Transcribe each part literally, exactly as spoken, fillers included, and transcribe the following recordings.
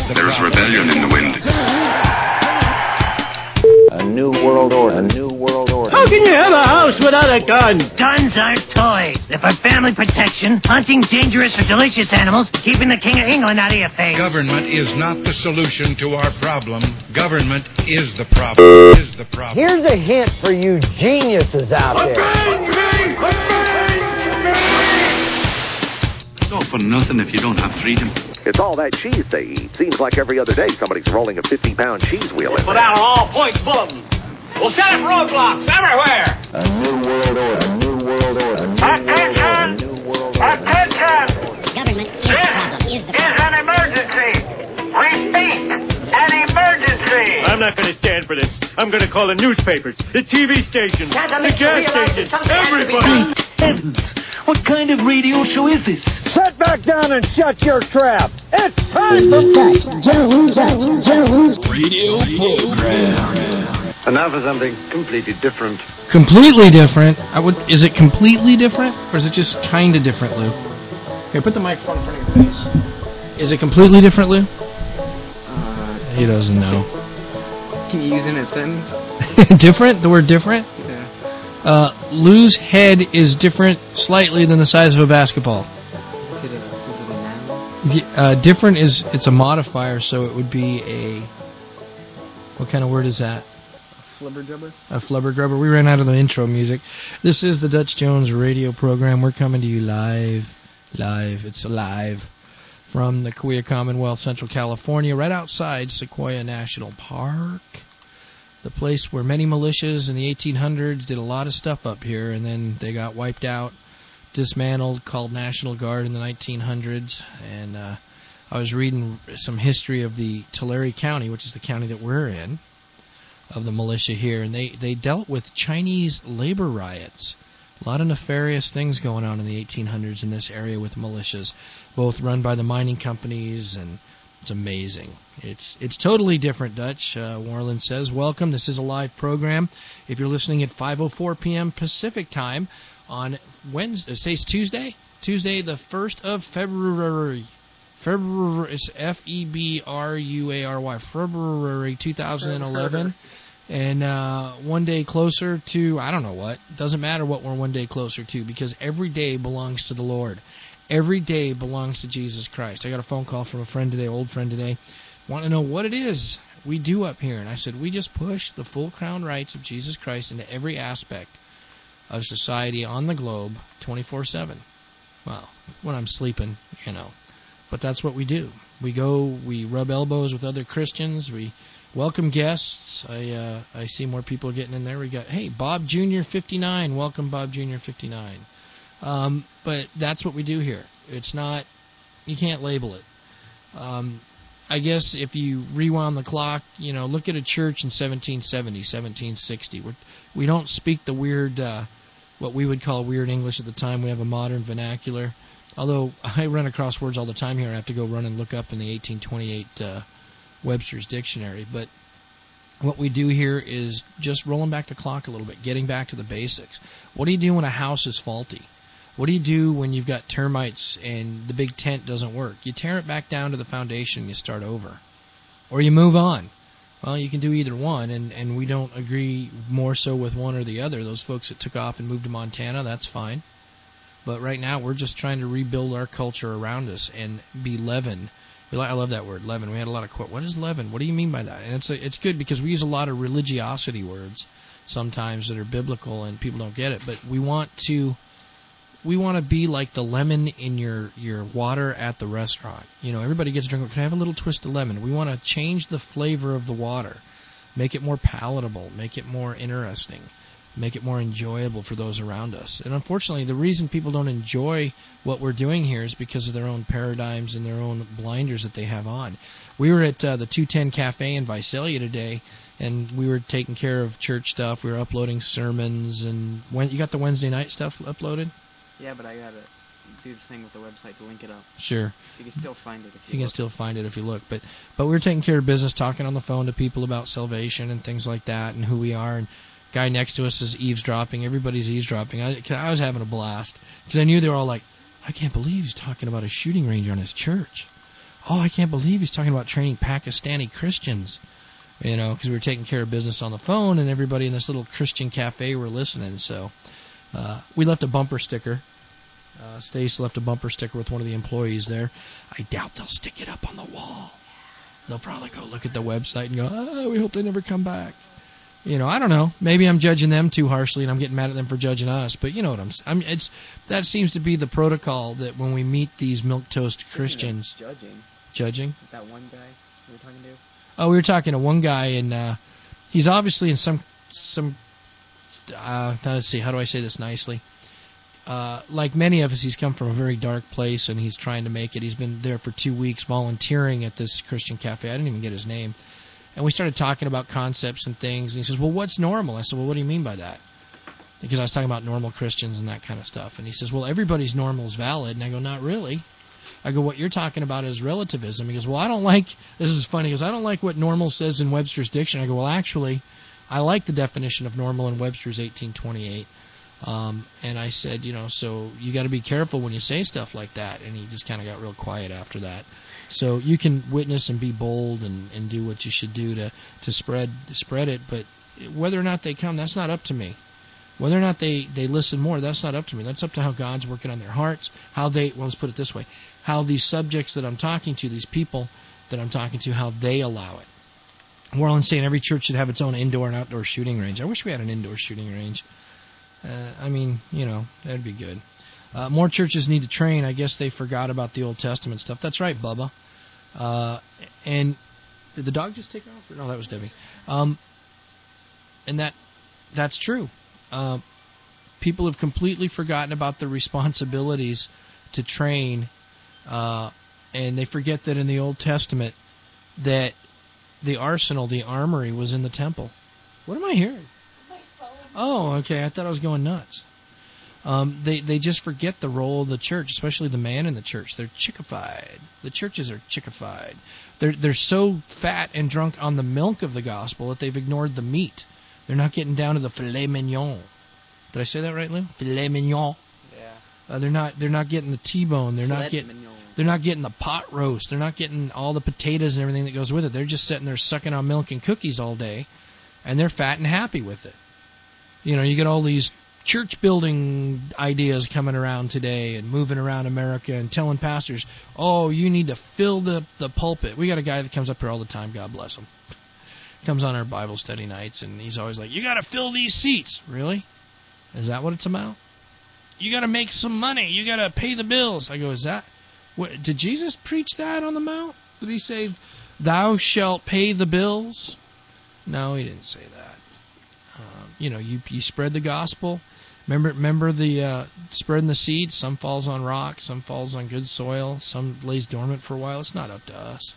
There's rebellion in the wind. A new world order. A new world order. How can you have a house without a gun? Guns aren't toys. They're for family protection, hunting dangerous or delicious animals, keeping the King of England out of your face. Government is not the solution to our problem. Government is the problem. Is the problem. Here's a hint for you geniuses out there. It's all for nothing if you don't have freedom. It's all that cheese they eat. Seems like every other day somebody's rolling a fifty-pound cheese wheel in Put there. out all points bulletins. We'll set up roadblocks everywhere. A new world order. A new world order. A new Attention! world order. Attention! Government is the problem. This is an emergency. Repeat, an emergency. I'm not going to stand for this. I'm going to call the newspapers, the T V stations, the gas stations, everybody. Heavens! What kind of radio show is this? Sit back down and shut your trap. It's time for Dutch Jones, Dutch Jones Radio program. And now for something completely different. Completely different? I would. Is it completely different, or is it just kind of different, Lou? Here, put the microphone in front of your face. Is it completely different, Lou? Uh, he doesn't know. Can you use it in a sentence? Different? The word different? Yeah. Uh, Lou's head is different slightly than the size of a basketball. Is it a, is it a noun? Uh, different is, it's a modifier, so it would be a, what kind of word is that? A flubber-drubber? A flubber-drubber. We ran out of the intro music. This is the Dutch Jones radio program. We're coming to you live, live, it's live, from the Cahuilla Commonwealth, Central California, right outside Sequoia National Park. The place where many militias in the eighteen hundreds did a lot of stuff up here, and then they got wiped out, dismantled, called National Guard in the nineteen hundreds. And uh, I was reading some history of the Tulare County, which is the county that we're in, of the militia here, and they, they dealt with Chinese labor riots. A lot of nefarious things going on in the eighteen hundreds in this area with militias, both run by the mining companies, and it's amazing. It's it's totally different, Dutch. Uh, Warland says, welcome. This is a live program. If you're listening at five oh four p.m. Pacific time on Wednesday, today's Tuesday, Tuesday the first of February. February, it's F E B R U A R Y, February two thousand eleven. And uh, one day closer to, I don't know what. Doesn't matter what we're one day closer to, because every day belongs to the Lord. Every day belongs to Jesus Christ. I got a phone call from a friend today, old friend today, want to know what it is we do up here. And I said, we just push the full crown rights of Jesus Christ into every aspect of society on the globe twenty-four seven. Well, when I'm sleeping, you know. But that's what we do. We go, we rub elbows with other Christians, we welcome guests. I uh, I see more people getting in there. We got, hey, Bob Junior fifty-nine. Welcome, Bob Junior fifty-nine. Um, but that's what we do here. It's not, you can't label it. Um, I guess if you rewound the clock, you know, look at a church in seventeen seventy, seventeen sixty. We're, we don't speak the weird, uh, what we would call weird English at the time. We have a modern vernacular. Although I run across words all the time here. I have to go run and look up in the eighteen twenty-eight uh, Webster's Dictionary. But what we do here is just rolling back the clock a little bit, getting back to the basics. What do you do when a house is faulty? What do you do when you've got termites and the big tent doesn't work? You tear it back down to the foundation and you start over. Or you move on. Well, you can do either one, and, and we don't agree more so with one or the other. Those folks that took off and moved to Montana, that's fine. But right now we're just trying to rebuild our culture around us and be leaven. I love that word, leaven. We had a lot of quote. What is leaven? What do you mean by that? And it's a, it's good because we use a lot of religiosity words sometimes that are biblical and people don't get it. But we want to we want to be like the lemon in your, your water at the restaurant. You know, everybody gets a drink. Can I have a little twist of lemon? We want to change the flavor of the water, make it more palatable, make it more interesting, make it more enjoyable for those around us. And unfortunately, the reason people don't enjoy what we're doing here is because of their own paradigms and their own blinders that they have on. We were at uh, the two ten Cafe in Visalia today, and we were taking care of church stuff. We were uploading sermons. And when you got the Wednesday night stuff uploaded? Yeah, but I got to do the thing with the website to link it up. Sure. You can still find it if you You can look. still find it if you look. But, but we were taking care of business, talking on the phone to people about salvation and things like that and who we are. And guy next to us is eavesdropping. Everybody's eavesdropping. I, I was having a blast because I knew they were all like, I can't believe he's talking about a shooting range on his church. oh, I can't believe he's talking about training Pakistani Christians. You know, because we were taking care of business on the phone, and everybody in this little Christian cafe were listening. So uh, we left a bumper sticker. Uh, Stace left a bumper sticker with one of the employees there. I doubt they'll stick it up on the wall. They'll probably go look at the website and go, oh, we hope they never come back. You know, I don't know. Maybe I'm judging them too harshly, and I'm getting mad at them for judging us. But you know what I'm saying. I mean, it's that seems to be the protocol that when we meet these milquetoast Christians. Judging. Judging? That one guy we were talking to? Oh, we were talking to one guy, and uh, he's obviously in some, some uh, let's see, how do I say this nicely? Uh, like many of us, he's come from a very dark place, and he's trying to make it. He's been there for two weeks volunteering at this Christian cafe. I didn't even get his name. And we started talking about concepts and things, and he says, well, what's normal? I said, well, what do you mean by that? Because I was talking about normal Christians and that kind of stuff. And he says, well, everybody's normal is valid. And I go, not really. I go, what you're talking about is relativism. He goes, well, I don't like, this is funny, he goes, I don't like what normal says in Webster's dictionary. I go, well, actually, I like the definition of normal in Webster's eighteen twenty-eight. Um, and I said, you know, so you got to be careful when you say stuff like that. And he just kind of got real quiet after that. So you can witness and be bold and, and do what you should do to, to spread spread it. But whether or not they come, that's not up to me. Whether or not they, they listen more, that's not up to me. That's up to how God's working on their hearts, how they, well, let's put it this way, how these subjects that I'm talking to, these people that I'm talking to, how they allow it. We're all saying every church should have its own indoor and outdoor shooting range. I wish we had an indoor shooting range. Uh, I mean, you know, that'd be good. Uh, more churches need to train. I guess they forgot about the Old Testament stuff. That's right, Bubba. Uh, and did the dog just take off? No, that was Debbie. Um, and that that's true. Uh, people have completely forgotten about the responsibilities to train, uh, and they forget that in the Old Testament that the arsenal, the armory, was in the temple. What am I hearing? Oh, okay. I thought I was going nuts. Um, they they just forget the role of the church, especially the man in the church. They're chickified. The churches are chickified. They're they're so fat and drunk on the milk of the gospel that they've ignored the meat. They're not getting down to the filet mignon. Did I say that right, Lou? Filet mignon. Yeah. Uh, they're not they're not getting the T-bone. They're Filet not getting mignon. They're not getting the pot roast. They're not getting all the potatoes and everything that goes with it. They're just sitting there sucking on milk and cookies all day, and they're fat and happy with it. You know, you get all these church building ideas coming around today and moving around America and telling pastors, oh, you need to fill the, the pulpit. We got a guy that comes up here all the time, God bless him. Comes on our Bible study nights, and he's always like, you got to fill these seats. Really? Is that what it's about? You got to make some money. You got to pay the bills. I go, is that... What, did Jesus preach that on the Mount? Did he say, thou shalt pay the bills? No, he didn't say that. Um, you know, you you spread the gospel. Remember, remember the uh, spreading the seed. Some falls on rock, some falls on good soil, some lays dormant for a while. It's not up to us.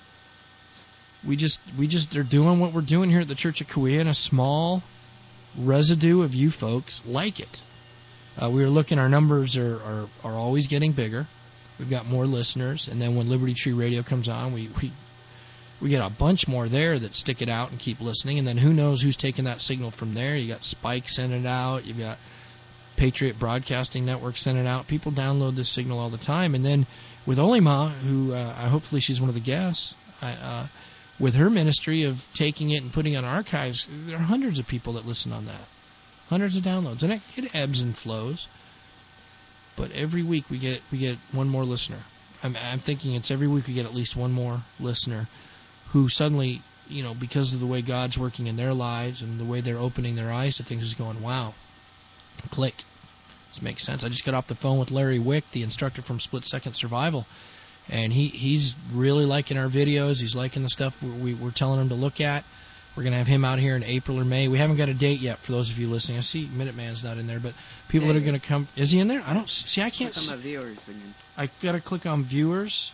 We just we just are doing what we're doing here at the Church of Kauai, and a small residue of you folks like it. Uh, we were looking; our numbers are, are are always getting bigger. We've got more listeners, and then when Liberty Tree Radio comes on, we we. We get a bunch more there that stick it out and keep listening, and then who knows who's taking that signal from there. You got Spike sending it out. You've got Patriot Broadcasting Network sending it out. People download this signal all the time. And then with Olima, who uh, hopefully she's one of the guests, uh, with her ministry of taking it and putting it on archives, there are hundreds of people that listen on that. Hundreds of downloads. And it, it ebbs and flows. But every week we get we get one more listener. I'm, I'm thinking it's every week we get at least one more listener who suddenly, you know, because of the way God's working in their lives and the way they're opening their eyes to things, is going, wow, click. This makes sense. I just got off the phone with Larry Wick, the instructor from Split Second Survival, and he, he's really liking our videos. He's liking the stuff we, we, we're telling him to look at. We're going to have him out here in April or May. We haven't got a date yet for those of you listening. I see Minuteman's not in there, but people yeah, that are going to come. Is he in there? I don't see. I can't click see. On the viewers again. I got to click on viewers.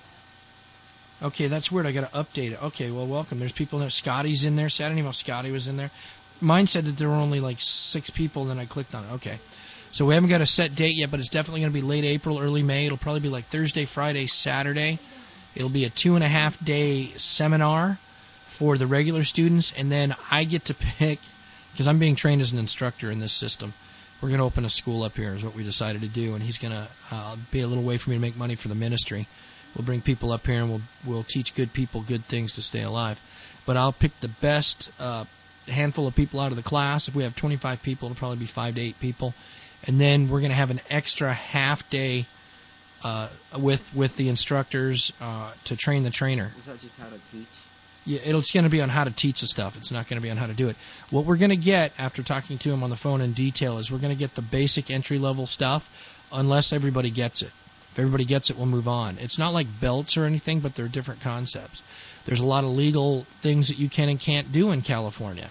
Okay, that's weird. I got to update it. Okay, well, welcome. There's people in there. Scotty's in there. See, I didn't even know Scotty was in there. Mine said that there were only like six people, and then I clicked on it. Okay. So we haven't got a set date yet, but it's definitely going to be late April, early May. It'll probably be like Thursday, Friday, Saturday. It'll be a two-and-a-half-day seminar for the regular students, and then I get to pick, because I'm being trained as an instructor in this system. We're going to open a school up here is what we decided to do, and he's going to uh, be a little way for me to make money for the ministry. We'll bring people up here and we'll we'll teach good people good things to stay alive. But I'll pick the best uh, handful of people out of the class. If we have twenty-five people, it'll probably be five to eight people. And then we're going to have an extra half day uh, with with the instructors uh, to train the trainer. Is that just how to teach? Yeah, it's going to be on how to teach the stuff. It's not going to be on how to do it. What we're going to get after talking to him on the phone in detail is we're going to get the basic entry-level stuff unless everybody gets it. If everybody gets it, we'll move on. It's not like belts or anything, but they're different concepts. There's a lot of legal things that you can and can't do in California.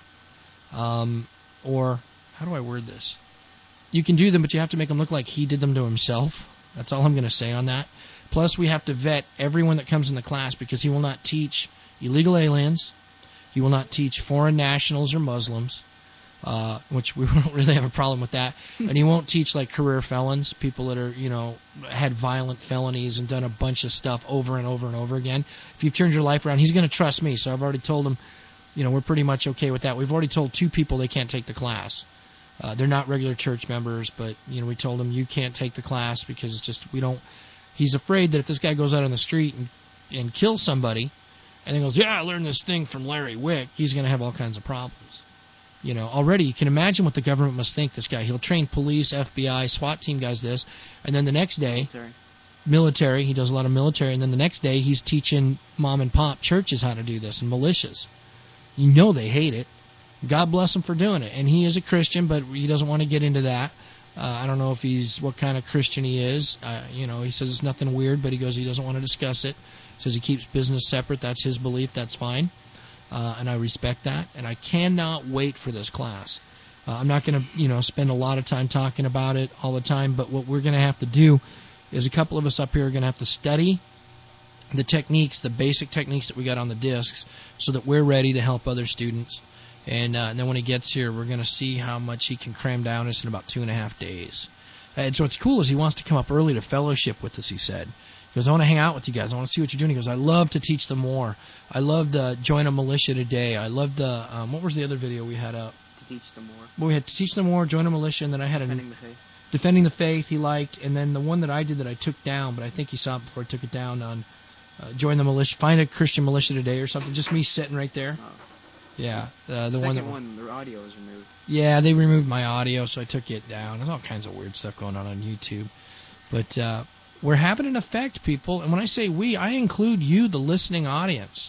Um, or, how do I word this? You can do them, but you have to make them look like he did them to himself. That's all I'm going to say on that. Plus, we have to vet everyone that comes in the class because he will not teach illegal aliens. He will not teach foreign nationals or Muslims, uh, which we don't really have a problem with that. And he won't teach like career felons, people that are, you know, had violent felonies and done a bunch of stuff over and over and over again. If you've turned your life around, he's going to trust me. So I've already told him, you know, we're pretty much okay with that. We've already told two people they can't take the class. Uh, they're not regular church members, but, you know, we told them you can't take the class because it's just, we don't, he's afraid that if this guy goes out on the street and, and kills somebody, and then goes, yeah, I learned this thing from Larry Wick, he's going to have all kinds of problems. You know, already you can imagine what the government must think, this guy. He'll train police, F B I, SWAT team guys this, and then the next day, military. military, he does a lot of military, and then the next day he's teaching mom and pop churches how to do this, and militias. You know they hate it. God bless him for doing it. And he is a Christian, but he doesn't want to get into that. Uh, I don't know if he's what kind of Christian he is. Uh, you know, he says it's nothing weird, but he goes he doesn't want to discuss it. Says he keeps business separate. That's his belief. That's fine, uh, and I respect that. And I cannot wait for this class. Uh, I'm not going to, you know, spend a lot of time talking about it all the time. But what we're going to have to do is a couple of us up here are going to have to study the techniques, the basic techniques that we got on the discs, so that we're ready to help other students. And, uh, and then when he gets here, we're going to see how much he can cram down us in about two and a half days. And so what's cool is he wants to come up early to fellowship with us, he said. He goes, I want to hang out with you guys. I want to see what you're doing. He goes, I love to teach them more. I love to join a militia today. I love the, um, what was the other video we had up? To teach them more. Well, we had to teach them more, join a militia, and then I had Defending a... the Faith. Defending the Faith he liked, and then the one that I did that I took down, but I think he saw it before I took it down on uh, join the militia, find a Christian militia today or something. Just me sitting right there. Oh. Yeah, uh, the Second one that one, the audio was removed. Yeah, they removed my audio, so I took it down. There's all kinds of weird stuff going on on YouTube, but uh, we're having an effect, people. And when I say we, I include you, the listening audience.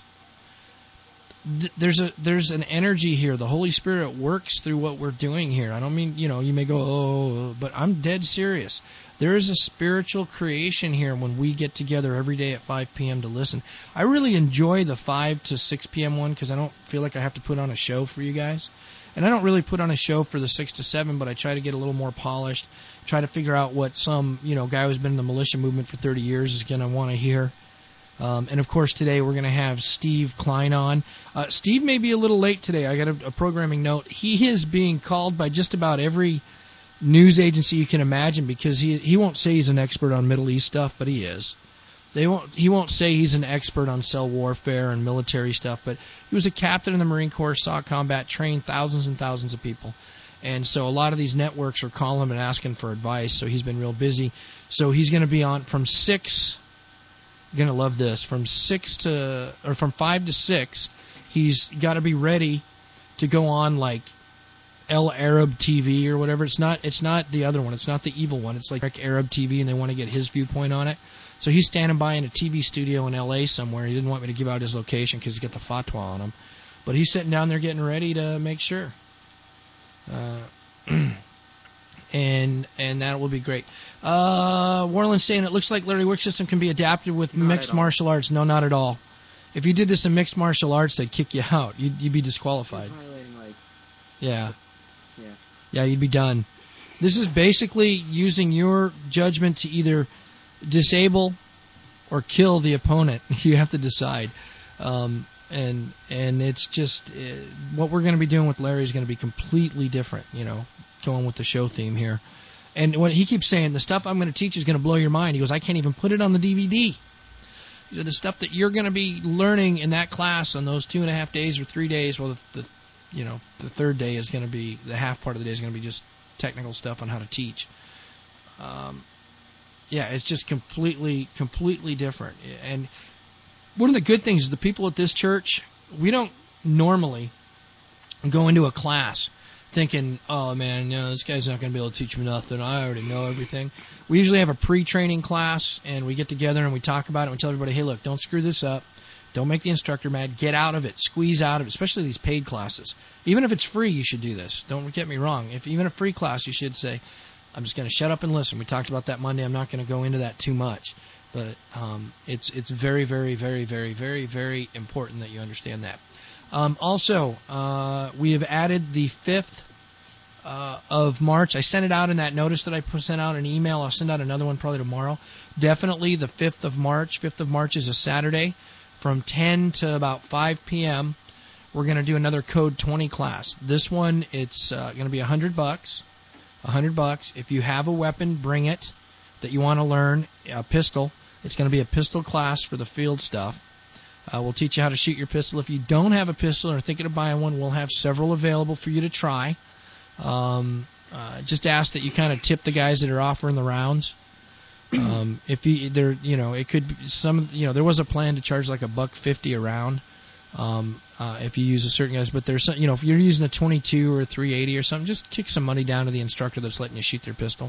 Th- there's a there's an energy here. The Holy Spirit works through what we're doing here. I don't mean, you know, you may go, oh, but I'm dead serious. There is a spiritual creation here when we get together every day at five p.m. to listen. I really enjoy the five to six p.m. one because I don't feel like I have to put on a show for you guys. And I don't really put on a show for the six to seven, but I try to get a little more polished, try to figure out what some, you know, guy who's been in the militia movement for thirty years is going to want to hear. Um, and, of course, today we're going to have Steve Klein on. Uh, Steve may be a little late today. I got a, a programming note. He is being called by just about every news agency you can imagine because he he won't say he's an expert on Middle East stuff, but he is. They won't. He won't say he's an expert on cell warfare and military stuff, but he was a captain in the Marine Corps, saw combat, trained thousands and thousands of people. And so a lot of these networks are calling him and asking for advice, so he's been real busy. So he's going to be on from six... You're going to love this. From six to, or from five to six, he's got to be ready to go on like El Arab T V or whatever. It's not, it's not the other one. It's not the evil one. It's like Arab T V, and they want to get his viewpoint on it. So he's standing by in a T V studio in L A somewhere. He didn't want me to give out his location because he's got the fatwa on him. But he's sitting down there getting ready to make sure. Uh, and and that will be great. Uh, Warland's saying it looks like Larry Wick's system can be adapted with Not mixed martial arts. No, not at all. If you did this in mixed martial arts, they'd kick you out. You'd, you'd be disqualified. Like, yeah. Yeah. Yeah, you'd be done. This is basically using your judgment to either disable or kill the opponent. You have to decide. Um, and and it's just uh, what we're going to be doing with Larry is going to be completely different, you know, going with the show theme here. And what he keeps saying, the stuff I'm going to teach is going to blow your mind. He goes, I can't even put it on the D V D. He said, the stuff that you're going to be learning in that class on those two and a half days or three days, well, the, the you know, the third day is going to be, the half part of the day is going to be just technical stuff on how to teach. Um, Yeah, it's just completely, completely different. And one of the good things is the people at this church, we don't normally go into a class thinking, oh, man, you know, this guy's not going to be able to teach me nothing. I already know everything. We usually have a pre-training class, and we get together and we talk about it. And we tell everybody, hey, look, don't screw this up. Don't make the instructor mad. Get out of it. Squeeze out of it, especially these paid classes. Even if it's free, you should do this. Don't get me wrong. If even a free class, you should say, I'm just going to shut up and listen. We talked about that Monday. I'm not going to go into that too much. But um, it's it's very, very, very, very, very, very important that you understand that. Um, also, uh, we have added the fifth uh, of March. I sent it out in that notice that I sent out an email. I'll send out another one probably tomorrow. Definitely the fifth of March. fifth of March is a Saturday from ten to about five p.m. We're going to do another Code twenty class. This one, it's uh, going to be one hundred bucks. one hundred bucks. If you have a weapon, bring it that you want to learn, a pistol. It's going to be a pistol class for the field stuff. Uh, we'll teach you how to shoot your pistol. If you don't have a pistol or are thinking of buying one, we'll have several available for you to try. Um, uh, just ask that you kind of tip the guys that are offering the rounds. Um, if you, there, you know, it could be some, you know, there was a plan to charge like a buck fifty a round. Um, uh, if you use a certain guys, but there's some, you know, if you're using a twenty-two or a three eighty or something, just kick some money down to the instructor that's letting you shoot their pistol.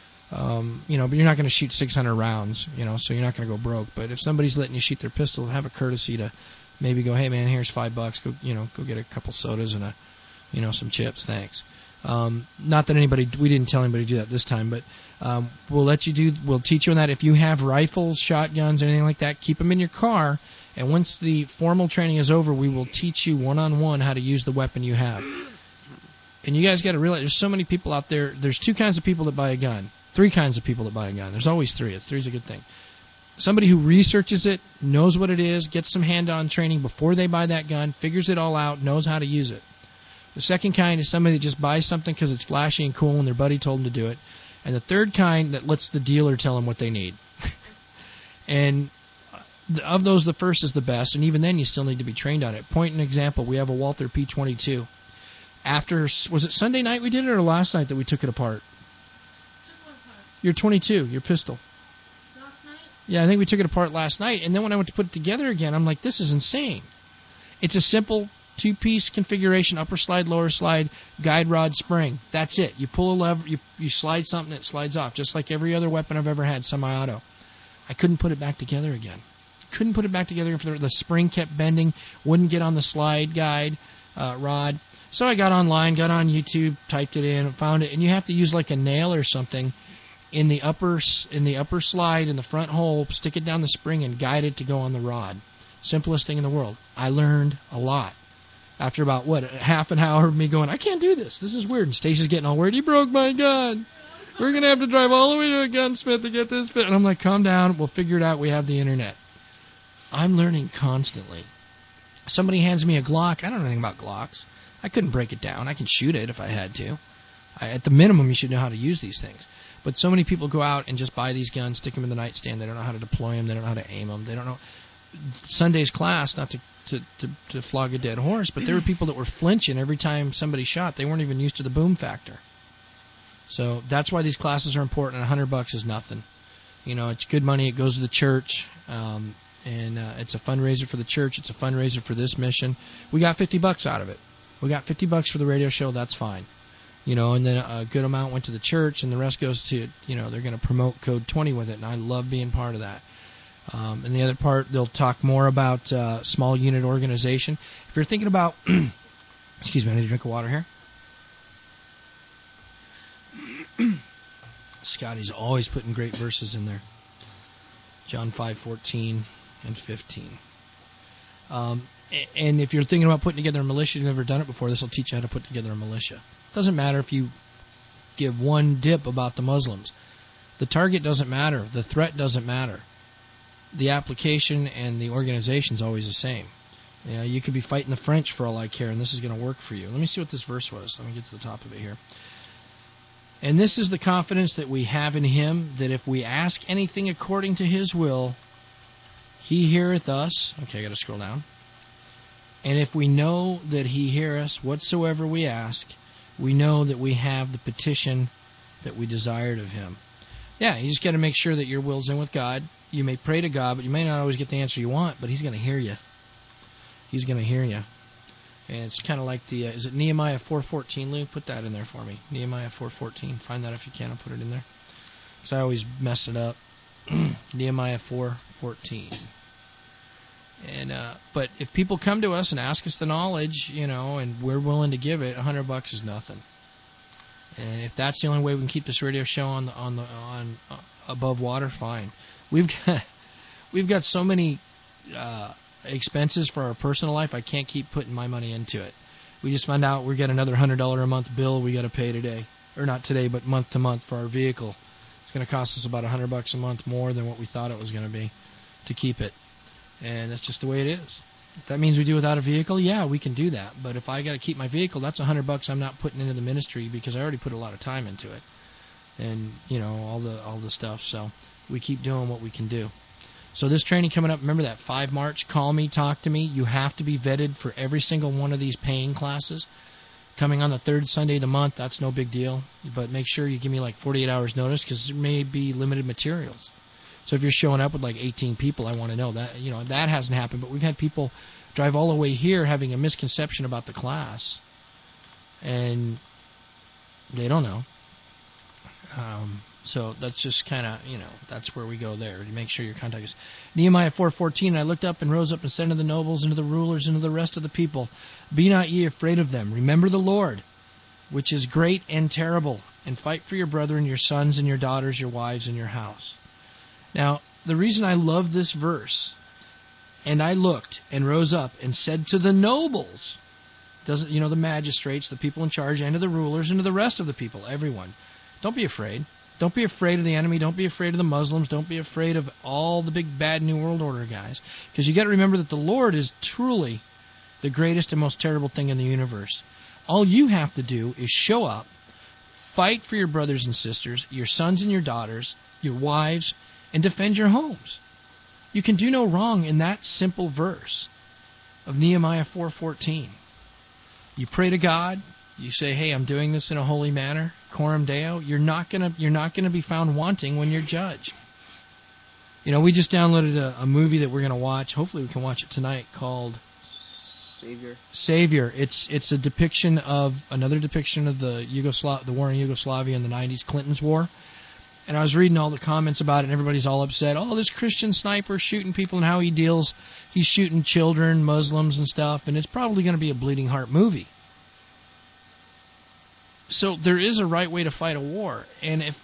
Um, you know, but you're not going to shoot six hundred rounds, you know, so you're not going to go broke. But if somebody's letting you shoot their pistol, have a courtesy to maybe go, hey man, here's five bucks, go, you know, go get a couple sodas and a, you know, some chips, thanks. Um, not that anybody, we didn't tell anybody to do that this time, but um, we'll let you do, we'll teach you on that. If you have rifles, shotguns, anything like that, keep them in your car. And once the formal training is over, we will teach you one-on-one how to use the weapon you have. And you guys got to realize there's so many people out there. There's two kinds of people that buy a gun. Three kinds of people that buy a gun. There's always three. Three's a good thing. Somebody who researches it, knows what it is, gets some hand-on training before they buy that gun, figures it all out, knows how to use it. The second kind is somebody that just buys something because it's flashy and cool and their buddy told them to do it. And the third kind that lets the dealer tell them what they need. And of those, the first is the best, and even then you still need to be trained on it. Point an example, we have a Walther P twenty-two. After, was it Sunday night we did it or last night that we took it apart? Your twenty-two, your pistol. Last night? Yeah, I think we took it apart last night, and then when I went to put it together again, I'm like, this is insane. It's a simple two-piece configuration, upper slide, lower slide, guide rod, spring. That's it. You pull a lever, you, you slide something, it slides off, just like every other weapon I've ever had, semi-auto. I couldn't put it back together again. Couldn't put it back together if the, the spring kept bending, wouldn't get on the slide guide uh, rod. So I got online, got on YouTube, typed it in, found it, and you have to use like a nail or something in the upper in the upper slide in the front hole, stick it down the spring and guide it to go on the rod. Simplest thing in the world. I learned a lot. After about, what, half an hour of me going, I can't do this. This is weird. And Stacy's getting all weird. He broke my gun. We're going to have to drive all the way to a gunsmith to get this fit. And I'm like, calm down. We'll figure it out. We have the internet. I'm learning constantly. Somebody hands me a Glock. I don't know anything about Glocks. I couldn't break it down. I can shoot it if I had to. I, at the minimum, you should know how to use these things. But so many people go out and just buy these guns, stick them in the nightstand. They don't know how to deploy them. They don't know how to aim them. They don't know. Sunday's class, not to, to, to, to flog a dead horse, but there were people that were flinching every time somebody shot. They weren't even used to the boom factor. So that's why these classes are important, and a hundred bucks is nothing. You know, it's good money. It goes to the church, um, and uh, it's a fundraiser for the church. It's a fundraiser for this mission. We got fifty bucks out of it. We got fifty bucks for the radio show. That's fine. You know, and then a good amount went to the church, and the rest goes to, you know, they're going to promote Code twenty with it, and I love being part of that. Um, and the other part, they'll talk more about uh, small unit organization. If you're thinking about, excuse me, I need a drink of water here. Scotty's always putting great verses in there. John five fourteen and fifteen. Um, and if you're thinking about putting together a militia, you've never done it before, this will teach you how to put together a militia. It doesn't matter if you give one dip about the Muslims. The target doesn't matter. The threat doesn't matter. The application and the organization is always the same. You know, you could be fighting the French for all I care, and this is going to work for you. Let me see what this verse was. Let me get to the top of it here. And this is the confidence that we have in him, that if we ask anything according to his will, he heareth us. Okay, I got to scroll down. And if we know that he heareth us whatsoever we ask, we know that we have the petition that we desired of him. Yeah, you just got to make sure that your will's in with God. You may pray to God, but you may not always get the answer you want, but He's going to hear you. He's going to hear you. And it's kind of like the, uh, is it Nehemiah four fourteen, Lou? Put that in there for me. Nehemiah four fourteen. Find that if you can. I'll put it in there. Because I always mess it up. Nehemiah four fourteen. And uh, but if people come to us and ask us the knowledge, you know, and we're willing to give it, a hundred bucks is nothing. And if that's the only way we can keep this radio show on the on the on uh, above water, fine. We've got we've got so many uh, expenses for our personal life. I can't keep putting my money into it. We just found out we got another hundred dollar a month bill we got to pay today, or not today, but month to month for our vehicle. It's going to cost us about a hundred bucks a month more than what we thought it was going to be to keep it, and that's just the way it is. If that means we do without a vehicle, yeah, we can do that. But if I got to keep my vehicle, that's a hundred bucks I'm not putting into the ministry because I already put a lot of time into it, and you know all the all the stuff. So we keep doing what we can do. So this training coming up, remember that five March. Call me, talk to me. You have to be vetted for every single one of these paying classes. Coming on the third Sunday of the month, that's no big deal. But make sure you give me like forty-eight hours notice because there may be limited materials. So if you're showing up with like eighteen people, I want to know that. You know, that hasn't happened. But we've had people drive all the way here having a misconception about the class. And they don't know. Um, so that's just kind of, you know, that's where we go there. To make sure your contact is Nehemiah four fourteen. I looked up and rose up and said to the nobles and to the rulers and to the rest of the people, be not ye afraid of them. Remember the Lord, which is great and terrible, and fight for your brethren, your sons and your daughters, your wives and your house. Now, the reason I love this verse, and I looked and rose up and said to the nobles, doesn't you know the magistrates, the people in charge, and to the rulers, and to the rest of the people, everyone, don't be afraid. Don't be afraid of the enemy. Don't be afraid of the Muslims. Don't be afraid of all the big bad New World Order guys. Because you got to remember that the Lord is truly the greatest and most terrible thing in the universe. All you have to do is show up, fight for your brothers and sisters, your sons and your daughters, your wives, and defend your homes. You can do no wrong in that simple verse of Nehemiah four fourteen. You pray to God. You say, "Hey, I'm doing this in a holy manner, coram Deo." You're not gonna you're not gonna be found wanting when you're judged. You know, we just downloaded a, a movie that we're gonna watch. Hopefully, we can watch it tonight. Called Savior. Savior. It's it's a depiction of another depiction of the Yugoslav the war in Yugoslavia in the nineties, Clinton's war. And I was reading all the comments about it, and everybody's all upset. Oh, this Christian sniper shooting people, and how he deals. He's shooting children, Muslims, and stuff. And it's probably going to be a bleeding heart movie. So there is a right way to fight a war. And if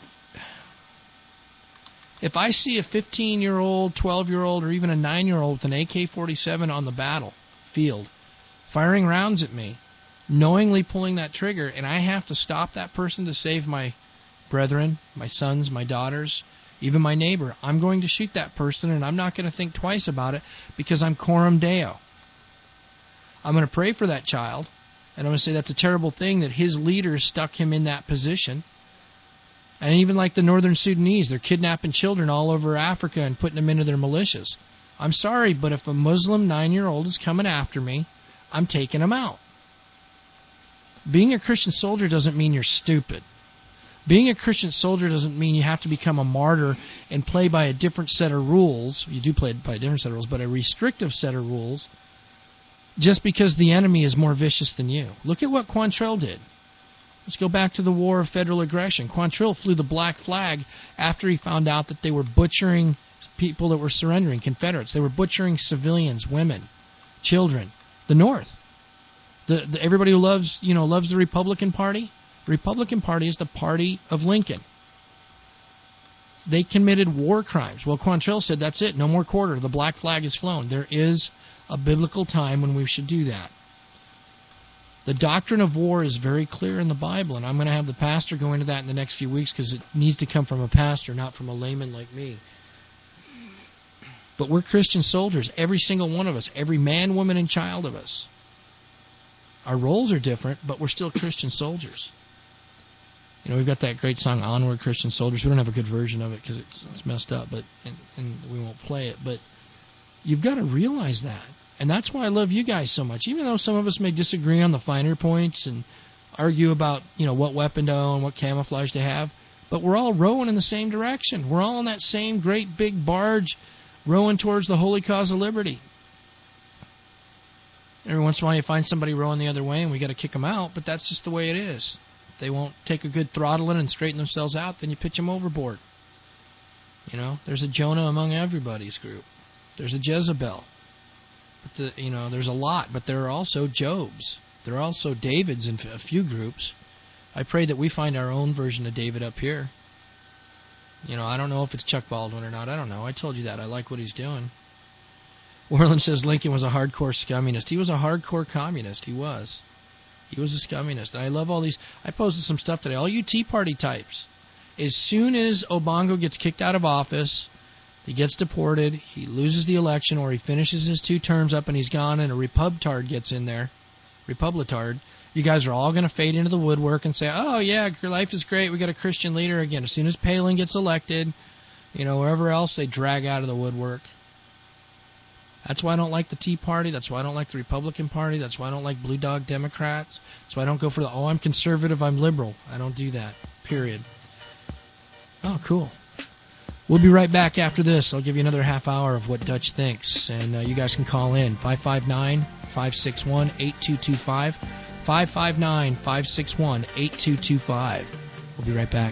if I see a fifteen-year-old, twelve-year-old, or even a nine-year-old with an A K forty-seven on the battlefield firing rounds at me, knowingly pulling that trigger, and I have to stop that person to save my brethren, my sons, my daughters, even my neighbor, I'm going to shoot that person, and I'm not going to think twice about it because I'm coram Deo. I'm going to pray for that child, and I'm going to say that's a terrible thing that his leaders stuck him in that position. And even like the northern Sudanese, they're kidnapping children all over Africa and putting them into their militias. I'm sorry, but if a Muslim nine-year-old is coming after me, I'm taking him out. Being a Christian soldier doesn't mean you're stupid. Being a Christian soldier doesn't mean you have to become a martyr and play by a different set of rules. You do play by a different set of rules, but a restrictive set of rules just because the enemy is more vicious than you. Look at what Quantrill did. Let's go back to the war of federal aggression. Quantrill flew the black flag after he found out that they were butchering people that were surrendering, Confederates. They were butchering civilians, women, children, the North. The, the everybody who loves, you know, loves the Republican Party. The Republican Party is the party of Lincoln. They committed war crimes. Well, Quantrill said, that's it, no more quarter. The black flag is flown. There is a biblical time when we should do that. The doctrine of war is very clear in the Bible, and I'm going to have the pastor go into that in the next few weeks because it needs to come from a pastor, not from a layman like me. But we're Christian soldiers, every single one of us, every man, woman, and child of us. Our roles are different, but we're still Christian soldiers. You know, we've got that great song, Onward, Christian Soldiers. We don't have a good version of it because it's, it's messed up, but and, and we won't play it. But you've got to realize that. And that's why I love you guys so much. Even though some of us may disagree on the finer points and argue about, you know, what weapon to own, what camouflage to have, But we're all rowing in the same direction. We're all in that same great big barge rowing towards the holy cause of liberty. Every once in a while you find somebody rowing the other way and we got to kick them out, but that's just the way it is. If they won't take a good throttling and straighten themselves out, then you pitch them overboard. You know, there's a Jonah among everybody's group. There's a Jezebel. But the, you know, there's a lot, but there are also Jobs. There are also Davids in a few groups. I pray that we find our own version of David up here. You know, I don't know if it's Chuck Baldwin or not. I don't know. I told you that. I like what he's doing. Warland says Lincoln was a hardcore scummunist. He was a hardcore communist. He was. He was a scummunist. And I love all these. I posted some stuff today. All you Tea Party types. As soon as Obongo gets kicked out of office, he gets deported, he loses the election, or he finishes his two terms up and he's gone and a Repubtard gets in there, Republitard, you guys are all going to fade into the woodwork and say, oh, yeah, your life is great, we got a Christian leader again. As soon as Palin gets elected, you know, wherever else they drag out of the woodwork. That's why I don't like the Tea Party. That's why I don't like the Republican Party. That's why I don't like Blue Dog Democrats. That's why I don't go for the, oh, I'm conservative, I'm liberal. I don't do that, period. Oh, cool. We'll be right back after this. I'll give you another half hour of what Dutch thinks. And uh, you guys can call in five five nine, five six one, eight two two five. five five nine, five six one, eight two two five. We'll be right back.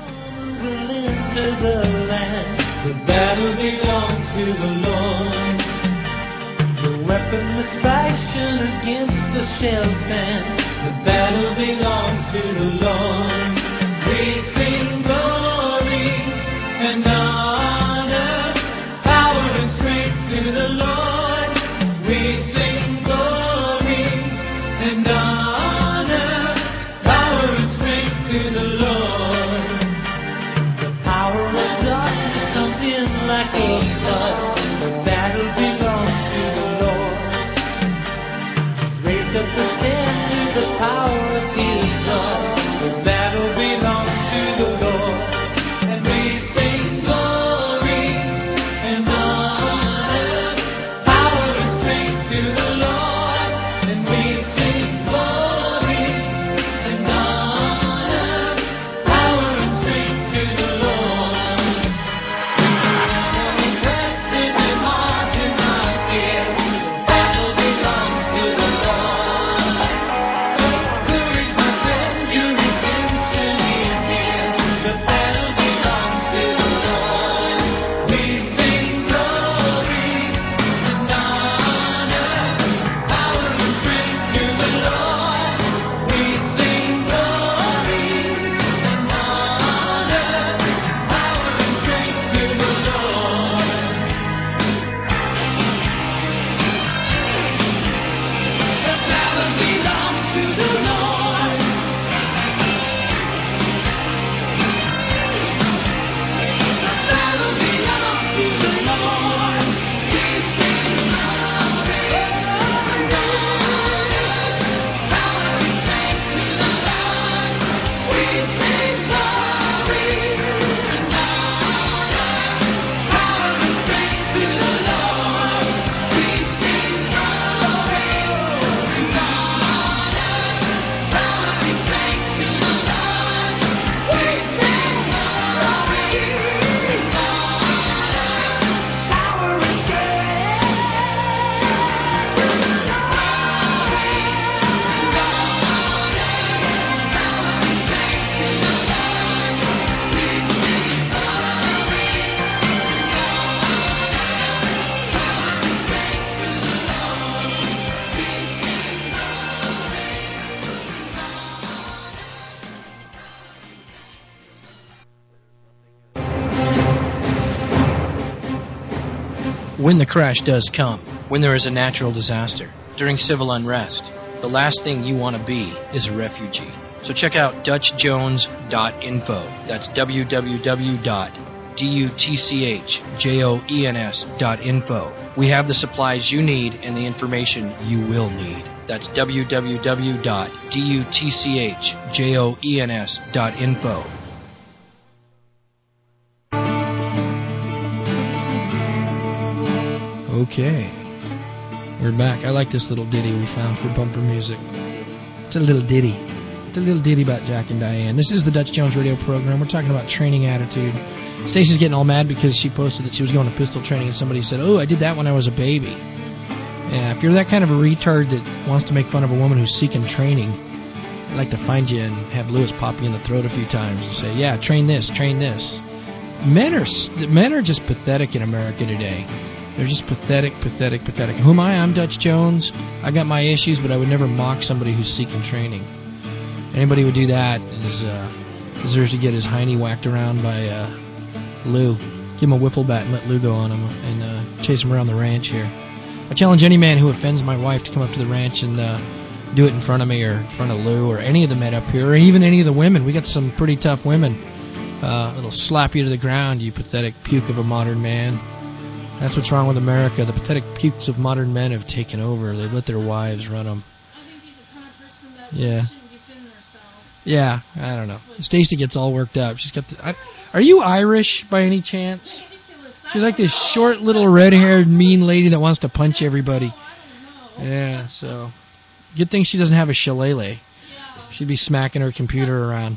The battle belongs to the Lord. The weaponless faction against the shell stand. The battle belongs to the Lord. We sing glory and honor, power and strength to the Lord. We sing glory and honor, power and strength to the Lord. The power of darkness comes in like a flood. The battle belongs to the Lord. He's raised up the stand through the power of his blood. The battle belongs to the Lord. And we sing glory and honor, power and strength to the Lord. And we sing glory and honor, power and strength to the Lord. And presses him hard to not fear. The battle belongs to the Lord. Courage, my friend, your redemption is near. The battle belongs to the Lord. We sing glory and honor, power and strength to the Lord. We sing glory and honor, power and strength to the Lord. The battle belongs to the Lord. The battle belongs to the Lord. We sing glory and honor, power and strength to the Lord. We sing glory and honor, power and strength to the Lord. We sing glory and honor, power and strength to the Lord. We sing glory and honor, power and When the crash does come, when there is a natural disaster, during civil unrest, the last thing you want to be is a refugee. So check out Dutch Jones dot info. That's w w w dot dutchjones dot info. We have the supplies you need and the information you will need. That's w w w dot dutchjones dot info. Okay, we're back. I like this little ditty we found for bumper music. It's a little ditty. with a little ditty about Jack and Diane. This is the Dutch Jones Radio program. We're talking about training attitude. Stacy's getting all mad because she posted that she was going to pistol training and somebody said, oh, I did that when I was a baby. Yeah, if you're that kind of a retard that wants to make fun of a woman who's seeking training, I'd like to find you and have Lewis pop you in the throat a few times and say, yeah, train this, train this. Men are men are just pathetic in America today. They're just pathetic, pathetic, pathetic. Who am I? I'm Dutch Jones. I got my issues, but I would never mock somebody who's seeking training. Anybody who would do that is uh, deserves to get his hiney whacked around by uh, Lou. Give him a wiffle bat and let Lou go on him and uh, chase him around the ranch here. I challenge any man who offends my wife to come up to the ranch and uh, do it in front of me or in front of Lou or any of the men up here or even any of the women. We got some pretty tough women. Uh, it'll slap you to the ground, you pathetic puke of a modern man. That's what's wrong with America. The pathetic pukes of modern men have taken over. They've let their wives run them. I think he's the kind of person that yeah. shouldn't defend herself. Yeah, I don't know. Stacy gets all worked up. She's got. The, I, are you Irish by any chance? She's like this short little red-haired mean lady that wants to punch everybody. Yeah, so good thing she doesn't have a shillelagh. She'd be smacking her computer around.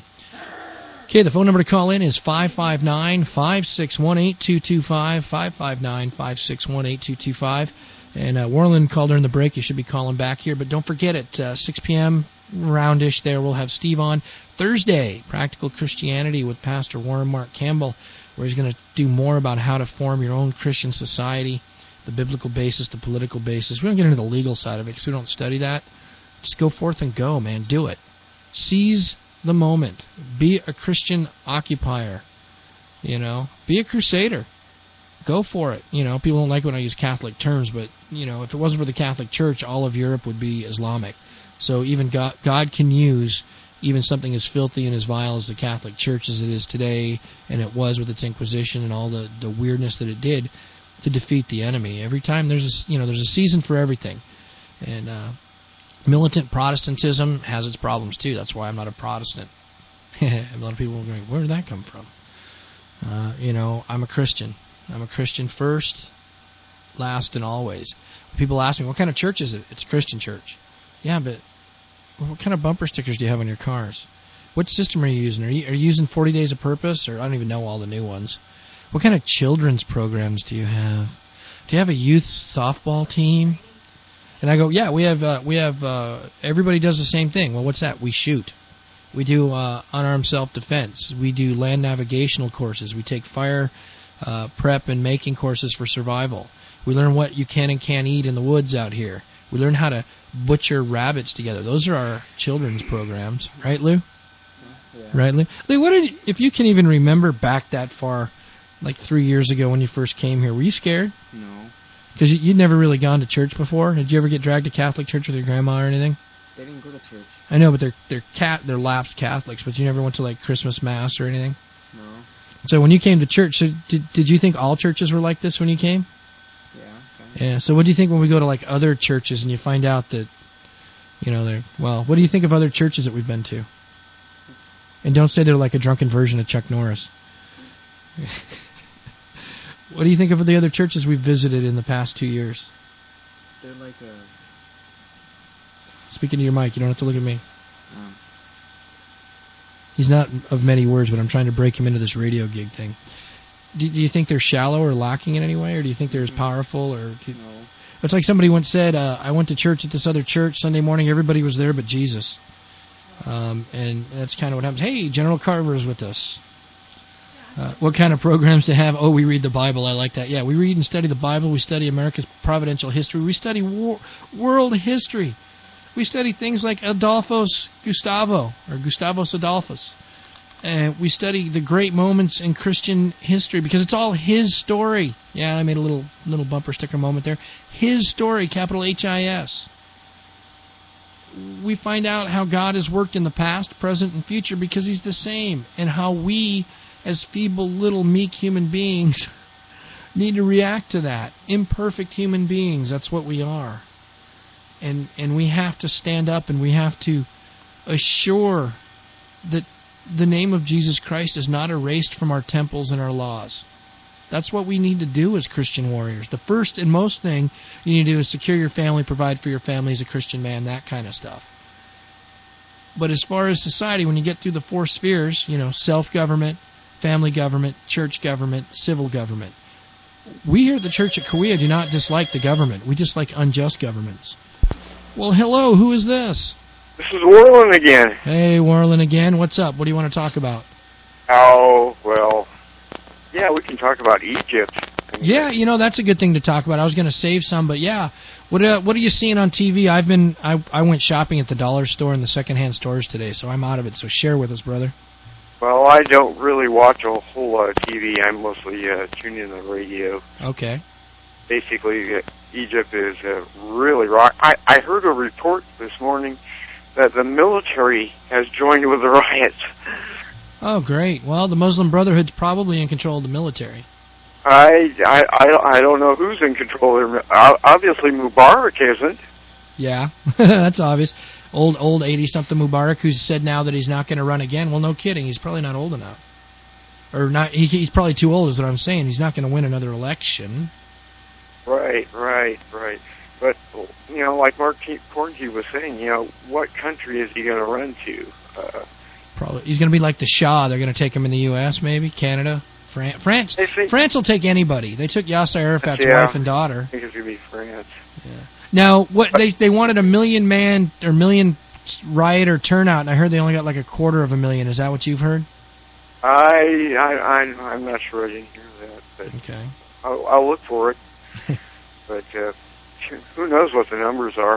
Okay, the phone number to call in is five five nine, five six one, eight two two five, five five nine, five six one, eight two two five. And uh, Warland called during the break. You should be calling back here. But don't forget, at uh, six p.m. roundish there, we'll have Steve on Thursday, Practical Christianity with Pastor Warren Mark Campbell, where he's going to do more about how to form your own Christian society, the biblical basis, the political basis. We don't get into the legal side of it because we don't study that. Just go forth and go, man. Do it. Seize the moment. Be a Christian occupier. You know, be a crusader. Go for it. You know, people don't like when I use Catholic terms, but, you know, if it wasn't for the Catholic Church, all of Europe would be Islamic. So even God, God can use even something as filthy and as vile as the Catholic Church as it is today, and it was with its Inquisition and all the, the weirdness that it did, to defeat the enemy. Every time there's a, you know, there's a season for everything. And uh, militant Protestantism has its problems too. That's why I'm not a Protestant. A lot of people are going, where did that come from? Uh, you know, I'm a Christian. I'm a Christian first, last, and always. People ask me, what kind of church is it? It's a Christian church. Yeah, but what kind of bumper stickers do you have on your cars? What system are you using? Are you, are you using forty Days of Purpose? Or I don't even know all the new ones. What kind of children's programs do you have? Do you have a youth softball team? And I go, yeah, we have, uh, we have, uh, everybody does the same thing. Well, what's that? We shoot. We do uh, unarmed self-defense. We do land navigational courses. We take fire uh, prep and making courses for survival. We learn what you can and can't eat in the woods out here. We learn how to butcher rabbits together. Those are our children's programs. Right, Lou? Yeah. Right, Lou? Lou, what did, if you can even remember back that far, like three years ago when you first came here, were you scared? No. Because you, you'd never really gone to church before. Did you ever get dragged to Catholic church with your grandma or anything? They didn't go to church. I know, but they're they're cat they're lapsed Catholics. But you never went to like Christmas Mass or anything. No. So when you came to church, so did did you think all churches were like this when you came? Yeah. Okay. Yeah. So what do you think when we go to like other churches and you find out that, you know, they're well? What do you think of other churches that we've been to? And don't say they're like a drunken version of Chuck Norris. What do you think of the other churches we've visited in the past two years? They're like a... Speaking to your mic, you don't have to look at me. Oh. He's not of many words, but I'm trying to break him into this radio gig thing. Do, do you think they're shallow or lacking in any way, or do you think they're as powerful? Or do you, no. It's like somebody once said, uh, I went to church at this other church Sunday morning, everybody was there but Jesus. Um, and that's kind of what happens. Hey, General Carver's with us. Uh, what kind of programs to have? Oh, we read the Bible. I like that. Yeah, we read and study the Bible. We study America's providential history. We study war, world history. We study things like Adolphus Gustavo, or Gustavus Adolphus. And we study the great moments in Christian history because it's all his story. Yeah, I made a little little bumper sticker moment there. His story, capital H I S. We find out how God has worked in the past, present, and future because he's the same. And how we, as feeble, little, meek human beings, need to react to that. Imperfect human beings, that's what we are. And and we have to stand up and we have to assure that the name of Jesus Christ is not erased from our temples and our laws. That's what we need to do as Christian warriors. The first and most thing you need to do is secure your family, provide for your family as a Christian man, that kind of stuff. But as far as society, when you get through the four spheres, you know, self-government, family government, church government, civil government, we here at the Church at Kauai do not dislike the government. We dislike unjust governments. Well, hello, who is this? This is Warland again. Hey, Warland again. What's up? What do you want to talk about? Oh, well, yeah, we can talk about Egypt. Yeah, you know, that's a good thing to talk about. I was going to save some, but yeah. What uh, what are you seeing on T V? I've been I I went shopping at the dollar store and the secondhand stores today, so I'm out of it. So share with us, brother. Well, I don't really watch a whole lot of T V. I'm mostly uh, tuned in on the radio. Okay. Basically, uh, Egypt is uh, really rock. I, I heard a report this morning that the military has joined with the riots. Oh, great. Well, the Muslim Brotherhood's probably in control of the military. I, I, I, I don't know who's in control there. Obviously, Mubarak isn't. Yeah, that's obvious. Old, old eighty-something Mubarak, who's said now that he's not going to run again. Well, no kidding. He's probably not old enough. Or not. He, he's probably too old, is what I'm saying. He's not going to win another election. Right, right, right. But, you know, like Mark Cornkey was saying, you know, what country is he going to run to? Uh, probably. He's going to be like the Shah. They're going to take him in the U S, maybe? Canada? France, France, France will take anybody. They took Yasser Arafat's yeah, wife and daughter. I think it's going to be France. Yeah. Now, what they they wanted a million man or million riot or turnout, and I heard they only got like a quarter of a million. Is that what you've heard? I I I'm, I'm not sure. I didn't hear that. But okay. I'll, I'll look for it. But uh, who knows what the numbers are?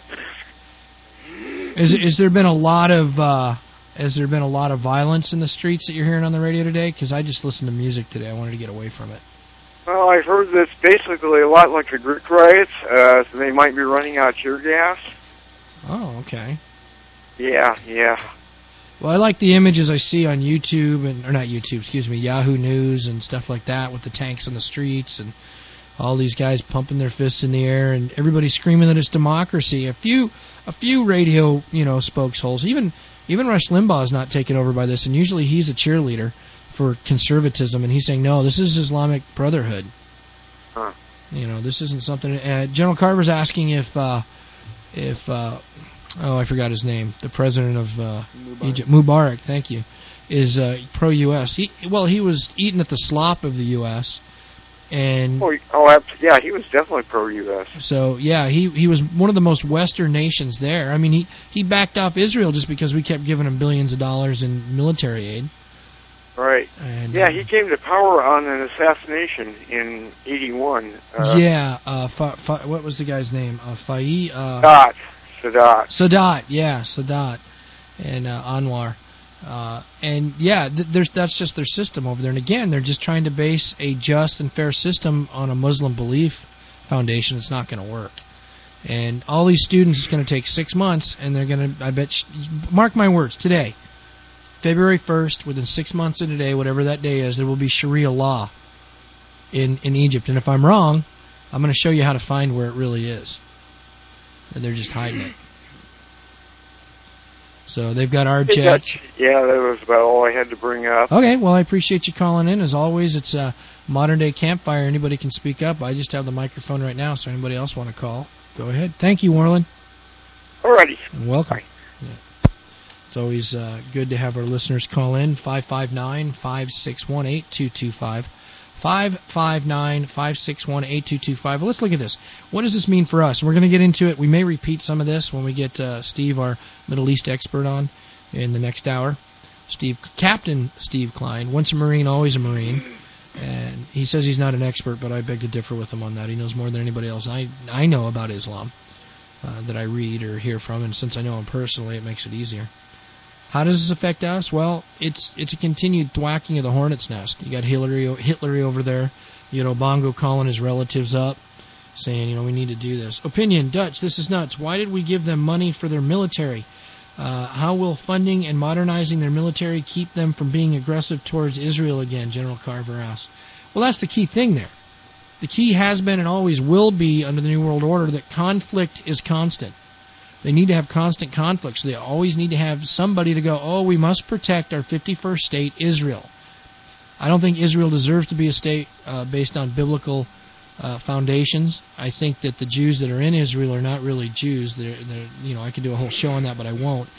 is is there been a lot of uh, Has there been a lot of violence in the streets that you're hearing on the radio today? Because I just listened to music today. I wanted to get away from it. Well, I've heard that it's basically a lot like the Greek riots. Uh, so they might be running out of tear gas. Oh, okay. Yeah, yeah. Well, I like the images I see on YouTube, and or not YouTube, excuse me, Yahoo News and stuff like that with the tanks on the streets and all these guys pumping their fists in the air and everybody screaming that it's democracy. A few, a few radio, you know, spokesholes, even... Even Rush Limbaugh is not taken over by this, and usually he's a cheerleader for conservatism, and he's saying, no, this is Islamic Brotherhood. Huh. You know, this isn't something... Uh, General Carver's asking if, uh, if uh, oh, I forgot his name, the president of uh, Mubarak. Egypt, Mubarak, thank you, is uh, pro-U S. He, well, he was eating at the slop of the U S, and... Oh, oh, yeah, he was definitely pro-U S. So, yeah, he he was one of the most Western nations there. I mean, he, he backed off Israel just because we kept giving him billions of dollars in military aid. Right. And, yeah, he came to power on an assassination in eighty-one. Uh, yeah, uh, fa, fa, what was the guy's name? Uh, Faye? Uh, Sadat. Sadat. Sadat, yeah, Sadat. And uh, Anwar. Uh, and yeah, th- there's that's just their system over there. And again, they're just trying to base a just and fair system on a Muslim belief foundation. It's not going to work. And all these students, it's going to take six months, and they're going to, I bet, sh- mark my words, today, February first, within six months of today, whatever that day is, there will be Sharia law in, in Egypt. And if I'm wrong, I'm going to show you how to find where it really is. And they're just hiding it. So they've got our jet. Yeah, that was about all I had to bring up. Okay, well, I appreciate you calling in. As always, it's a modern-day campfire. Anybody can speak up. I just have the microphone right now, so anybody else want to call, go ahead. Thank you, Warland. Alrighty. And welcome. Yeah. It's always uh, good to have our listeners call in. five five nine, five six one, eight two two five. five five nine, five six one, eight two two five. Well, let's look at this. What does this mean for us? We're going to get into it. We may repeat some of this when we get uh, Steve, our Middle East expert, on in the next hour. Steve, Captain Steve Klein, once a Marine, always a Marine. And he says he's not an expert, but I beg to differ with him on that. He knows more than anybody else I, I know about Islam uh, that I read or hear from, and since I know him personally, it makes it easier. How does this affect us? Well, it's it's a continued thwacking of the hornet's nest. You got Hillary, Hitler over there. You know, Bongo calling his relatives up, saying, you know, we need to do this. Opinion, Dutch, this is nuts. Why did we give them money for their military? Uh, how will funding and modernizing their military keep them from being aggressive towards Israel again, General Carver asks. Well, that's the key thing there. The key has been and always will be under the New World Order that conflict is constant. They need to have constant conflict, so they always need to have somebody to go, oh, we must protect our fifty-first state, Israel. I don't think Israel deserves to be a state uh, based on biblical uh, foundations. I think that the Jews that are in Israel are not really Jews. They're, they're, you know, I could do a whole show on that, but I won't.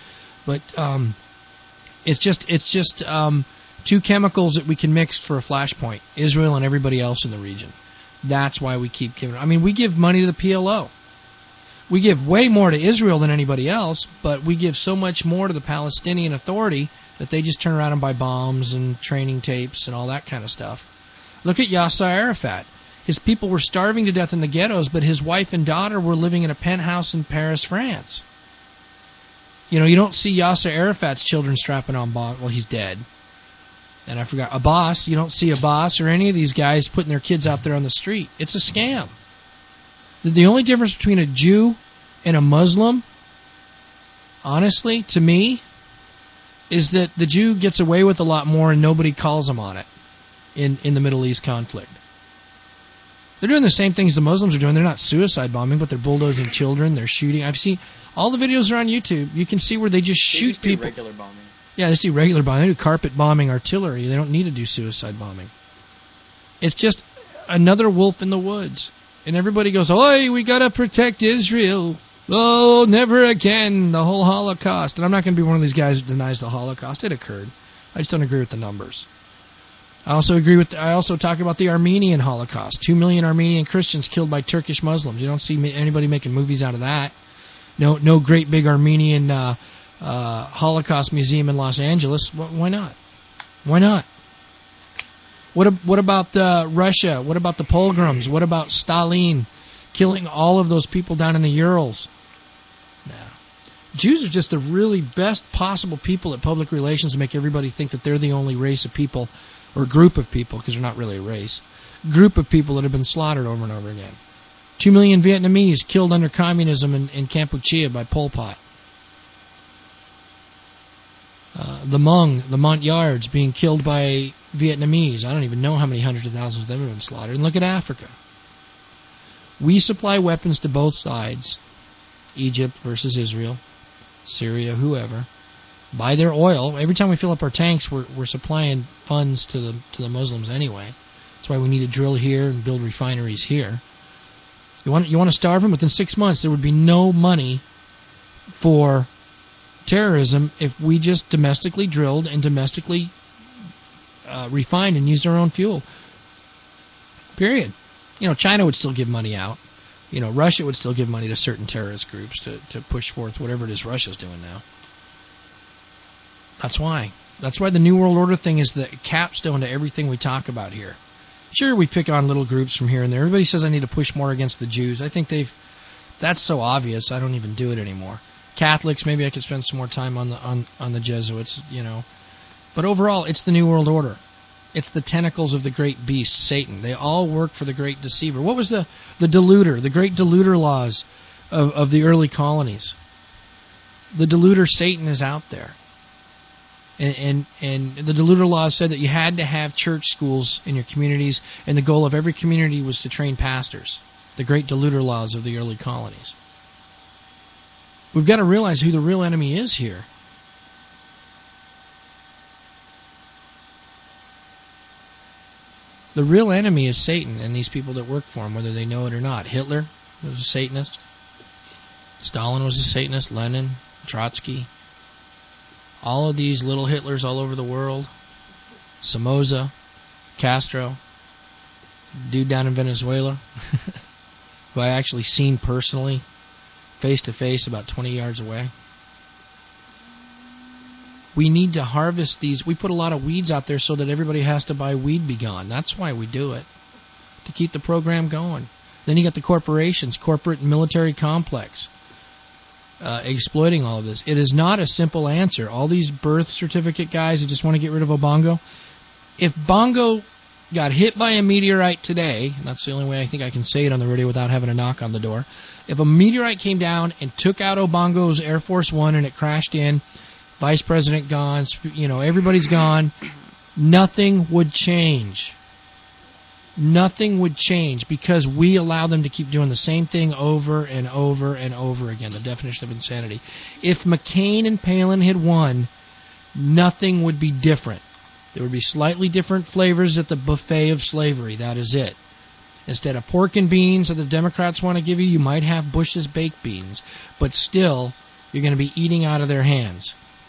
But um, it's just it's just um, two chemicals that we can mix for a flashpoint, Israel and everybody else in the region. That's why we keep giving. I mean, we give money to the P L O. We give way more to Israel than anybody else, but we give so much more to the Palestinian Authority that they just turn around and buy bombs and training tapes and all that kind of stuff. Look at Yasser Arafat. His people were starving to death in the ghettos, but his wife and daughter were living in a penthouse in Paris, France. You know, you don't see Yasser Arafat's children strapping on bombs. Well, he's dead. And I forgot, Abbas, you don't see Abbas or any of these guys putting their kids out there on the street. It's a scam. The only difference between a Jew and a Muslim, honestly, to me, is that the Jew gets away with a lot more and nobody calls him on it in, in the Middle East conflict. They're doing the same things the Muslims are doing. They're not suicide bombing, but they're bulldozing children. They're shooting. I've seen all the videos are on YouTube. You can see where they just they shoot just do people. Regular bombing. Yeah, they just do regular bombing. They do carpet bombing, artillery. They don't need to do suicide bombing. It's just another wolf in the woods. And everybody goes, "Oi, we got to protect Israel. Oh, never again, the whole Holocaust." And I'm not going to be one of these guys that denies the Holocaust. It occurred. I just don't agree with the numbers. I also agree with. I also talk about the Armenian Holocaust. Two million Armenian Christians killed by Turkish Muslims. You don't see anybody making movies out of that. No, no great big Armenian uh, uh, Holocaust museum in Los Angeles. Why not? Why not? What what about uh, Russia? What about the pogroms? What about Stalin killing all of those people down in the Urals? No. Jews are just the really best possible people at public relations to make everybody think that they're the only race of people, or group of people, because they're not really a race, group of people that have been slaughtered over and over again. Two million Vietnamese killed under communism in, in Kampuchea by Pol Pot. Uh, the Hmong, the Montyards being killed by Vietnamese. I don't even know how many hundreds of thousands of them have been slaughtered. And look at Africa. We supply weapons to both sides, Egypt versus Israel, Syria, whoever. Buy their oil. Every time we fill up our tanks, we're we're supplying funds to the to the Muslims anyway. That's why we need to drill here and build refineries here. You want you want to starve them? Within six months, there would be no money for terrorism if we just domestically drilled and domestically uh, refined and used our own fuel. Period. You know, China would still give money out. You know, Russia would still give money to certain terrorist groups to, to push forth whatever it is Russia's doing now. That's why. That's why the New World Order thing is the capstone to everything we talk about here. Sure, we pick on little groups from here and there. Everybody says I need to push more against the Jews. I think they've... That's so obvious, I don't even do it anymore. Catholics, maybe I could spend some more time on the on, on the Jesuits, you know. But overall, it's the New World Order. It's the tentacles of the great beast, Satan. They all work for the great deceiver. What was the, the deluder, the great deluder laws of, of the early colonies? The deluder Satan is out there. And, and and the deluder laws said that you had to have church schools in your communities, and the goal of every community was to train pastors. The great deluder laws of the early colonies. We've got to realize who the real enemy is here. The real enemy is Satan and these people that work for him, whether they know it or not. Hitler was a Satanist. Stalin was a Satanist. Lenin, Trotsky. All of these little Hitlers all over the world. Somoza, Castro, dude down in Venezuela, who I actually seen personally, face to face, about twenty yards away. We need to harvest these. We put a lot of weeds out there so that everybody has to buy Weed Be Gone. That's why we do it, to keep the program going. Then you got the corporations, corporate and military complex, uh, exploiting all of this. It is not a simple answer. All these birth certificate guys that just want to get rid of Obongo. If Bongo got hit by a meteorite today, and that's the only way I think I can say it on the radio without having a knock on the door. If a meteorite came down and took out Obongo's Air Force One and it crashed in, Vice President gone, you know, everybody's gone, nothing would change. Nothing would change because we allow them to keep doing the same thing over and over and over again, the definition of insanity. If McCain and Palin had won, nothing would be different. There would be slightly different flavors at the buffet of slavery. That is it. Instead of pork and beans that the Democrats want to give you, you might have Bush's baked beans. But still, you're going to be eating out of their hands.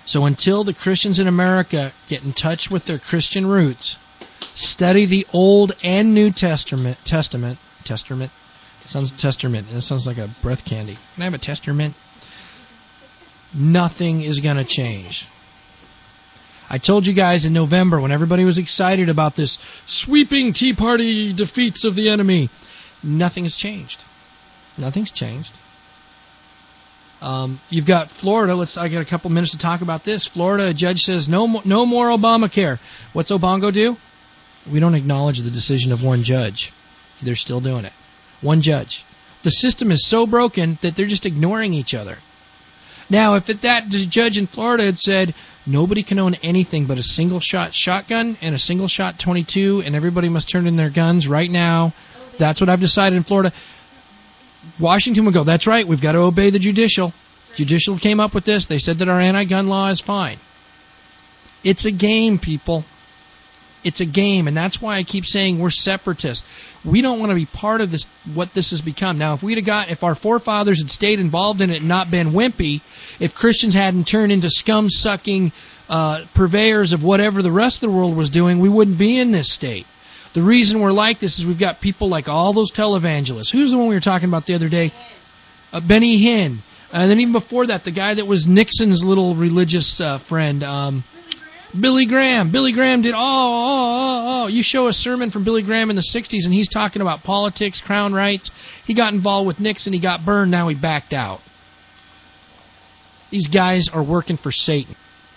So until the Christians in America get in touch with their Christian roots, study the Old and New Testament, Testament, Testament, it sounds Testament, and it sounds like a breath candy. Can I have a Testament? Nothing is going to change. I told you guys in November when everybody was excited about this sweeping Tea Party defeats of the enemy, nothing has changed. Nothing's changed. Um, you've got Florida. Let's. I got a couple minutes to talk about this. Florida, a judge says no, mo- no more Obamacare. What's Obongo do? We don't acknowledge the decision of one judge. They're still doing it. One judge. The system is so broken that they're just ignoring each other. Now, if it, that judge in Florida had said nobody can own anything but a single-shot shotgun and a single-shot twenty-two, and everybody must turn in their guns right now, that's what I've decided in Florida. Washington would go, that's right, we've got to obey the judicial. Judicial came up with this. They said that our anti-gun law is fine. It's a game, people. It's a game, and that's why I keep saying we're separatists. We don't want to be part of this, what this has become. Now, if we'd have got, if our forefathers had stayed involved in it and not been wimpy, if Christians hadn't turned into scum-sucking uh, purveyors of whatever the rest of the world was doing, we wouldn't be in this state. The reason we're like this is we've got people like all those televangelists. Who's the one we were talking about the other day? Uh, Benny Hinn. And then even before that, the guy that was Nixon's little religious uh, friend, um, Billy Graham. Billy Graham did, oh, oh, oh, oh. You show a sermon from Billy Graham in the sixties, and he's talking about politics, crown rights. He got involved with Nixon. He got burned. Now he backed out. These guys are working for Satan.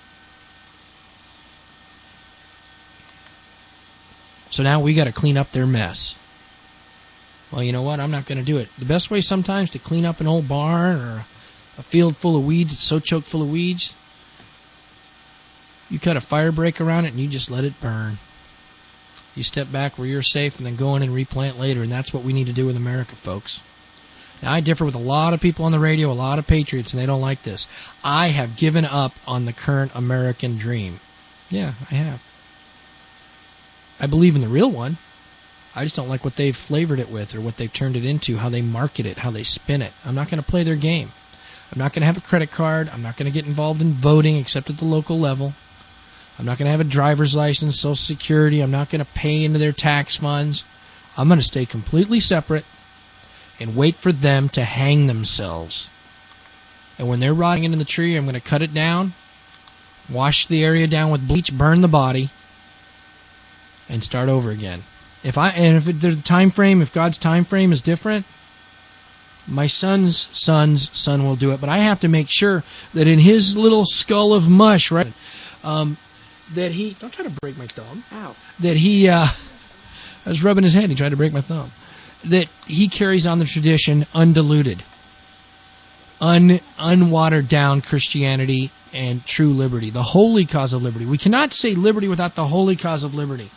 So now we got to clean up their mess. Well, you know what? I'm not going to do it. The best way sometimes to clean up an old barn or a field full of weeds, it's so choked full of weeds, you cut a fire break around it and you just let it burn. You step back where you're safe and then go in and replant later, and that's what we need to do with America, folks. Now, I differ with a lot of people on the radio, a lot of patriots, and they don't like this. I have given up on the current American dream. Yeah, I have. I believe in the real one. I just don't like what they've flavored it with or what they've turned it into, how they market it, how they spin it. I'm not going to play their game. I'm not going to have a credit card. I'm not going to get involved in voting except at the local level. I'm not going to have a driver's license, Social Security. I'm not going to pay into their tax funds. I'm going to stay completely separate and wait for them to hang themselves. And when they're rotting into the tree, I'm going to cut it down, wash the area down with bleach, burn the body, and start over again. If I and if it, the time frame, if God's time frame is different, my son's son's son will do it. But I have to make sure that in his little skull of mush, right, um, that he don't try to break my thumb. Ow. That he, uh, I was rubbing his head. He tried to break my thumb. That he carries on the tradition undiluted, un unwatered down Christianity and true liberty, the holy cause of liberty. We cannot say liberty without the holy cause of liberty.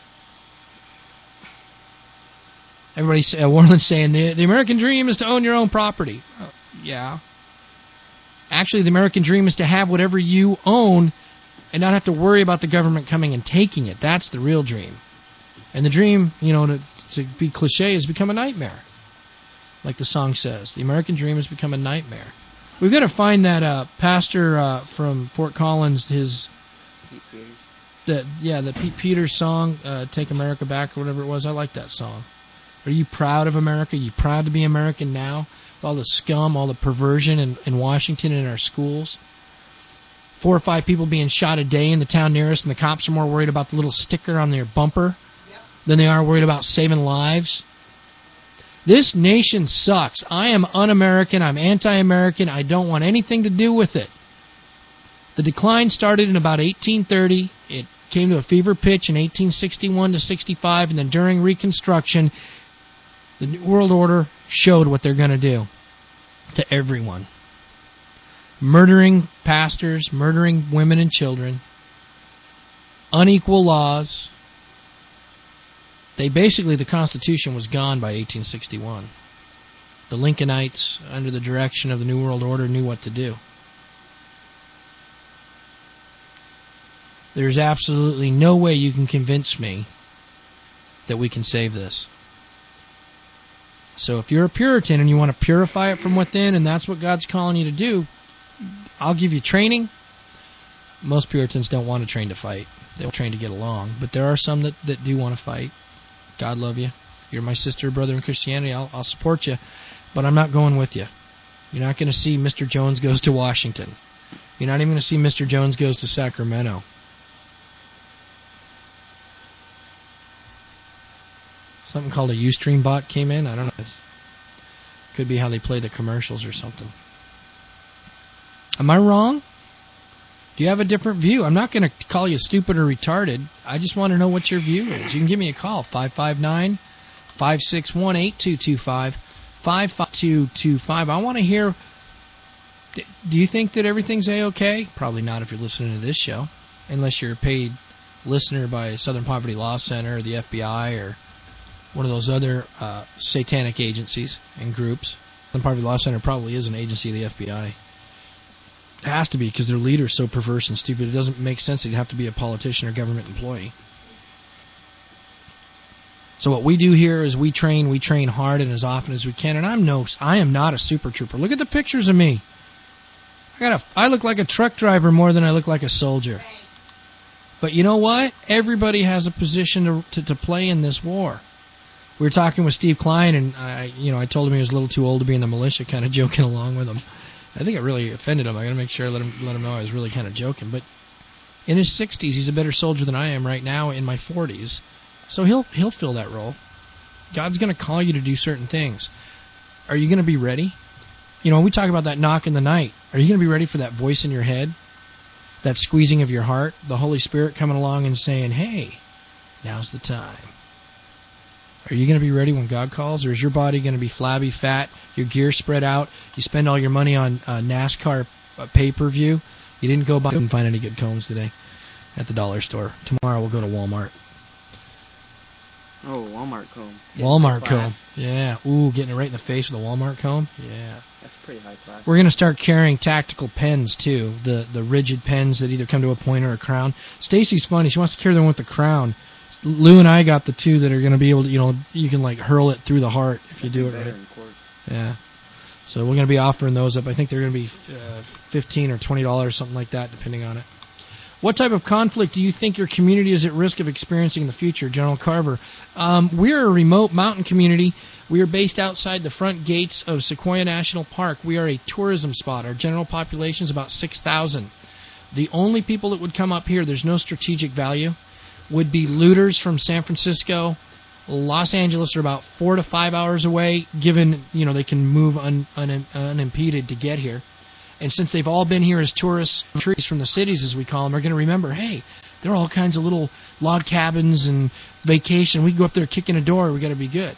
Everybody say, uh, Warren's saying the, the American dream is to own your own property. Uh, yeah. Actually, the American dream is to have whatever you own and not have to worry about the government coming and taking it. That's the real dream. And the dream, you know, to, to be cliche, has become a nightmare. Like the song says. The American dream has become a nightmare. We've got to find that uh, pastor uh, from Fort Collins, his... Pete Peters. The, yeah, the Pete Peters song, uh, Take America Back, or whatever it was. I like that song. Are you proud of America? Are you proud to be American now? All the scum, all the perversion in, in Washington and in our schools. Four or five people being shot a day in the town near us, and the cops are more worried about the little sticker on their bumper yep. than they are worried about saving lives. This nation sucks. I am un-American. I'm anti-American. I don't want anything to do with it. The decline started in about eighteen thirty. It came to a fever pitch in eighteen sixty-one to sixty-five, and then during Reconstruction, the New World Order showed what they're going to do to everyone. Murdering pastors, murdering women and children, unequal laws. They basically, the Constitution was gone by eighteen sixty-one. The Lincolnites, under the direction of the New World Order, knew what to do. There's absolutely no way you can convince me that we can save this. So if you're a Puritan and you want to purify it from within, and that's what God's calling you to do, I'll give you training. most Puritans don't want to train to fight. They want to train to get along. But there are some that, that do want to fight. God love you. If you're my sister or brother in Christianity, I'll, I'll support you. But I'm not going with you. You're not going to see Mister Jones goes to Washington. You're not even going to see Mister Jones goes to Sacramento. Something called a Ustream bot came in. I don't know. Could be how they play the commercials or something. Am I wrong? Do you have a different view? I'm not going to call you stupid or retarded. I just want to know what your view is. You can give me a call, five five nine, five six one, eight two two five, five five two two five. I want to hear, do you think that everything's A-okay? Probably not if you're listening to this show, unless you're a paid listener by Southern Poverty Law Center or the F B I or one of those other uh, satanic agencies and groups. Southern Poverty Law Center probably is an agency of the F B I. It has to be, because their leader's so perverse and stupid. It doesn't make sense that you'd have to be a politician or government employee. So what we do here is we train, we train hard and as often as we can. And I'm no, I am not a super trooper. Look at the pictures of me. I got a, I look like a truck driver more than I look like a soldier. But you know what? Everybody has a position to to, to play in this war. We were talking with Steve Klein, and I, you know, I told him he was a little too old to be in the militia, kind of joking along with him. I think it really offended him. I got to make sure I let him let him know I was really kind of joking. But in his sixties, he's a better soldier than I am right now in my forties. So he'll he'll fill that role. God's going to call you to do certain things. Are you going to be ready? You know, when we talk about that knock in the night, are you going to be ready for that voice in your head, that squeezing of your heart, the Holy Spirit coming along and saying, "Hey, now's the time"? Are you going to be ready when God calls, or is your body going to be flabby, fat, your gear spread out, you spend all your money on uh, NASCAR uh, pay-per-view, you didn't go buy, couldn't find any good combs today at the dollar store. Tomorrow we'll go to Walmart. Oh, Walmart comb. Walmart comb. Yeah. Ooh, getting it right in the face with a Walmart comb. Yeah. That's pretty high class. We're going to start carrying tactical pens, too, the the rigid pens that either come to a point or a crown. Stacy's funny. She wants to carry the one with the crown. Lou and I got the two that are going to be able to, you know, you can like hurl it through the heart if you do it right. Yeah. So we're going to be offering those up. I think they're going to be uh, fifteen or twenty dollars, something like that, depending on it. What type of conflict do you think your community is at risk of experiencing in the future, General Carver? Um, we're a remote mountain community. We are based outside the front gates of Sequoia National Park. We are a tourism spot. Our general population is about six thousand. The only people that would come up here, there's no strategic value, would be looters from San Francisco. Los Angeles are about four to five hours away, given, you know, they can move un, un, unimpeded to get here. And since they've all been here as tourists, trees from the cities, as we call them, are going to remember, hey, there are all kinds of little log cabins and vacation. We can go up there kicking a door. We got to be good.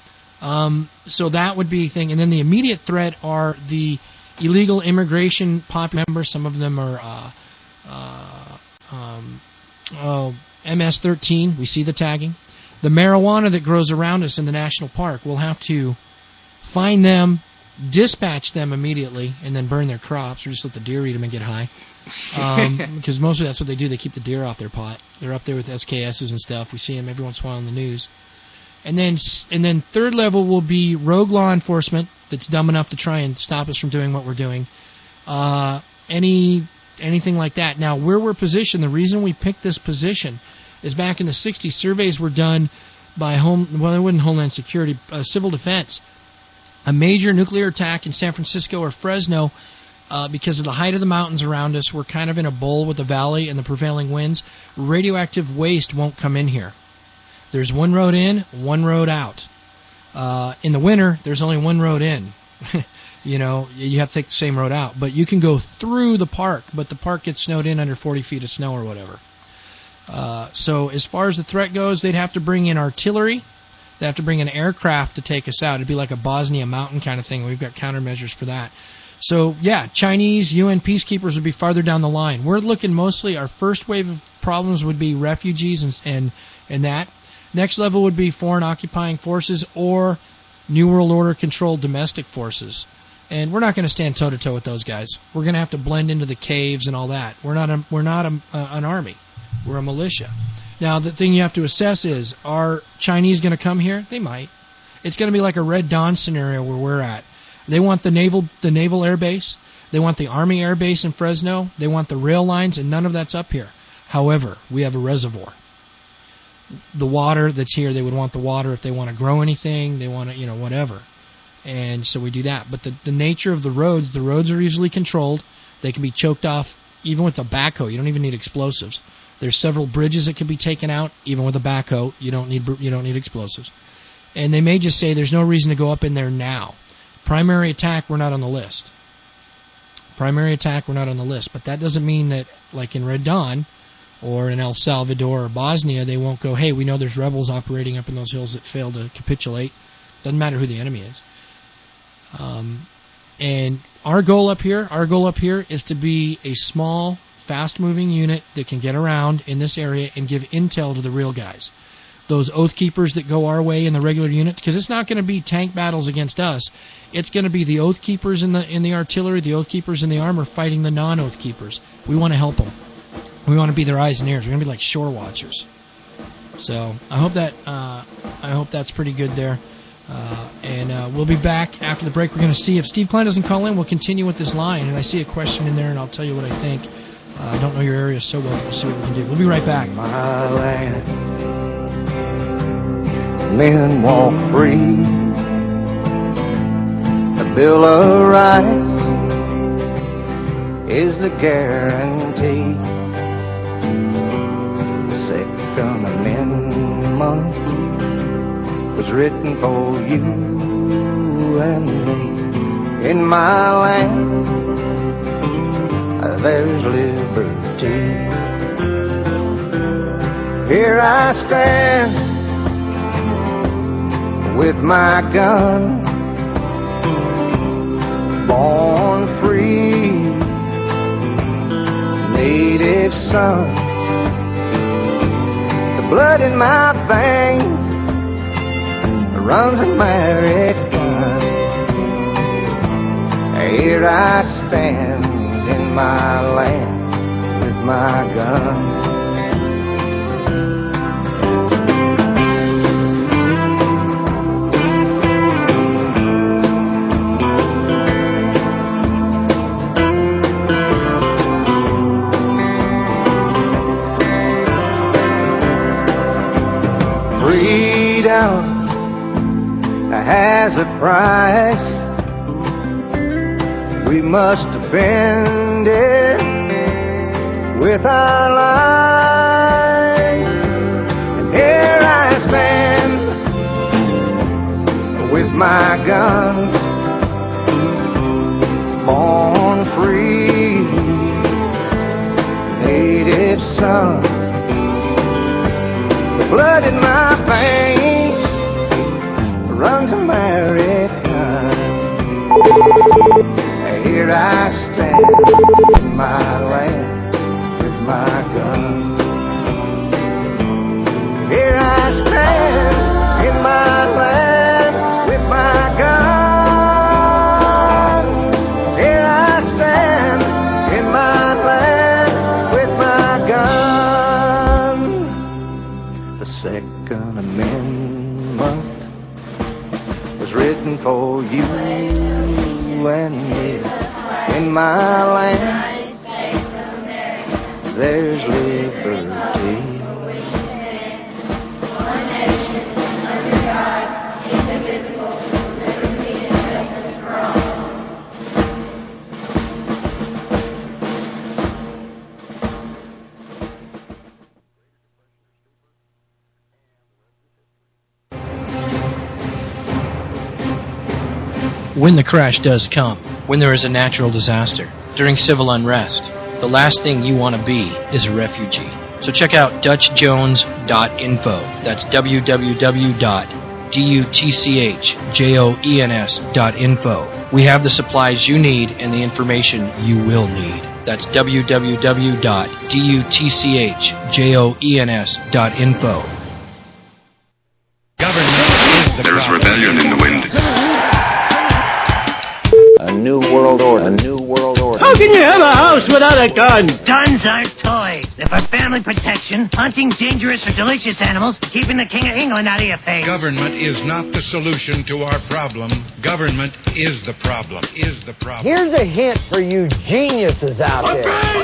Um, so that would be a thing. And then the immediate threat are the illegal immigration population members. Some of them are uh, uh, um, oh, M S thirteen. We see the tagging. The marijuana that grows around us in the national park, we'll have to find them, dispatch them immediately, and then burn their crops, or just let the deer eat them and get high. Um, because mostly that's what they do. They keep the deer off their pot. They're up there with S K S's and stuff. We see them every once in a while in the news. And then, and then third level will be rogue law enforcement that's dumb enough to try and stop us from doing what we're doing. Uh, any anything like that. Now, where we're positioned, the reason we picked this position is back in the sixties, surveys were done by home. Well, it wasn't Homeland Security, uh, Civil Defense. A major nuclear attack in San Francisco or Fresno, uh, because of the height of the mountains around us, we're kind of in a bowl with the valley and the prevailing winds. Radioactive waste won't come in here. There's one road in, one road out. Uh, in the winter, there's only one road in. You know, you have to take the same road out. But you can go through the park, but the park gets snowed in under forty feet of snow or whatever. Uh, so as far as the threat goes, they'd have to bring in artillery. They have to bring an aircraft to take us out. It'd be like a Bosnia mountain kind of thing. We've got countermeasures for that. So, yeah, Chinese, U N peacekeepers would be farther down the line. We're looking mostly, our first wave of problems would be refugees and and, and that. Next level would be foreign occupying forces or New World Order controlled domestic forces. And we're not going to stand toe-to-toe with those guys. We're going to have to blend into the caves and all that. We're not a, we're not a, uh, an army. We're a militia. Now, the thing you have to assess is, are Chinese going to come here? They might. It's going to be like a Red Dawn scenario where we're at. They want the naval the naval air base. They want the Army Air Base in Fresno. They want the rail lines, and none of that's up here. However, we have a reservoir. The water that's here, they would want the water if they want to grow anything. They want to, you know, whatever. And so we do that. But the, the nature of the roads, the roads are easily controlled. They can be choked off even with a backhoe. You don't even need explosives. There's several bridges that can be taken out even with a backhoe. You don't need you don't need explosives. And they may just say there's no reason to go up in there now. Primary attack, we're not on the list. Primary attack, we're not on the list. But that doesn't mean that, like in Red Dawn or in El Salvador or Bosnia, they won't go, hey, we know there's rebels operating up in those hills that failed to capitulate. Doesn't matter who the enemy is. Um, and our goal up here, our goal up here is to be a small, fast-moving unit that can get around in this area and give intel to the real guys. Those Oath Keepers that go our way in the regular units, because it's not going to be tank battles against us. It's going to be the Oath Keepers in the in the artillery, the Oath Keepers in the armor fighting the non-Oath Keepers. We want to help them. We want to be their eyes and ears. We're going to be like shore watchers. So I hope that uh, I hope that's pretty good there. Uh, and uh, we'll be back after the break. We're going to see if Steve Klein doesn't call in. We'll continue with this line, and I see a question in there, and I'll tell you what I think. Uh, I don't know your area so well, but we'll see what we can do. We'll be right back. My land, men walk free. The Bill of Rights is the guarantee. The Second Amendment was written for you and me. In my land, there's liberty. Here I stand with my gun, born free, native son. The blood in my veins runs American. Here I stand in my land with my gun. Freedom has a price. We must defend it with our lives. And here I stand with my gun, born free, native son. The blood in my veins runs American. Here I stand in my land with my gun. Here I stand in my land with my gun. Here I stand in my land with my gun. The Second Amendment was written for you and me. In my land, there's liberty. When the crash does come, when there is a natural disaster, during civil unrest, the last thing you want to be is a refugee. So check out Dutch Jones dot info. That's w w w dot dutch dot info. We have the supplies you need and the information you will need. That's w w w dot dutch dot info. There's rebellion in the wind. A new world order. A new world order. How can you have a house without a gun? Guns aren't toys. They're for family protection, hunting dangerous or delicious animals, keeping the King of England out of your face. Government is not the solution to our problem. Government is the problem. Is the problem. Here's a hint for you geniuses out there.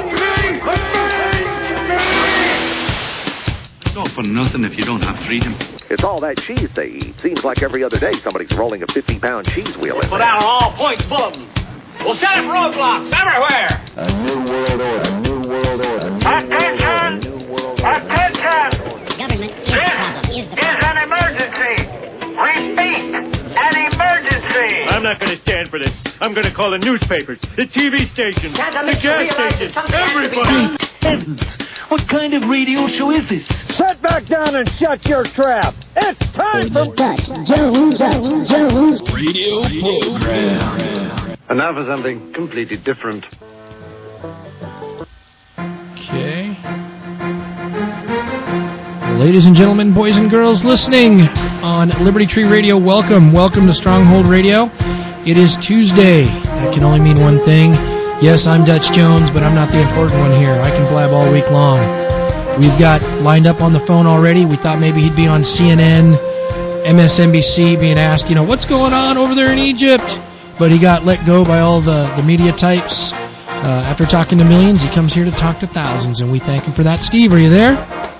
It's all for nothing if you don't have freedom. It's all that cheese they eat. Seems like every other day somebody's rolling a fifty-pound cheese wheel in Put there. out an all-points bulletin. We'll set up roadblocks everywhere. A new world order. A new world order. A new world order. A new world order. Attention! Government is the problem. Is the This is an emergency. Repeat, an emergency. I'm not going to stand for this. I'm going to call the newspapers, the T V stations, the gas stations, everybody. Heavens! What kind of radio show is this? Sit back down and shut your trap. It's time for Dutch Jones, Dutch Jones Radio program. And now for something completely different. Okay. Ladies and gentlemen, boys and girls listening on Liberty Tree Radio, welcome. Welcome to Stronghold Radio. It is Tuesday. That can only mean one thing. Yes, I'm Dutch Jones, but I'm not the important one here. I can blab all week long. We've got lined up on the phone already. We thought maybe he'd be on C N N, M S N B C, being asked, you know, what's going on over there in Egypt? But he got let go by all the, the media types. Uh, after talking to millions, he comes here to talk to thousands, and we thank him for that. Steve, are you there?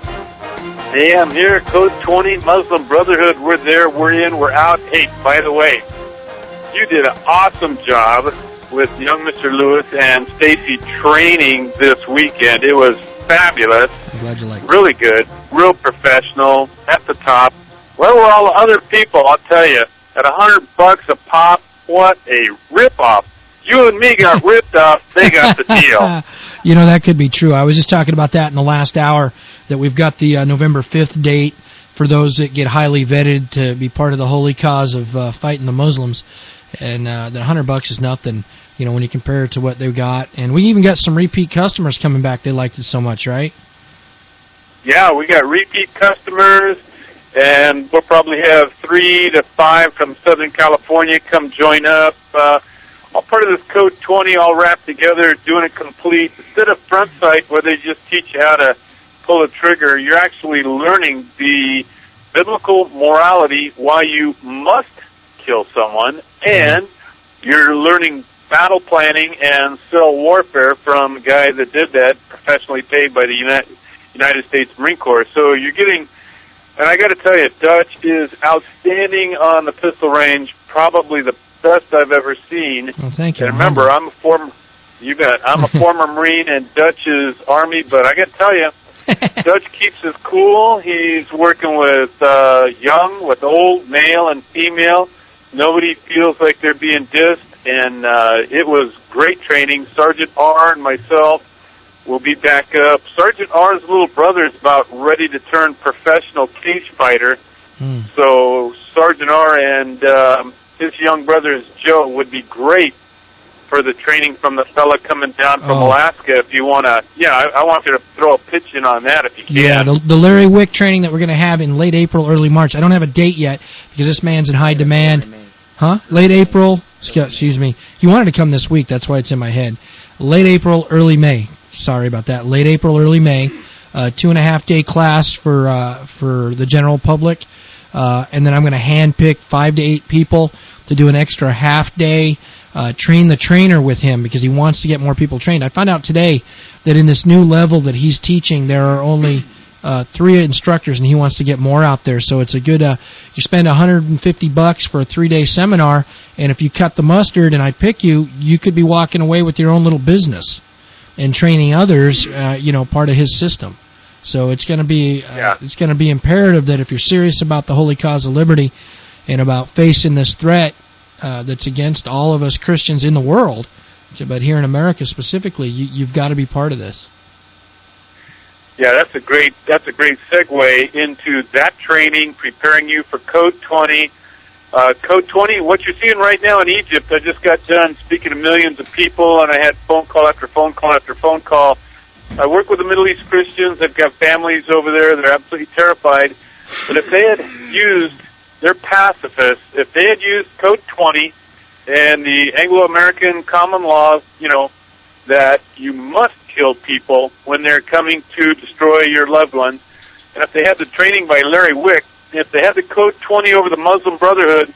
Hey, I'm here. Code twenty, Muslim Brotherhood. We're there. We're in. We're out. Hey, by the way, you did an awesome job with young Mister Lewis and Stacy training this weekend. It was fabulous. I'm glad you liked it. Really good. Real professional. At the top. Where were all the other people? I'll tell you. At a hundred bucks a pop, what a rip-off. You and me got ripped off. They got the deal. You know, that could be true. I was just talking about that in the last hour, that we've got the uh, November fifth date for those that get highly vetted to be part of the holy cause of uh, fighting the Muslims. And uh, the hundred bucks is nothing, you know, when you compare it to what they've got. And we even got some repeat customers coming back. They liked it so much, right? Yeah, we got repeat customers, and we'll probably have three to five from Southern California come join up. Uh, all part of this Code twenty, all wrapped together, doing it complete. Instead of front sight, where they just teach you how to pull a trigger, you're actually learning the biblical morality, why you must kill someone, and you're learning battle planning and cell warfare from a guy that did that, professionally paid by the United, United States Marine Corps. So you're getting, and I got to tell you, Dutch is outstanding on the pistol range, probably the best I've ever seen. Well, thank you. And remember, I'm a former, you bet, I'm a former Marine in Dutch's Army, but I got to tell you, Dutch keeps us cool. He's working with uh, young, with old, male, and female. Nobody feels like they're being dissed, and uh, it was great training. Sergeant R and myself will be back up. Sergeant R's little brother is about ready to turn professional cage fighter. Mm. So Sergeant R and um, his young brother Joe would be great for the training from the fella coming down from Oh. Alaska. If you want to, yeah, I, I want you to throw a pitch in on that if you can. Yeah, the, the Larry Wick training that we're going to have in late April, early March. I don't have a date yet because this man's in high demand. Huh? Late April? Excuse me. He wanted to come this week. That's why it's in my head. Late April, early May. Sorry about that. Late April, early May. Uh, two and a half day class for uh, for the general public. Uh, and then I'm going to handpick five to eight people to do an extra half day, uh, train the trainer with him because he wants to get more people trained. I found out today that in this new level that he's teaching, there are only uh, three instructors, and he wants to get more out there. So it's a good, uh, you spend one hundred fifty bucks for a three-day seminar, and if you cut the mustard and I pick you, you could be walking away with your own little business and training others, uh, you know, part of his system. So it's going to be uh, Yeah. it's going to be imperative that if you're serious about the holy cause of liberty and about facing this threat uh, that's against all of us Christians in the world, but here in America specifically, you, you've got to be part of this. Yeah, that's a great that's a great segue into that training, preparing you for Code twenty. Uh, Code twenty, what you're seeing right now in Egypt, I just got done speaking to millions of people, and I had phone call after phone call after phone call. I work with the Middle East Christians. They've got families over there. They're absolutely terrified. But if they had used, they're pacifists, if they had used Code twenty and the Anglo-American common law, you know, that you must kill people when they're coming to destroy your loved ones. And if they had the training by Larry Wick, if they had the Code twenty over the Muslim Brotherhood,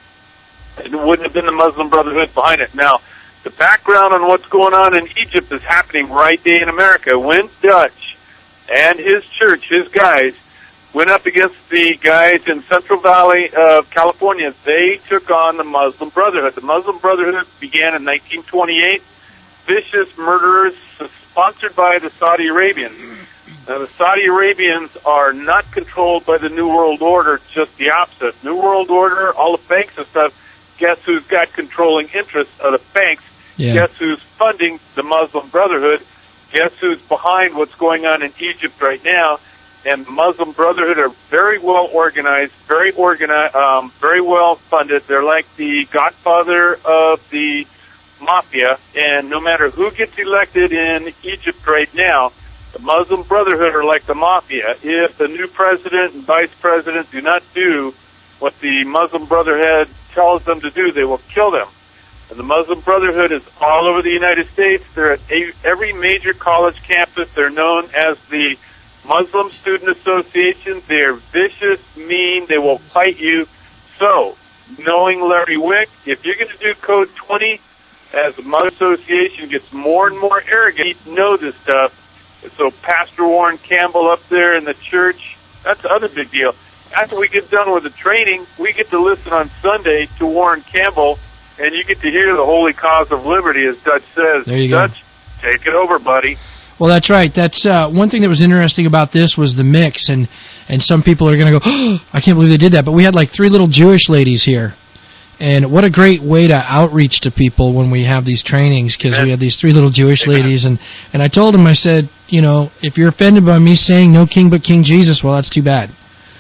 it wouldn't have been the Muslim Brotherhood behind it. Now, the background on what's going on in Egypt is happening right there in America. When Dutch and his church, his guys, went up against the guys in Central Valley of California, they took on the Muslim Brotherhood. The Muslim Brotherhood began in nineteen twenty-eight. Vicious murderers sponsored by the Saudi Arabians. Now, the Saudi Arabians are not controlled by the New World Order, just the opposite. New World Order, all the banks and stuff, guess who's got controlling interests of the banks? Yeah. Guess who's funding the Muslim Brotherhood? Guess who's behind what's going on in Egypt right now? And the Muslim Brotherhood are very well organized, very organized, um, very well funded. They're like the godfather of the mafia, and no matter who gets elected in Egypt right now, the Muslim Brotherhood are like the mafia. If the new president and vice president do not do what the Muslim Brotherhood tells them to do, they will kill them. And the Muslim Brotherhood is all over the United States. They're at every major college campus. They're known as the Muslim Student Association. They're vicious, mean. They will fight you. So, knowing Larry Wick, if you're going to do Code twenty, as the Muslim Association gets more and more arrogant, you need to know this stuff. And so Pastor Warren Campbell up there in the church, that's the other big deal. After we get done with the training, we get to listen on Sunday to Warren Campbell, and you get to hear the holy cause of liberty, as Dutch says. There you Dutch, go. Take it over, buddy. Well, that's right. That's uh, one thing that was interesting about this was the mix, and, and some people are going to go, oh, I can't believe they did that. But we had like three little Jewish ladies here. And what a great way to outreach to people when we have these trainings, because we had these three little Jewish ladies. And, and I told them, I said, you know, if you're offended by me saying no king but King Jesus, well, that's too bad.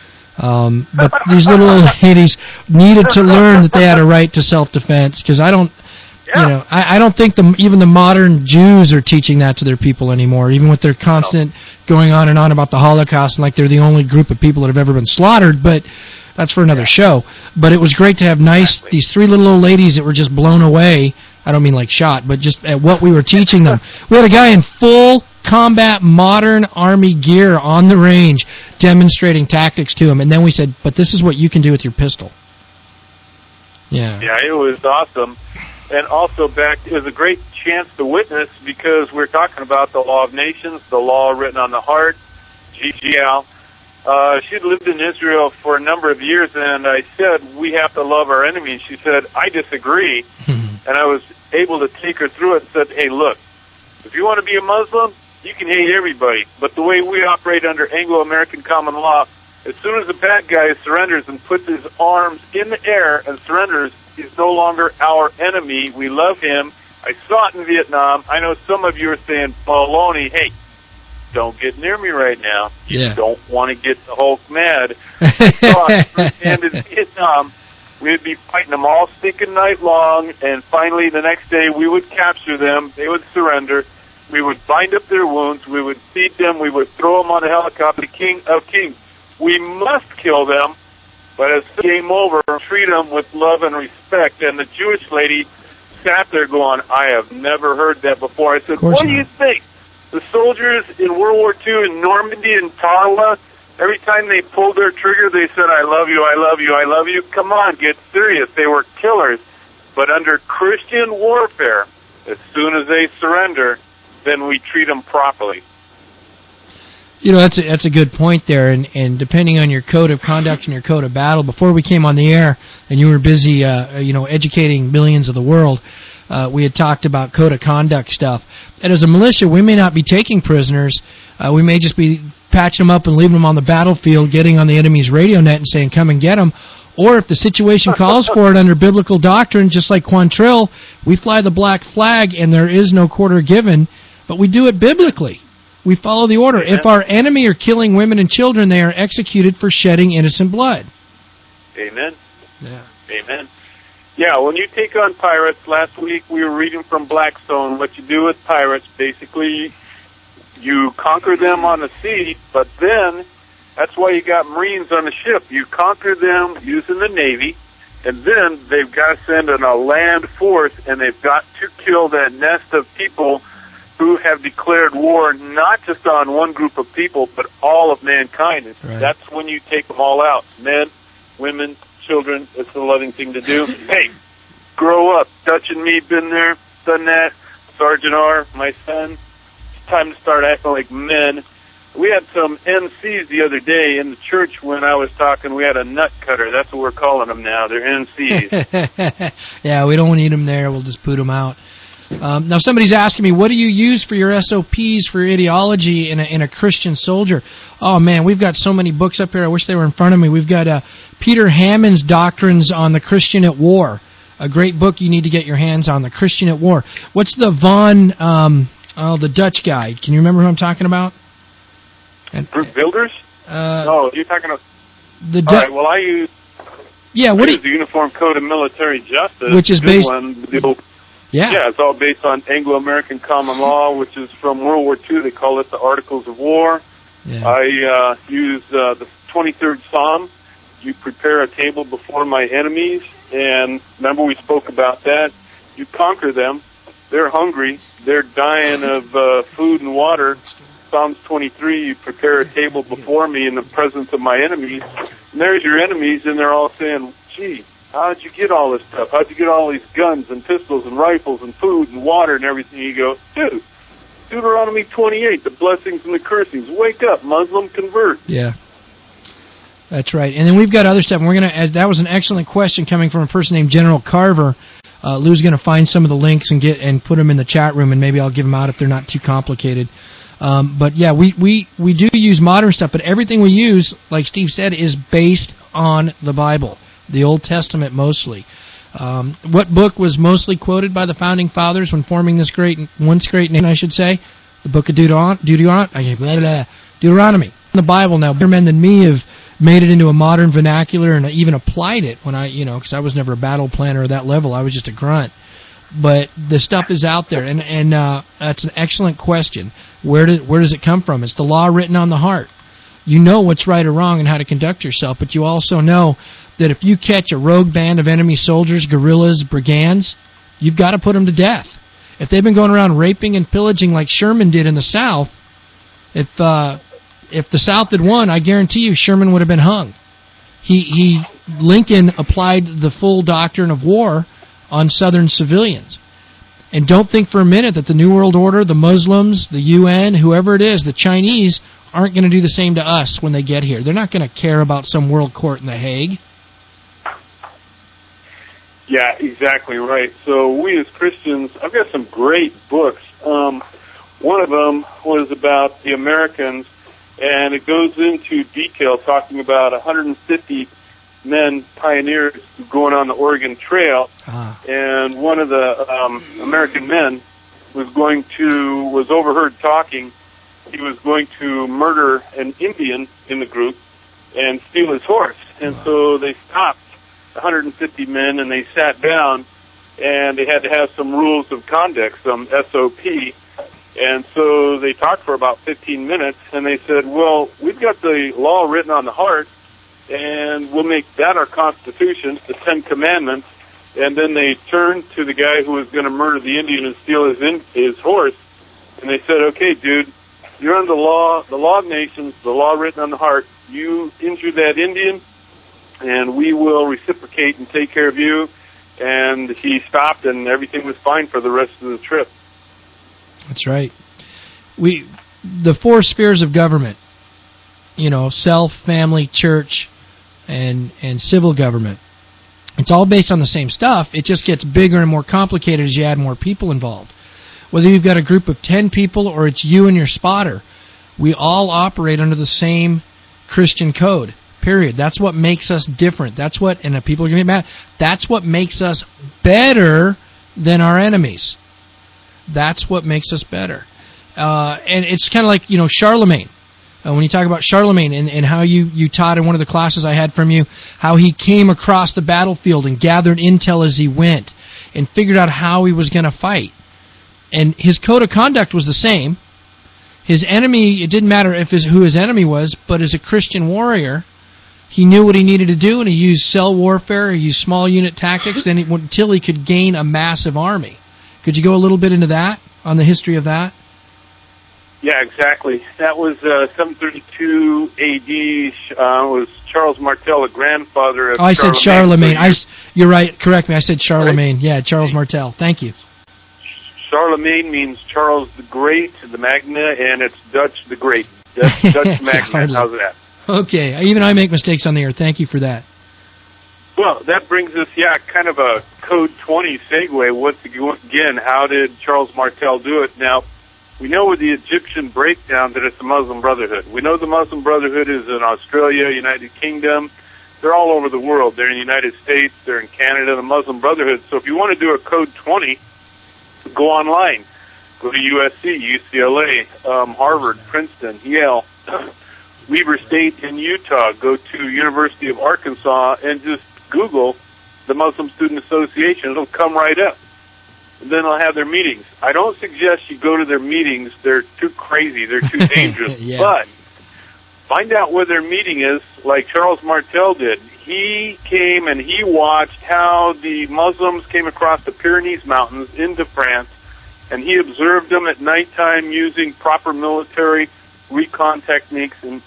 Um, but these little old ladies needed to learn that they had a right to self-defense, because I don't, yeah. you know, I, I don't think the, even the modern Jews are teaching that to their people anymore, even with their constant no. going on and on about the Holocaust and like they're the only group of people that have ever been slaughtered. But that's for another show. But it was great to have nice, exactly. these three little old ladies that were just blown away. I don't mean like shot, but just at what we were teaching them. We had a guy in full combat modern Army gear on the range demonstrating tactics to him. And then we said, but this is what you can do with your pistol. Yeah. Yeah, it was awesome. And also back, it was a great chance to witness, because we're talking about the law of nations, the law written on the heart, G G L. Uh, she'd lived in Israel for a number of years, and I said, we have to love our enemies. She said, I disagree. And I was able to take her through it and said, hey, look, if you want to be a Muslim, you can hate everybody. But the way we operate under Anglo-American common law, as soon as the bad guy surrenders and puts his arms in the air and surrenders, he's no longer our enemy. We love him. I saw it in Vietnam. I know some of you are saying, baloney, hey, don't get near me right now. You yeah. don't want to get the Hulk mad. I saw it firsthand in Vietnam. We'd be fighting them all stinking night long, and finally the next day we would capture them. They would surrender. We would bind up their wounds. We would feed them. We would throw them on a helicopter. The King of Kings. We must kill them, but as the game over, treat them with love and respect. And the Jewish lady sat there going, I have never heard that before. I said, what do you think? The soldiers in World War Two in Normandy and Tarawa, every time they pulled their trigger, they said, I love you, I love you, I love you. Come on, get serious. They were killers. But under Christian warfare, as soon as they surrender, then we treat them properly. You know, that's a, that's a good point there, and, and depending on your code of conduct and your code of battle, before we came on the air and you were busy, uh, you know, educating millions of the world, uh, we had talked about code of conduct stuff. And as a militia, we may not be taking prisoners. Uh, we may just be patching them up and leaving them on the battlefield, getting on the enemy's radio net and saying, come and get them. Or if the situation calls for it under biblical doctrine, just like Quantrill, we fly the black flag and there is no quarter given, but we do it biblically. We follow the order. Amen. If our enemy are killing women and children, they are executed for shedding innocent blood. Amen. Yeah. Amen. Yeah, when you take on pirates, last week we were reading from Blackstone, what you do with pirates, basically you conquer them on the sea, but then that's why you got Marines on the ship. You conquer them using the Navy, and then they've got to send in a land force, and they've got to kill that nest of people who have declared war not just on one group of people, but all of mankind. Right. That's when you take them all out. Men, women, children. It's the loving thing to do. Hey, grow up. Dutch and me been there, done that. Sergeant R, my son. It's time to start acting like men. We had some M Cs the other day in the church when I was talking. We had a nut cutter. That's what we're calling them now. They're M Cs. Yeah, we don't need them there. We'll just boot them out. Um, now, somebody's asking me, what do you use for your S O Ps for ideology in a, in a Christian soldier? Oh, man, we've got so many books up here. I wish they were in front of me. We've got uh, Peter Hammond's Doctrines on the Christian at War, a great book you need to get your hands on, The Christian at War. What's the Von, um, oh, the Dutch guy? Can you remember who I'm talking about? And, Bruce Builders? Uh, no, you're talking about... The All right, well, I use... Yeah, what I do use the Uniform Code of Military Justice. Which is Good based... One, the old, yeah. Yeah, it's all based on Anglo-American common law, which is from World War Two. They call it the Articles of War. Yeah. I uh, use uh, the twenty-third Psalm. You prepare a table before my enemies, and remember we spoke about that. You conquer them. They're hungry. They're dying of uh, food and water. Psalms twenty-three, you prepare a table before me in the presence of my enemies. And there's your enemies, and they're all saying, gee, how'd you get all this stuff? How'd you get all these guns and pistols and rifles and food and water and everything? You go, dude, Deuteronomy twenty-eight, the blessings and the cursings. Wake up, Muslim, convert. Yeah. That's right. And then we've got other stuff. And we're gonna. Uh, that was an excellent question coming from a person named General Carver. Uh, Lou's going to find some of the links and get and put them in the chat room, and maybe I'll give them out if they're not too complicated. Um, but yeah, we, we, we do use modern stuff, but everything we use, like Steve said, is based on the Bible, the Old Testament mostly. Um, what book was mostly quoted by the Founding Fathers when forming this great, once great nation, I should say? The book of Deuteron- Deuteron- Deuteronomy. The Bible now, better men than me have made it into a modern vernacular and even applied it when I, you know, because I was never a battle planner at that level. I was just a grunt. But the stuff is out there, and and uh, that's an excellent question. Where did where does it come from? It's the law written on the heart. You know what's right or wrong and how to conduct yourself, but you also know that if you catch a rogue band of enemy soldiers, guerrillas, brigands, you've got to put them to death. If they've been going around raping and pillaging like Sherman did in the South, if uh, if the South had won, I guarantee you Sherman would have been hung. He he Lincoln applied the full doctrine of war on Southern civilians. And don't think for a minute that the New World Order, the Muslims, the U N, whoever it is, the Chinese, aren't going to do the same to us when they get here. They're not going to care about some world court in The Hague. Yeah, exactly right. So we as Christians, I've got some great books. Um, one of them was about the Americans, and it goes into detail talking about one hundred fifty men, pioneers, going on the Oregon Trail, ah. and one of the um, American men was going to, was overheard talking. He was going to murder an Indian in the group and steal his horse. And so they stopped one hundred fifty men, and they sat down, and they had to have some rules of conduct, some S O P. And so they talked for about fifteen minutes, and they said, well, we've got the law written on the heart, and we'll make that our Constitution, the Ten Commandments. And then they turned to the guy who was going to murder the Indian and steal his in, his horse, and they said, okay, dude, you're under the law, the law of nations, the law written on the heart. You injure that Indian, and we will reciprocate and take care of you. And he stopped, and everything was fine for the rest of the trip. That's right. We, the four spheres of government, you know, self, family, church, and and civil government. It's all based on the same stuff. It just gets bigger and more complicated as you add more people involved. Whether you've got a group of ten people or it's you and your spotter, we all operate under the same Christian code, period. That's what makes us different. That's what, and people are going to get mad, that's what makes us better than our enemies. That's what makes us better. Uh, and it's kind of like, you know, Charlemagne. Uh, when you talk about Charlemagne and, and how you, you taught in one of the classes I had from you, how he came across the battlefield and gathered intel as he went and figured out how he was going to fight. And his code of conduct was the same. His enemy, it didn't matter if his, who his enemy was, but as a Christian warrior, he knew what he needed to do, and he used cell warfare, he used small unit tactics, and it, until he could gain a massive army. Could you go a little bit into that, on the history of that? Yeah, exactly. That was uh, seven thirty-two A D. Uh, was Charles Martel, the grandfather of Oh, I said Charlemagne. Charlemagne. I, you're right. Correct me. I said Charlemagne. Right. Yeah, Charles Martel. Thank you. Charlemagne means Charles the Great, the Magna, and it's Dutch the Great. Dutch, Dutch Magna. How's that? Okay. Even I make mistakes on the air. Thank you for that. Well, that brings us, yeah, kind of a Code twenty segue. Once again, how did Charles Martel do it? Now, we know with the Egyptian breakdown that it's the Muslim Brotherhood. We know the Muslim Brotherhood is in Australia, United Kingdom. They're all over the world. They're in the United States. They're in Canada, the Muslim Brotherhood. So if you want to do a Code twenty, go online. Go to U S C, U C L A, um, Harvard, Princeton, Yale, Weber State in Utah. Go to University of Arkansas and just Google the Muslim Student Association. It'll come right up. And then they'll have their meetings. I don't suggest you go to their meetings. They're too crazy. They're too dangerous. Yeah. But find out where their meeting is, like Charles Martel did. He came and he watched how the Muslims came across the Pyrenees Mountains into France, and he observed them at nighttime using proper military recon techniques. And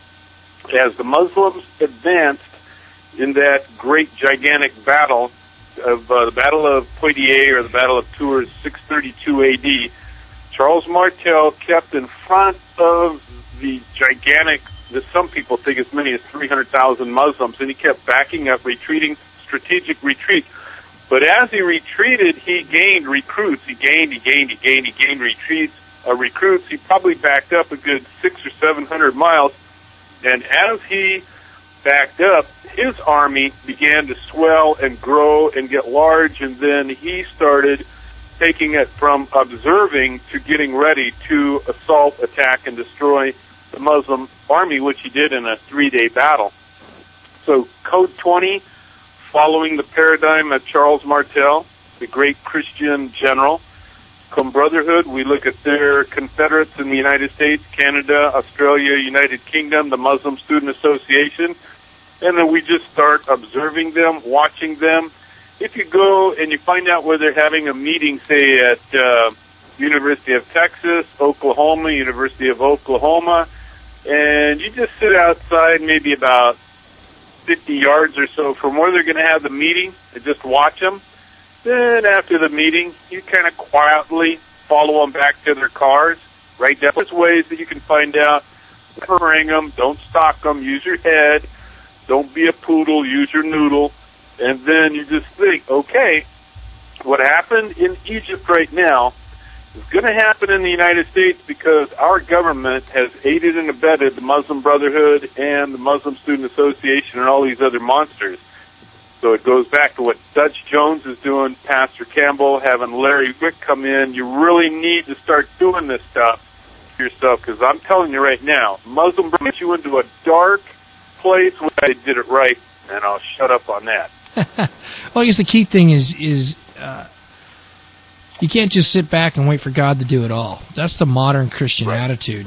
as the Muslims advanced in that great, gigantic battle of uh, the Battle of Poitiers, or the Battle of Tours, six thirty-two A D, Charles Martel kept in front of the gigantic, that some people think as many as three hundred thousand Muslims, and he kept backing up, retreating, strategic retreat. But as he retreated, he gained recruits. He gained, he gained, he gained, he gained retreats, uh, recruits. He probably backed up a good six or seven hundred miles, and as he backed up, his army began to swell and grow and get large, and then he started taking it from observing to getting ready to assault, attack, and destroy the Muslim army, which he did in a three-day battle. So Code twenty, following the paradigm of Charles Martel, the great Christian general. Come Brotherhood, we look at their confederates in the United States, Canada, Australia, United Kingdom, the Muslim Student Association, and then we just start observing them, watching them. If you go and you find out where they're having a meeting, say at uh, University of Texas, Oklahoma, University of Oklahoma, and you just sit outside maybe about fifty yards or so from where they're going to have the meeting and just watch them. Then after the meeting, you kind of quietly follow them back to their cars, right? There's ways that you can find out. Don't ring them, don't stalk them, use your head. Don't be a poodle, use your noodle. And then you just think, okay, what happened in Egypt right now is going to happen in the United States because our government has aided and abetted the Muslim Brotherhood and the Muslim Student Association and all these other monsters. So it goes back to what Dutch Jones is doing, Pastor Campbell, having Larry Wick come in. You really need to start doing this stuff yourself, because I'm telling you right now, Muslim brings you into a dark place where they did it right, and I'll shut up on that. Well, I guess the key thing is is uh, you can't just sit back and wait for God to do it all. That's the modern Christian right. attitude.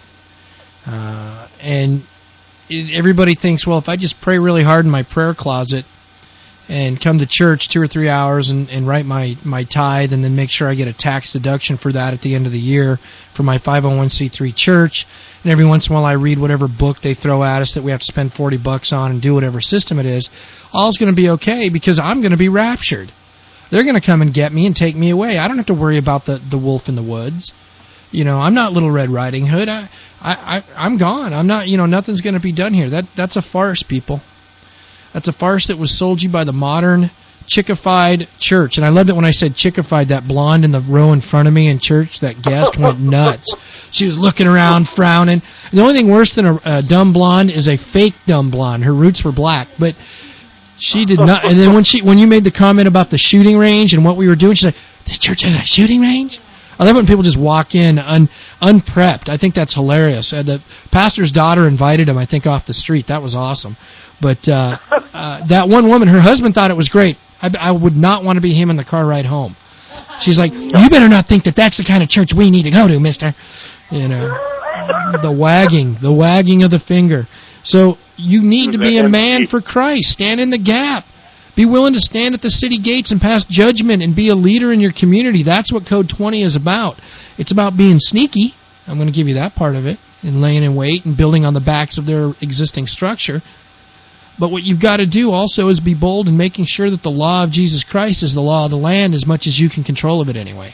Uh, and it, everybody thinks, well, if I just pray really hard in my prayer closet and come to church two or three hours and, and write my, my tithe and then make sure I get a tax deduction for that at the end of the year for my five oh one c three church, and every once in a while I read whatever book they throw at us that we have to spend forty bucks on and do whatever system it is, all's going to be okay because I'm going to be raptured. They're going to come and get me and take me away. I don't have to worry about the, the wolf in the woods. You know, I'm not Little Red Riding Hood. I, I, I, I'm gone. I'm not, you know, nothing's going to be done here. That That's a farce, people. That's a farce that was sold you by the modern chickified church. And I loved it when I said chickified. That blonde in the row in front of me in church, that guest went nuts. She was looking around, frowning. The only thing worse than a, a dumb blonde is a fake dumb blonde. Her roots were black, but she did not. And then when she, when you made the comment about the shooting range and what we were doing, she's like, "This church has a shooting range?" I love when people just walk in un, unprepped. I think that's hilarious. Uh, the pastor's daughter invited him, I think, off the street. That was awesome. But uh, uh, that one woman, her husband thought it was great. I, I would not want to be him in the car ride home. She's like, "You better not think that that's the kind of church we need to go to, mister." You know, the wagging, the wagging of the finger. So you need to be a man for Christ. Stand in the gap. Be willing to stand at the city gates and pass judgment and be a leader in your community. That's what Code twenty is about. It's about being sneaky. I'm going to give you that part of it, and laying in wait and building on the backs of their existing structure. But what you've got to do also is be bold in making sure that the law of Jesus Christ is the law of the land as much as you can control of it anyway.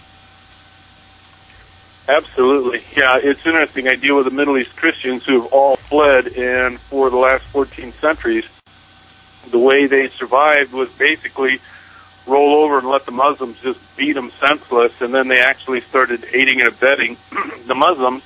Absolutely. Yeah, it's interesting. I deal with the Middle East Christians who have all fled, and for the last fourteen centuries, the way they survived was basically roll over and let the Muslims just beat them senseless, and then they actually started aiding and abetting the Muslims.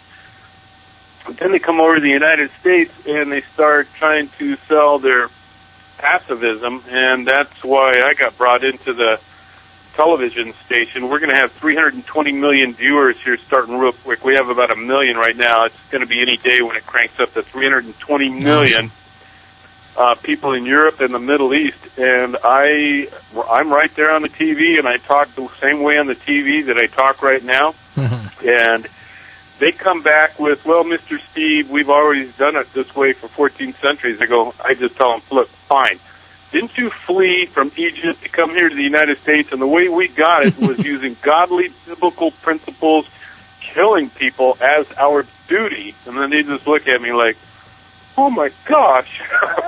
And then they come over to the United States and they start trying to sell their pacifism, and that's why I got brought into the television station. We're going to have three hundred twenty million viewers here starting real quick. We have about a million right now. It's going to be any day when it cranks up to three hundred twenty million uh, people in Europe and the Middle East. And I, I'm right there on the T V, and I talk the same way on the T V that I talk right now. And they come back with, well, Mister Steve, we've always done it this way for fourteen centuries. I go, I just tell them, look, fine. Didn't you flee from Egypt to come here to the United States? And the way we got it was using godly biblical principles, killing people as our duty. And then they just look at me like, oh, my gosh.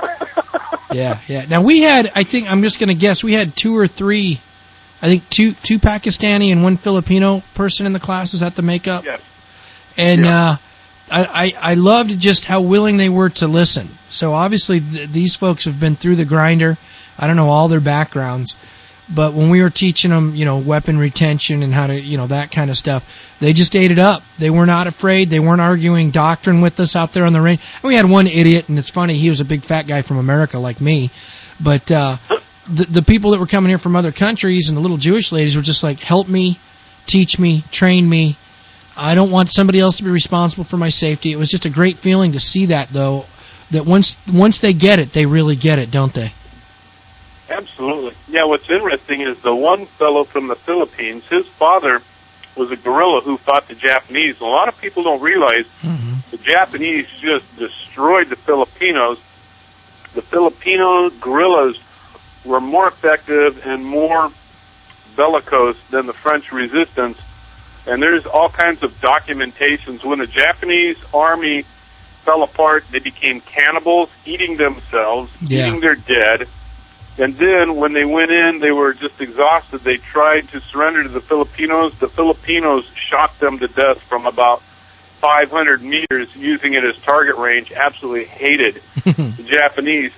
yeah, yeah. Now, we had, I think, I'm just going to guess, we had two or three, I think two two Pakistani and one Filipino person in the class. Is that the makeup? Yes. And yeah. uh, I, I, I loved just how willing they were to listen. So obviously th- these folks have been through the grinder. I don't know all their backgrounds, but when we were teaching them, you know, weapon retention and how to, you know, that kind of stuff, they just ate it up. They were not afraid. They weren't arguing doctrine with us out there on the range. And we had one idiot, and it's funny, he was a big fat guy from America like me, but uh, the, the people that were coming here from other countries and the little Jewish ladies were just like, help me, teach me, train me. I don't want somebody else to be responsible for my safety. It was just a great feeling to see that, though, that once once they get it, they really get it, don't they? Absolutely. Yeah, what's interesting is the one fellow from the Philippines, his father was a guerrilla who fought the Japanese. A lot of people don't realize mm-hmm. the Japanese just destroyed the Filipinos. The Filipino guerrillas were more effective and more bellicose than the French resistance. And there's all kinds of documentations. When the Japanese army fell apart, they became cannibals, eating themselves, yeah. eating their dead. And then when they went in, they were just exhausted. They tried to surrender to the Filipinos. The Filipinos shot them to death from about five hundred meters, using it as target range. Absolutely hated the Japanese.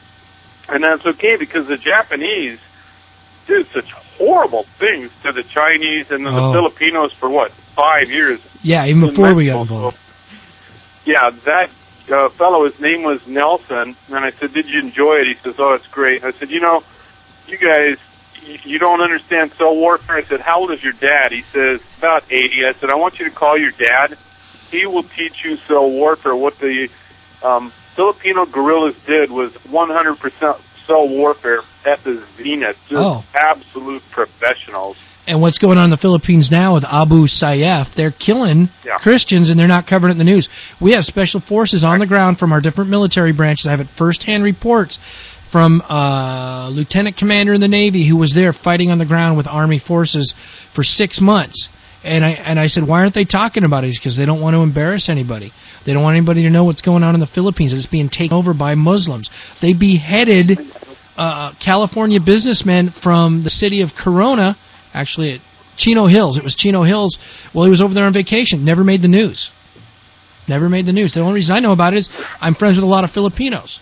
And that's okay, because the Japanese did such horrible things to the Chinese and then oh. the Filipinos for, what, five years? Yeah, even before we got involved. So, yeah, that uh, fellow, his name was Nelson, and I said, did you enjoy it? He says, oh, it's great. I said, you know, you guys, you, you don't understand cell warfare. I said, how old is your dad? He says, about eighty. I said, I want you to call your dad. He will teach you cell warfare. What the um, Filipino guerrillas did was one hundred percent cell warfare at the zenith, just oh. absolute professionals. And what's going on in the Philippines now with Abu Sayyaf, they're killing yeah. Christians and they're not covering it in the news. We have special forces on the ground from our different military branches. I have first-hand reports from uh, Lieutenant Commander in the Navy who was there fighting on the ground with Army forces for six months. And I and I said, why aren't they talking about it? Because they don't want to embarrass anybody. They don't want anybody to know what's going on in the Philippines. It's being taken over by Muslims. They beheaded uh, California businessmen from the city of Corona, actually at Chino Hills. It was Chino Hills. Well, he was over there on vacation. Never made the news. Never made the news. The only reason I know about it is I'm friends with a lot of Filipinos.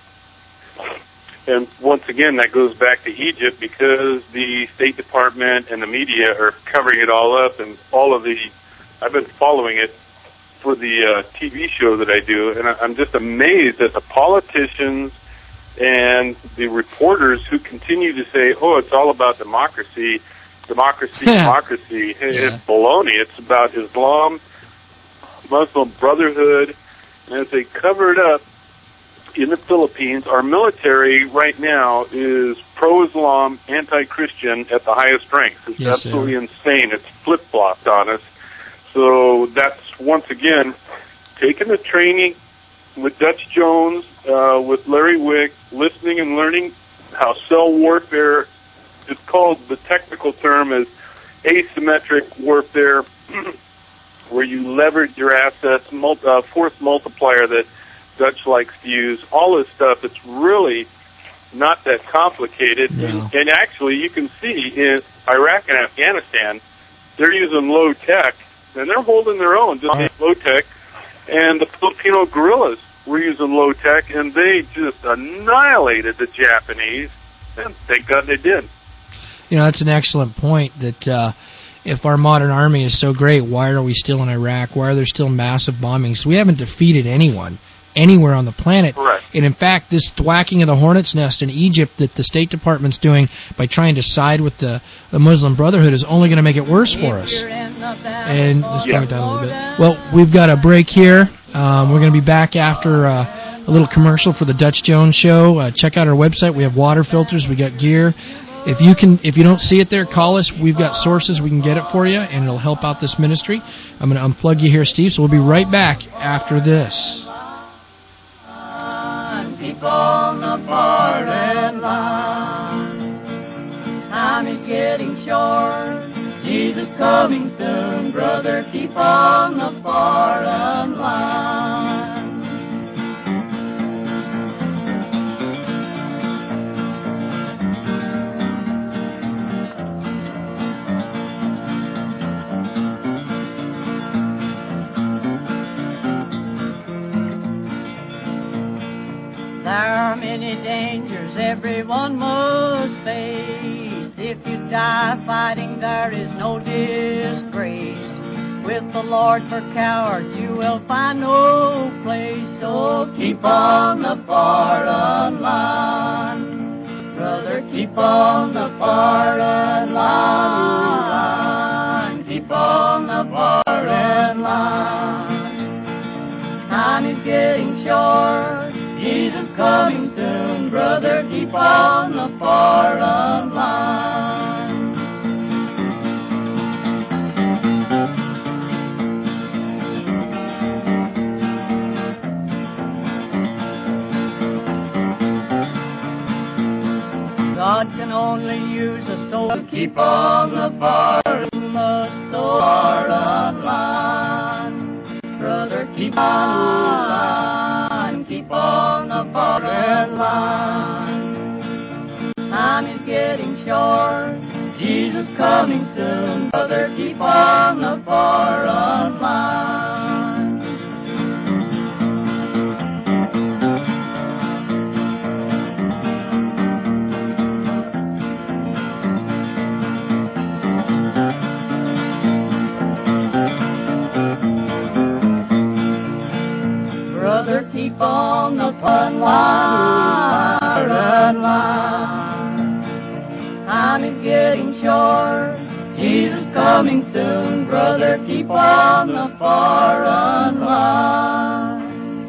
And once again, that goes back to Egypt, because the State Department and the media are covering it all up, and all of the, I've been following it for the uh, T V show that I do, and I'm just amazed at the politicians and the reporters who continue to say, oh, it's all about democracy, democracy, democracy. Yeah. It's baloney. It's about Islam, Muslim Brotherhood, and as they cover it up, in the Philippines, our military right now is pro-Islam, anti-Christian at the highest ranks. It's yes, absolutely sir. insane. It's flip-flopped on us. So that's, once again, taking the training with Dutch Jones, uh, with Larry Wick, listening and learning how cell warfare is called, the technical term is asymmetric warfare. where you leverage your assets, multi, uh, force multiplier that Dutch likes to use, all this stuff. It's really not that complicated. No. And, and actually, you can see in Iraq and Afghanistan, they're using low tech, and they're holding their own, just low tech. And the Filipino guerrillas were using low tech, and they just annihilated the Japanese. And thank God they did. You know, that's an excellent point. That uh, if our modern army is so great, why are we still in Iraq? Why are there still massive bombings? We haven't defeated anyone anywhere on the planet. Correct. And in fact, this thwacking of the hornet's nest in Egypt that the State Department's doing by trying to side with the, the Muslim Brotherhood is only going to make it worse for us. And let's bring it down a little bit. Well, we've got a break here. Um, we're going to be back after uh, a little commercial for the Dutch Jones Show. Uh, check out our website. We have water filters. We got gear. If you can, if you don't see it there, call us. We've got sources. We can get it for you, and it'll help out this ministry. I'm going to unplug you here, Steve. So we'll be right back after this. Keep on the foreign line. Time is getting short. Jesus coming soon, brother. Keep on the foreign line. There are many dangers everyone must face. If you die fighting, there is no disgrace. With the Lord for cowards, you will find no place. So keep on the foreign line. Brother, keep on the foreign line. Keep on the foreign line. Time is getting short. Jesus coming soon, brother, keep on the foreign line. God can only use a soul to keep on the foreign line. Brother, keep on, keep on the foreign line. Time is getting short. Jesus coming soon. Brother, keep on the foreign line. Brother, keep on the front line, front line. Time is getting short. Jesus coming soon. Brother, keep on the foreign line.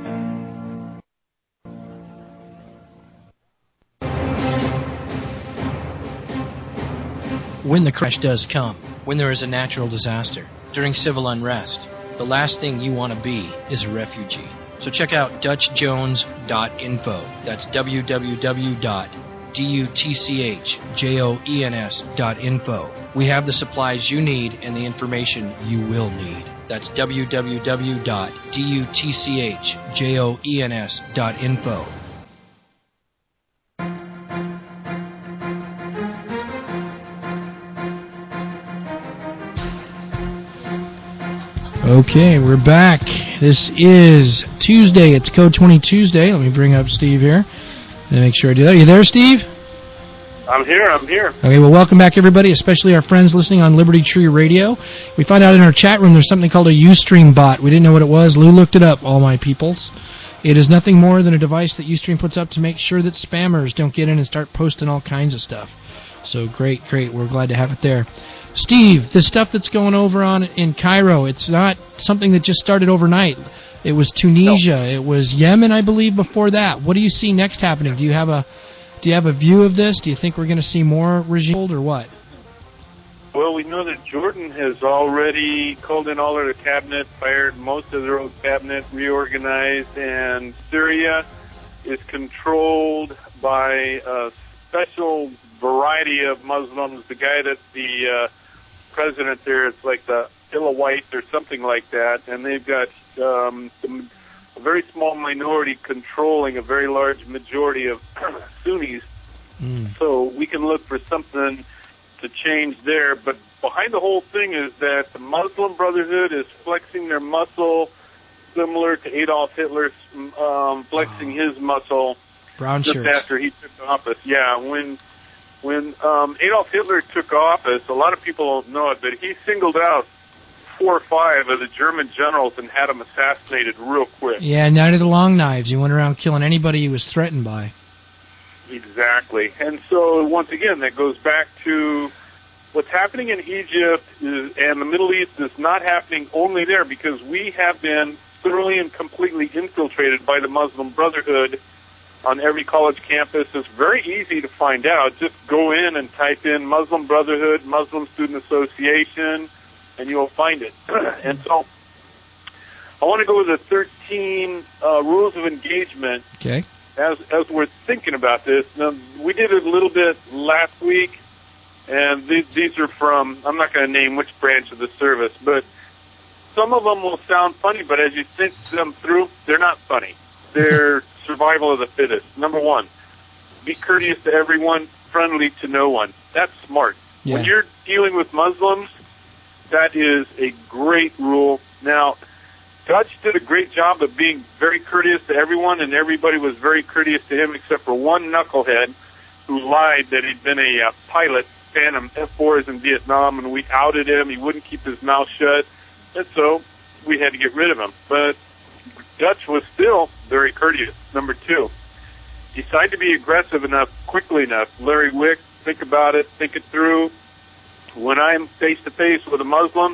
When the crash does come, when there is a natural disaster, during civil unrest, the last thing you want to be is a refugee. So check out Dutch Jones dot info. That's w w w dot dutch dot info. We have the supplies you need and the information you will need. That's w w w dot dutch dot info. Okay, we're back. This is Tuesday. It's Code twenty Tuesday. Let me bring up Steve here and make sure I do that. Are you there, Steve? I'm here, I'm here. Okay, well, welcome back, everybody, especially our friends listening on Liberty Tree Radio. We found out in our chat room there's something called a Ustream bot. We didn't know what it was. Lou looked it up, all my peoples. It is nothing more than a device that Ustream puts up to make sure that spammers don't get in and start posting all kinds of stuff. So great, great. We're glad to have it there. Steve, the stuff that's going over on in Cairo, it's not something that just started overnight. It was Tunisia, no. It was Yemen, I believe, before that. What do you see next happening? Do you have a do you have a view of this? Do you think we're going to see more regime or what? Well, we know that Jordan has already called in all of their cabinet, fired most of their own cabinet, reorganized, and Syria is controlled by a special variety of Muslims. The guy that's the uh, president there, it's like the Ilowites or something like that, and they've got um, a very small minority controlling a very large majority of Sunnis. Mm. So we can look for something to change there. But behind the whole thing is that the Muslim Brotherhood is flexing their muscle similar to Adolf Hitler um, flexing oh. his muscle Brown just shirts. after he took office. Yeah, when when um, Adolf Hitler took office, a lot of people don't know it, but he singled out four or five of the German generals and had them assassinated real quick. Yeah, Night of the Long Knives. He went around killing anybody he was threatened by. Exactly. And so, once again, that goes back to what's happening in Egypt is, and the Middle East is not happening only there because we have been thoroughly and completely infiltrated by the Muslim Brotherhood on every college campus. It's very easy to find out. Just go in and type in Muslim Brotherhood, Muslim Student Association, and you'll find it. And so I want to go with the thirteen uh, rules of engagement. Okay. As as we're thinking about this, now, we did it a little bit last week, and these, these are from, I'm not going to name which branch of the service, but some of them will sound funny, but as you think them through, they're not funny. They're survival of the fittest. Number one, be courteous to everyone, friendly to no one. That's smart. Yeah. When you're dealing with Muslims, that is a great rule. Now, Dutch did a great job of being very courteous to everyone, and everybody was very courteous to him except for one knucklehead who lied that he'd been a uh, pilot, Phantom F fours in Vietnam, and we outed him. He wouldn't keep his mouth shut, and so we had to get rid of him. But Dutch was still very courteous. Number two, decide to be aggressive enough, quickly enough. Larry Wick, think about it, think it through. When I'm face-to-face with the Muslims,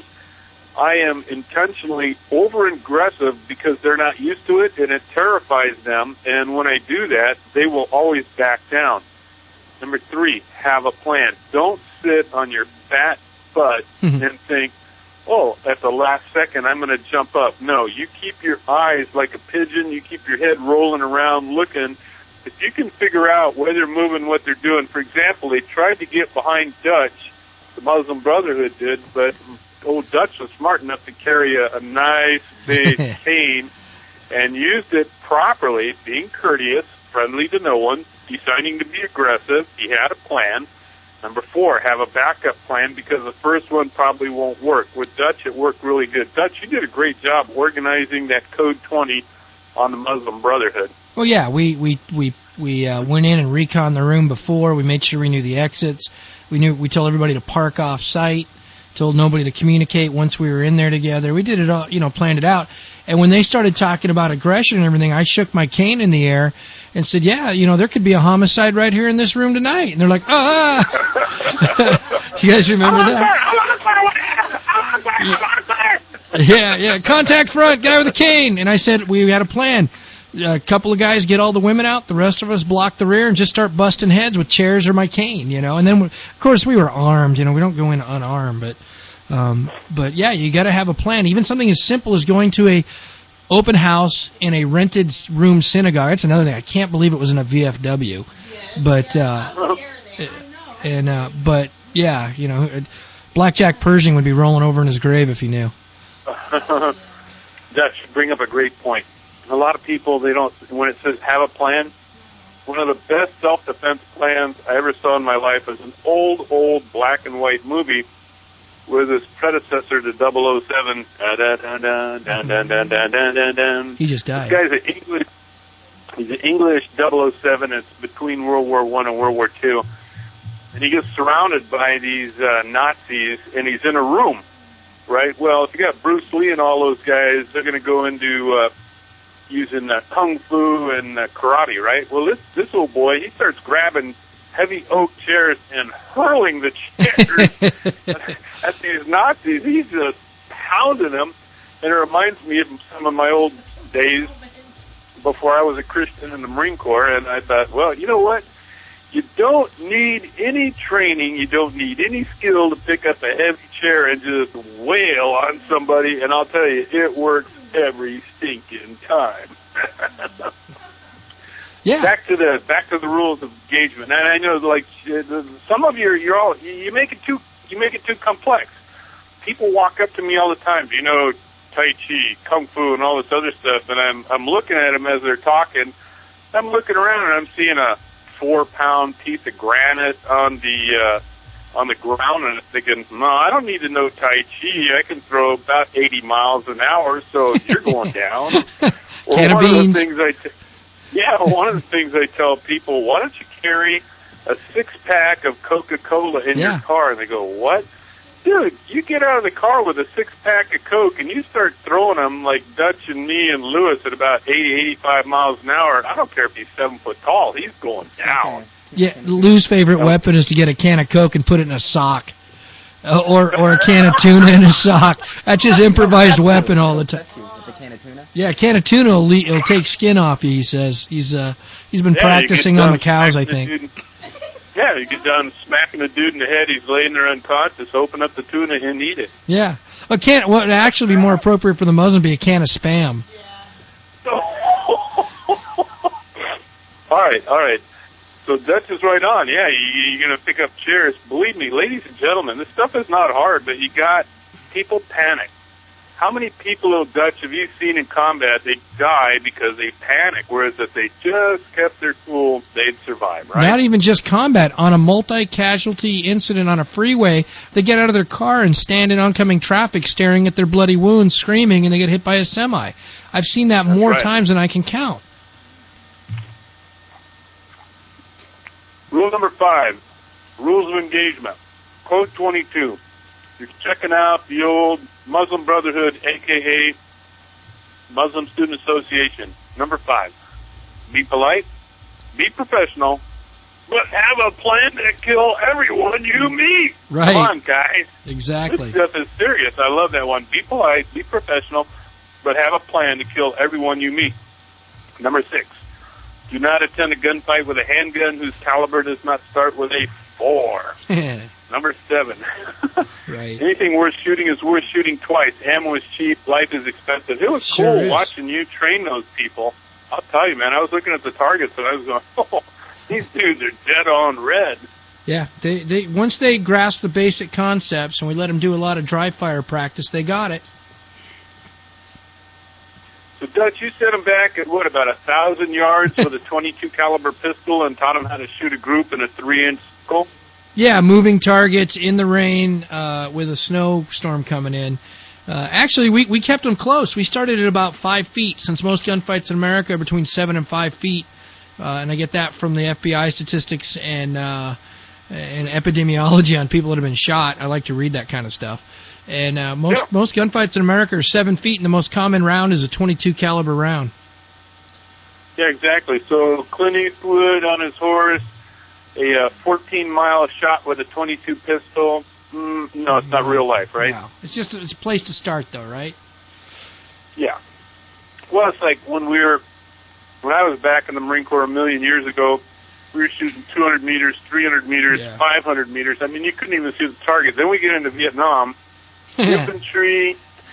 I am intentionally over-aggressive because they're not used to it, and it terrifies them. And when I do that, they will always back down. Number three, have a plan. Don't sit on your fat butt and think, oh, at the last second, I'm going to jump up. No, you keep your eyes like a pigeon. You keep your head rolling around looking. If you can figure out where they're moving, what they're doing. For example, they tried to get behind Dutch. The Muslim Brotherhood did, but old Dutch was smart enough to carry a, a nice big cane and used it properly, being courteous, friendly to no one, deciding to be aggressive. He had a plan. Number four, have a backup plan because the first one probably won't work. With Dutch, it worked really good. Dutch, you did a great job organizing that Code twenty on the Muslim Brotherhood. Well, yeah, we we we we uh, went in and reconned the room before. We made sure we knew the exits. We knew we told everybody to park off site. Told nobody to communicate once we were in there together. We did it all, you know, planned it out. And when they started talking about aggression and everything, I shook my cane in the air and said, yeah, you know, there could be a homicide right here in this room tonight. And they're like, ah. You guys remember that? Yeah, yeah. Contact front, guy with a cane. And I said, we had a plan. A couple of guys get all the women out, the rest of us block the rear and just start busting heads with chairs or my cane, you know. And then, of course, we were armed, you know. We don't go in unarmed, but, um, but yeah, you got to have a plan. Even something as simple as going to a open house in a rented room synagogue. That's another thing. I can't believe it was in a V F W, but uh, and uh, but yeah, you know, Blackjack Pershing would be rolling over in his grave if he knew. Dutch, you bring up a great point. A lot of people, they don't, when it says have a plan, one of the best self-defense plans I ever saw in my life is an old, old black and white movie with his predecessor to double oh seven. He just died. This guy's an English, he's an English double oh seven. It's between World War One and World War Two. And he gets surrounded by these uh, Nazis, and he's in a room, right? Well, if you got Bruce Lee and all those guys, they're going to go into... Uh, using uh, kung fu and uh, karate, right? Well, this this old boy, he starts grabbing heavy oak chairs and hurling the chairs at these Nazis. He's just pounding them, and it reminds me of some of my old days before I was a Christian in the Marine Corps, and I thought, well, you know what? You don't need any training, you don't need any skill to pick up a heavy chair and just wail on somebody, and I'll tell you, it works every stinking time. Yeah. Back to the back to the rules of engagement. And I know, like some of you, you're all you make it too you make it too complex. people walk up to me all the time. Do you know Tai Chi, Kung Fu, and all this other stuff? And I'm I'm looking at them as they're talking. I'm looking around and I'm seeing a four-pound piece of granite on the uh, on the ground, and I'm thinking, no, I don't need to know Tai Chi. I can throw about eighty miles an hour, so you're going down. Or Can one of of beans. the things I t- yeah, one of the things I tell people, why don't you carry a six-pack of Coca-Cola in Yeah. your car? And they go, what? Dude, you get out of the car with a six-pack of Coke and you start throwing them like Dutch and me and Lewis at about eighty, eighty-five miles an hour. I don't care if he's seven foot tall. He's going down. Yeah, Lou's favorite weapon is to get a can of Coke and put it in a sock. Uh, or or a can of tuna in a sock. That's his improvised weapon all the time. With a can of tuna? Yeah, a can of tuna will, le- will take skin off you, he says. He's uh he's been Yeah, practicing you get on the done cows, I smacking think. the dude- Yeah, you get done smacking the dude in the head. He's laying there unconscious. Open up the tuna and eat it. Yeah. A can what would actually be more appropriate for the Muslim be a can of Spam. All right, all right. So Dutch is right on. Yeah, you, you're going to pick up chairs. Believe me, ladies and gentlemen, this stuff is not hard, but you got people panic. How many people, oh, Dutch, have you seen in combat, they die because they panic, whereas if they just kept their cool, they'd survive, right? Not even just combat. On a multi-casualty incident on a freeway, they get out of their car and stand in oncoming traffic staring at their bloody wounds, screaming, and they get hit by a semi. I've seen that That's more right. times than I can count. Rule number five, rules of engagement. Code twenty-two. You're checking out the old Muslim Brotherhood, a k a. Muslim Student Association. Number five, be polite, be professional, but have a plan to kill everyone you meet. Right. Come on, guys. Exactly. This stuff is serious. I love that one. Be polite, be professional, but have a plan to kill everyone you meet. Number six, do not attend a gunfight with a handgun whose caliber does not start with a four. Number seven, Right. anything worth shooting is worth shooting twice. Ammo is cheap, life is expensive. It was Sure cool is. watching you train those people. I'll tell you, man, I was looking at the targets and I was going, oh, these dudes are dead on red. Yeah, they they once they grasp the basic concepts and we let them do a lot of dry fire practice, they got it. So, Dutch, you sent them back at, what, about a thousand yards with a twenty-two caliber pistol and taught them how to shoot a group in a three-inch circle? Yeah, moving targets in the rain uh, with a snowstorm coming in. Uh, actually, we we kept them close. We started at about five feet, since most gunfights in America are between seven and five feet. Uh, and I get that from the F B I statistics and uh, and epidemiology on people that have been shot. I like to read that kind of stuff. And uh, most Yeah. most gunfights in America are seven feet, and the most common round is a twenty-two caliber round. Yeah, exactly. So Clint Eastwood on his horse, a uh, fourteen mile shot with a twenty-two pistol. Mm, no, it's not real life, right? No, it's just it's a place to start, though, right? Yeah. Well, it's like when we were, when I was back in the Marine Corps a million years ago, we were shooting two hundred meters, three hundred meters, Yeah. five hundred meters. I mean, you couldn't even see the target. Then we get into Vietnam. Infantry,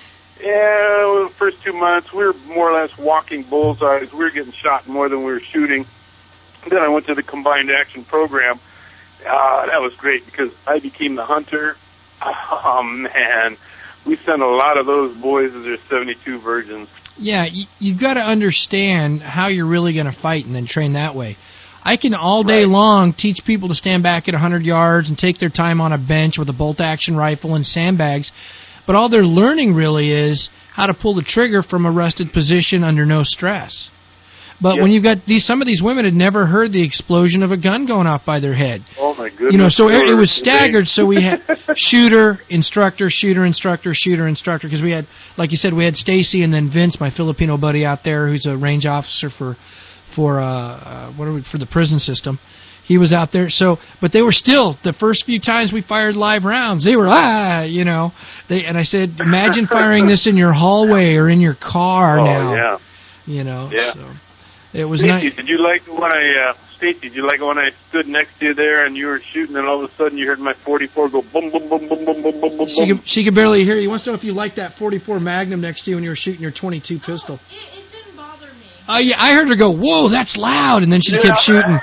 yeah, well, the first two months, we were more or less walking bullseyes. We were getting shot more than we were shooting. Then I went to the Combined Action Program. Ah, that was great because I became the hunter. Oh, man. We sent a lot of those boys as their seventy-two virgins. Yeah, you, you've got to understand how you're really going to fight and then train that way. I can all day long teach people to stand back at one hundred yards and take their time on a bench with a bolt-action rifle and sandbags, but all they're learning really is how to pull the trigger from a rested position under no stress. But Yep. when you've got these, some of these women had never heard the explosion of a gun going off by their head. Oh, my goodness. You know, so it, it was They- staggered. So we had shooter, instructor, shooter, instructor, shooter, instructor. Because we had, like you said, we had Stacy and then Vince, my Filipino buddy out there, who's a range officer for, for uh, uh what are we for the prison system. He was out there. So, but they were still the first few times we fired live rounds. They were ah, you know. They and I said, imagine firing this in your hallway or in your car Oh, now. yeah. You know. Yeah. So it was Stacy, nice. did you like when I, uh, Stacy, did you like when I stood next to you there and you were shooting and all of a sudden you heard my forty-four go boom, boom, boom, boom, boom, boom, boom, boom, She boom? could, she could barely hear you. He wants to know if you liked that forty-four Magnum next to you when you were shooting your twenty-two pistol. It, it didn't bother me. Oh, yeah, I heard her go, whoa, that's loud, and then she kept shooting.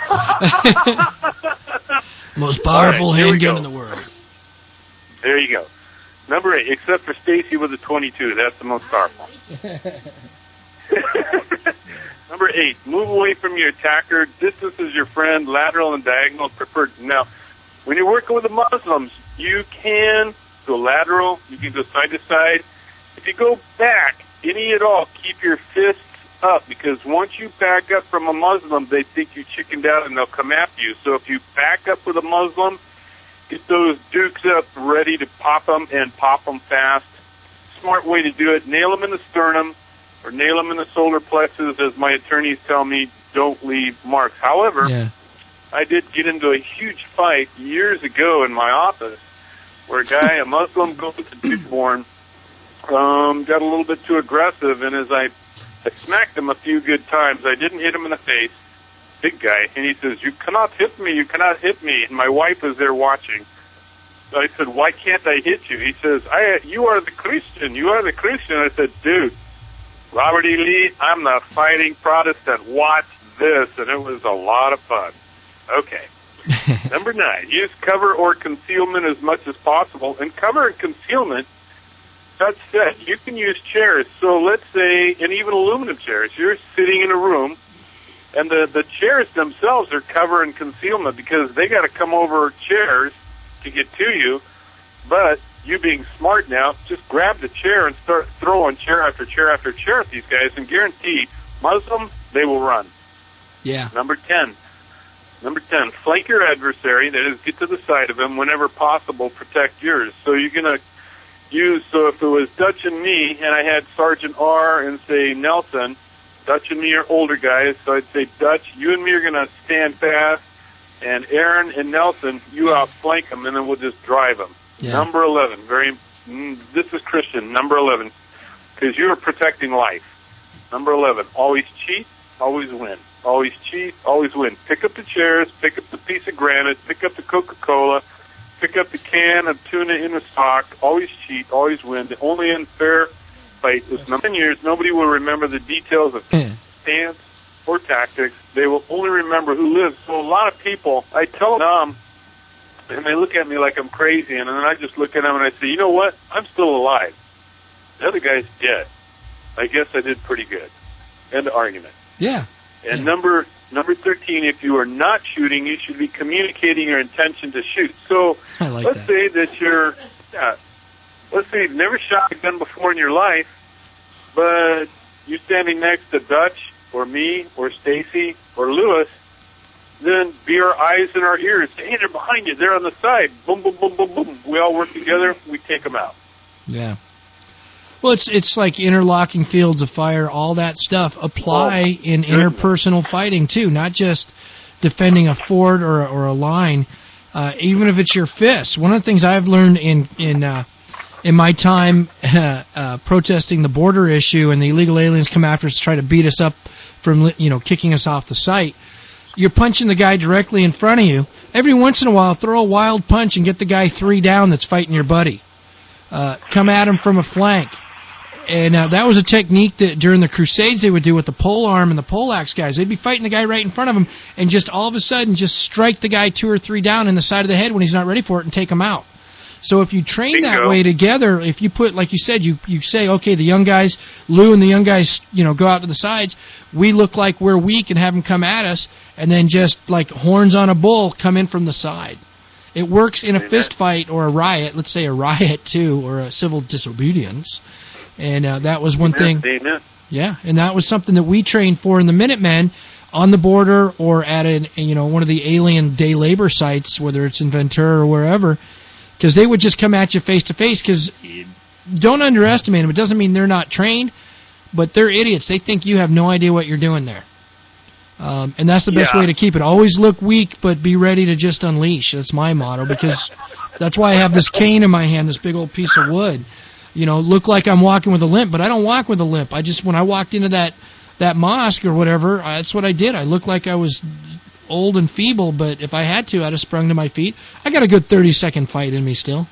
Most powerful All right, here we handgun go. in the world. There you go. Number eight, except for Stacy with a twenty-two. That's the most powerful. Number eight, move away from your attacker. Distance is your friend. Lateral and diagonal preferred. Now, when you're working with the Muslims, you can go lateral. You can go side to side. If you go back, any at all, keep your fists up, because once you back up from a Muslim, they think you chickened out and they'll come after you. So if you back up with a Muslim, get those dukes up ready to pop them and pop them fast. Smart way to do it. Nail them in the sternum or nail them in the solar plexus. As my attorneys tell me, don't leave marks. However, yeah. I did get into a huge fight years ago in my office where a guy, a Muslim, goes to Dearborn, um, got a little bit too aggressive, and as I, I smacked him a few good times, I didn't hit him in the face, big guy, and he says, you cannot hit me, you cannot hit me, and my wife was there watching. So I said, why can't I hit you? He says, I, you are the Christian, you are the Christian. I said, dude, Robert E. Lee, I'm the fighting Protestant, watch this, and it was a lot of fun. Okay. Number nine, use cover or concealment as much as possible. And cover and concealment, that said, you can use chairs. So let's say, and even aluminum chairs, you're sitting in a room, and the, the chairs themselves are cover and concealment because they got to come over chairs to get to you. But you being smart now, just grab the chair and start throwing chair after chair after chair at these guys, and guarantee Muslim, they will run. Yeah. Number ten. Number ten, flank your adversary, that is, get to the side of him whenever possible, protect yours. So you're going to use, so if it was Dutch and me, and I had Sergeant R and, say, Nelson, Dutch and me are older guys, so I'd say, Dutch, you and me are going to stand fast, and Aaron and Nelson, you outflank them, and then we'll just drive them. Yeah. Number eleven, very, mm, this is Christian, number eleven, because you are protecting life. Number eleven, always cheat, always win. Always cheat, always win. Pick up the chairs, pick up the piece of granite, pick up the Coca-Cola, pick up the can of tuna in the stock. Always cheat, always win. The only unfair fight is ten years. Nobody will remember the details of stance or tactics. They will only remember who lives. So a lot of people, I tell them, and they look at me like I'm crazy, and then I just look at them and I say, you know what? I'm still alive. The other guy's dead. I guess I did pretty good. End of argument. Yeah. And yeah. number number thirteen, if you are not shooting, you should be communicating your intention to shoot. So I like let's that. say that you're, yeah, let's say you've never shot a gun before in your life, but you're standing next to Dutch or me or Stacy or Lewis, then be our eyes and our ears. Hey, they're behind you. They're on the side. Boom, boom, boom, boom, boom. We all work together. We take them out. Yeah. Well, it's it's like interlocking fields of fire, all that stuff apply oh, in goodness. interpersonal fighting too, not just defending a fort or or a line. Uh, even if it's your fists. One of the things I've learned in in uh, in my time uh, uh, protesting the border issue and the illegal aliens come after us to try to beat us up from you know kicking us off the site. You're punching the guy directly in front of you. Every once in a while, throw a wild punch and get the guy three down that's fighting your buddy. Uh, come at him from a flank. And uh, that was a technique that during the Crusades they would do with the pole arm and the poleaxe guys. They'd be fighting the guy right in front of them and just all of a sudden just strike the guy two or three down in the side of the head when he's not ready for it and take him out. So if you train Bingo. that way together, if you put, like you said, you, you say, okay, the young guys, Lou and the young guys, you know, go out to the sides. We look like we're weak and have them come at us, and then just like horns on a bull come in from the side. It works in a Amen. fist fight or a riot, let's say a riot too, or a civil disobedience. And uh, that was one Amen. thing. Amen. Yeah, and that was something that we trained for in the Minutemen on the border or at an, you know, one of the alien day labor sites, whether it's in Ventura or wherever, because they would just come at you face to face. Because don't underestimate them. It doesn't mean they're not trained, but they're idiots. They think you have no idea what you're doing there. Um, and that's the best yeah. way to keep it. Always look weak, but be ready to just unleash. That's my motto, because that's why I have this cane in my hand, this big old piece of wood. You know, look like I'm walking with a limp, but I don't walk with a limp. I just, when I walked into that, that mosque or whatever, that's what I did. I looked like I was old and feeble, but if I had to, I'd have sprung to my feet. I got a good thirty-second fight in me still.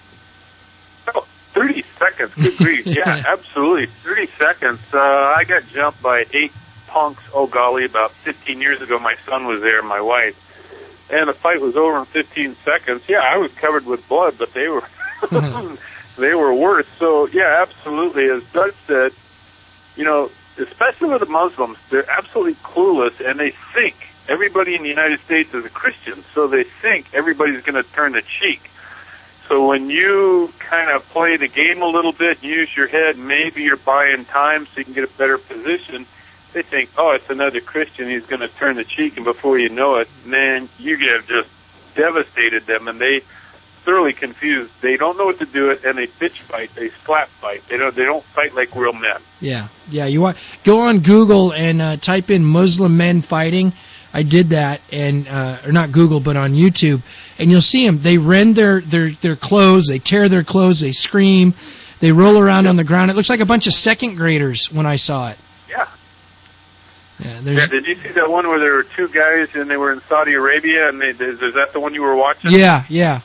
Oh, thirty seconds, good grief. Yeah, absolutely. thirty seconds. Uh, I got jumped by eight punks, oh golly, about fifteen years ago. My son was there, my wife. And the fight was over in fifteen seconds. Yeah, I was covered with blood, but they were... they were worse. So, yeah, absolutely. As Doug said, you know, especially with the Muslims, they're absolutely clueless, and they think everybody in the United States is a Christian, so they think everybody's going to turn the cheek. So when you kind of play the game a little bit, use your head, maybe you're buying time so you can get a better position, they think, oh, it's another Christian, he's going to turn the cheek, and before you know it, man, you have just devastated them, and they thoroughly confused. They don't know what to do it, and they bitch fight, they slap fight. They don't, they don't fight like real men. Yeah, yeah. You want go on Google and uh, type in Muslim men fighting. I did that, and uh, or not Google, but on YouTube, and you'll see them. They rend their their their clothes, they tear their clothes, they scream, they roll around on the ground. It looks like a bunch of second graders when I saw it. Yeah. Yeah, yeah. Did you see that one where there were two guys and they were in Saudi Arabia, and they, is, is that the one you were watching? Yeah, yeah.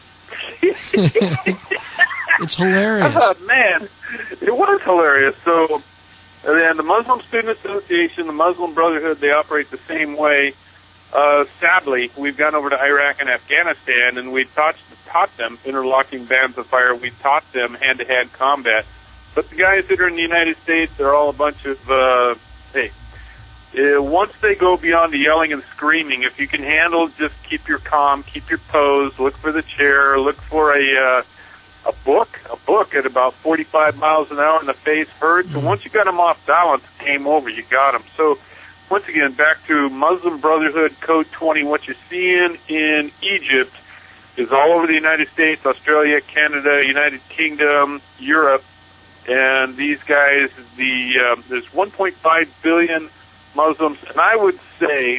It's hilarious. Oh, man, it was hilarious. So, and the Muslim Student Association, the Muslim Brotherhood, they operate the same way. Uh, sadly, we've gone over to Iraq and Afghanistan, and we taught, taught them interlocking bands of fire. We taught them hand-to-hand combat. But the guys that are in the United States, they're all a bunch of, uh, hey, uh, once they go beyond the yelling and screaming, if you can handle, just keep your calm, keep your pose, look for the chair, look for a, uh, a book, a book at about forty-five miles an hour in the face hurts. And once you got them off balance, game over, you got them. So, once again, back to Muslim Brotherhood Code twenty, what you're seeing in Egypt is all over the United States, Australia, Canada, United Kingdom, Europe, and these guys, the uh, there's one point five billion Muslims, and I would say,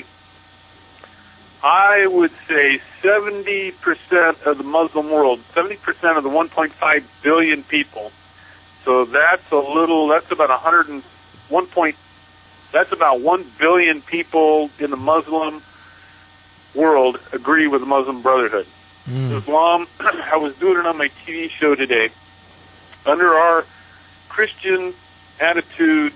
I would say seventy percent of the Muslim world, seventy percent of the one point five billion people. So that's a little, that's about one hundred and one point, that's about one billion people in the Muslim world agree with the Muslim Brotherhood. Mm. Islam, I was doing it on my T V show today. Under our Christian attitude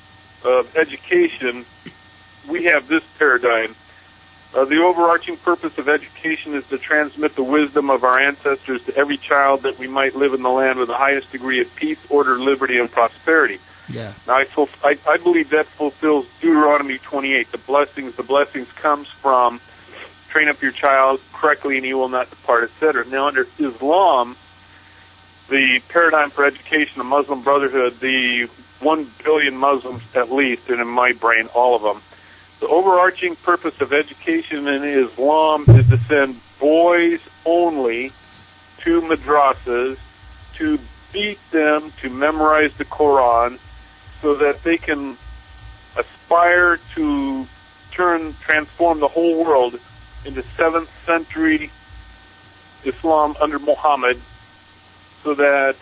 of education, we have this paradigm. Uh, the overarching purpose of education is to transmit the wisdom of our ancestors to every child that we might live in the land with the highest degree of peace, order, liberty, and prosperity. Yeah. Now, I, fulf- I, I believe that fulfills Deuteronomy twenty-eight. The blessings, the blessings comes from train up your child correctly and he will not depart, et cetera. Now, under Islam, the paradigm for education, the Muslim Brotherhood, the one billion Muslims at least, and in my brain, all of them, the overarching purpose of education in Islam is to send boys only to madrasas to beat them to memorize the Quran so that they can aspire to turn, transform the whole world into seventh century Islam under Muhammad so that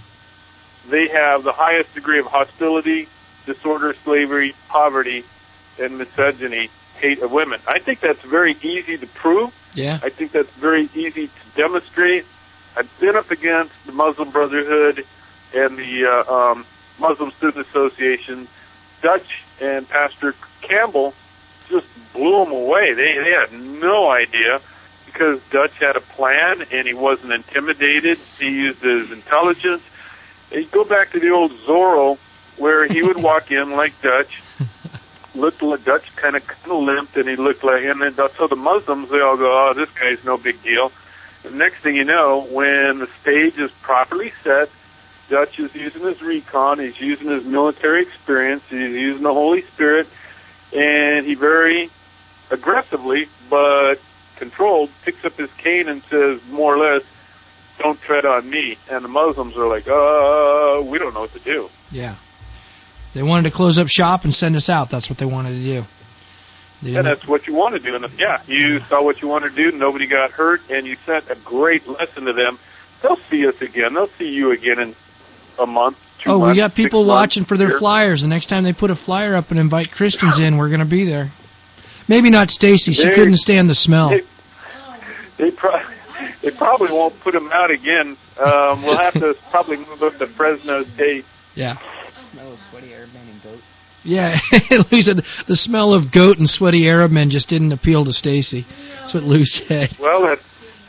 they have the highest degree of hostility, disorder, slavery, poverty, and misogyny, hate of women. I think that's very easy to prove. Yeah. I think that's very easy to demonstrate. I've been up against the Muslim Brotherhood and the uh, um, Muslim Student Association. Dutch and Pastor Campbell just blew them away. They, they had no idea because Dutch had a plan and he wasn't intimidated. He used his intelligence. You go back to the old Zorro where he would walk in like Dutch, looked like Dutch, kind of kind of limped, and he looked like, and then so the Muslims, they all go, oh, this guy's no big deal. The next thing you know, when the stage is properly set, Dutch is using his recon, he's using his military experience, he's using the Holy Spirit, and he very aggressively, but controlled, picks up his cane and says, more or less, don't tread on me. And the Muslims are like, uh, we don't know what to do. Yeah. They wanted to close up shop and send us out. That's what they wanted to do. And that's what you want to do. And yeah, you saw what you wanted to do. Nobody got hurt, and you sent a great lesson to them. They'll see us again. They'll see you again in a month, two oh, months, we got people watching months, for their year. flyers. The next time they put a flyer up and invite Christians in, we're going to be there. Maybe not Stacy. She They- couldn't stand the smell. They, they, pro- they probably won't put them out again. Um, we'll have to probably move up to Fresno State. Yeah. Smell of sweaty Arab men and goat. Yeah, Lou said the smell of goat and sweaty Arab men just didn't appeal to Stacy. That's what Lou said. Well, that's,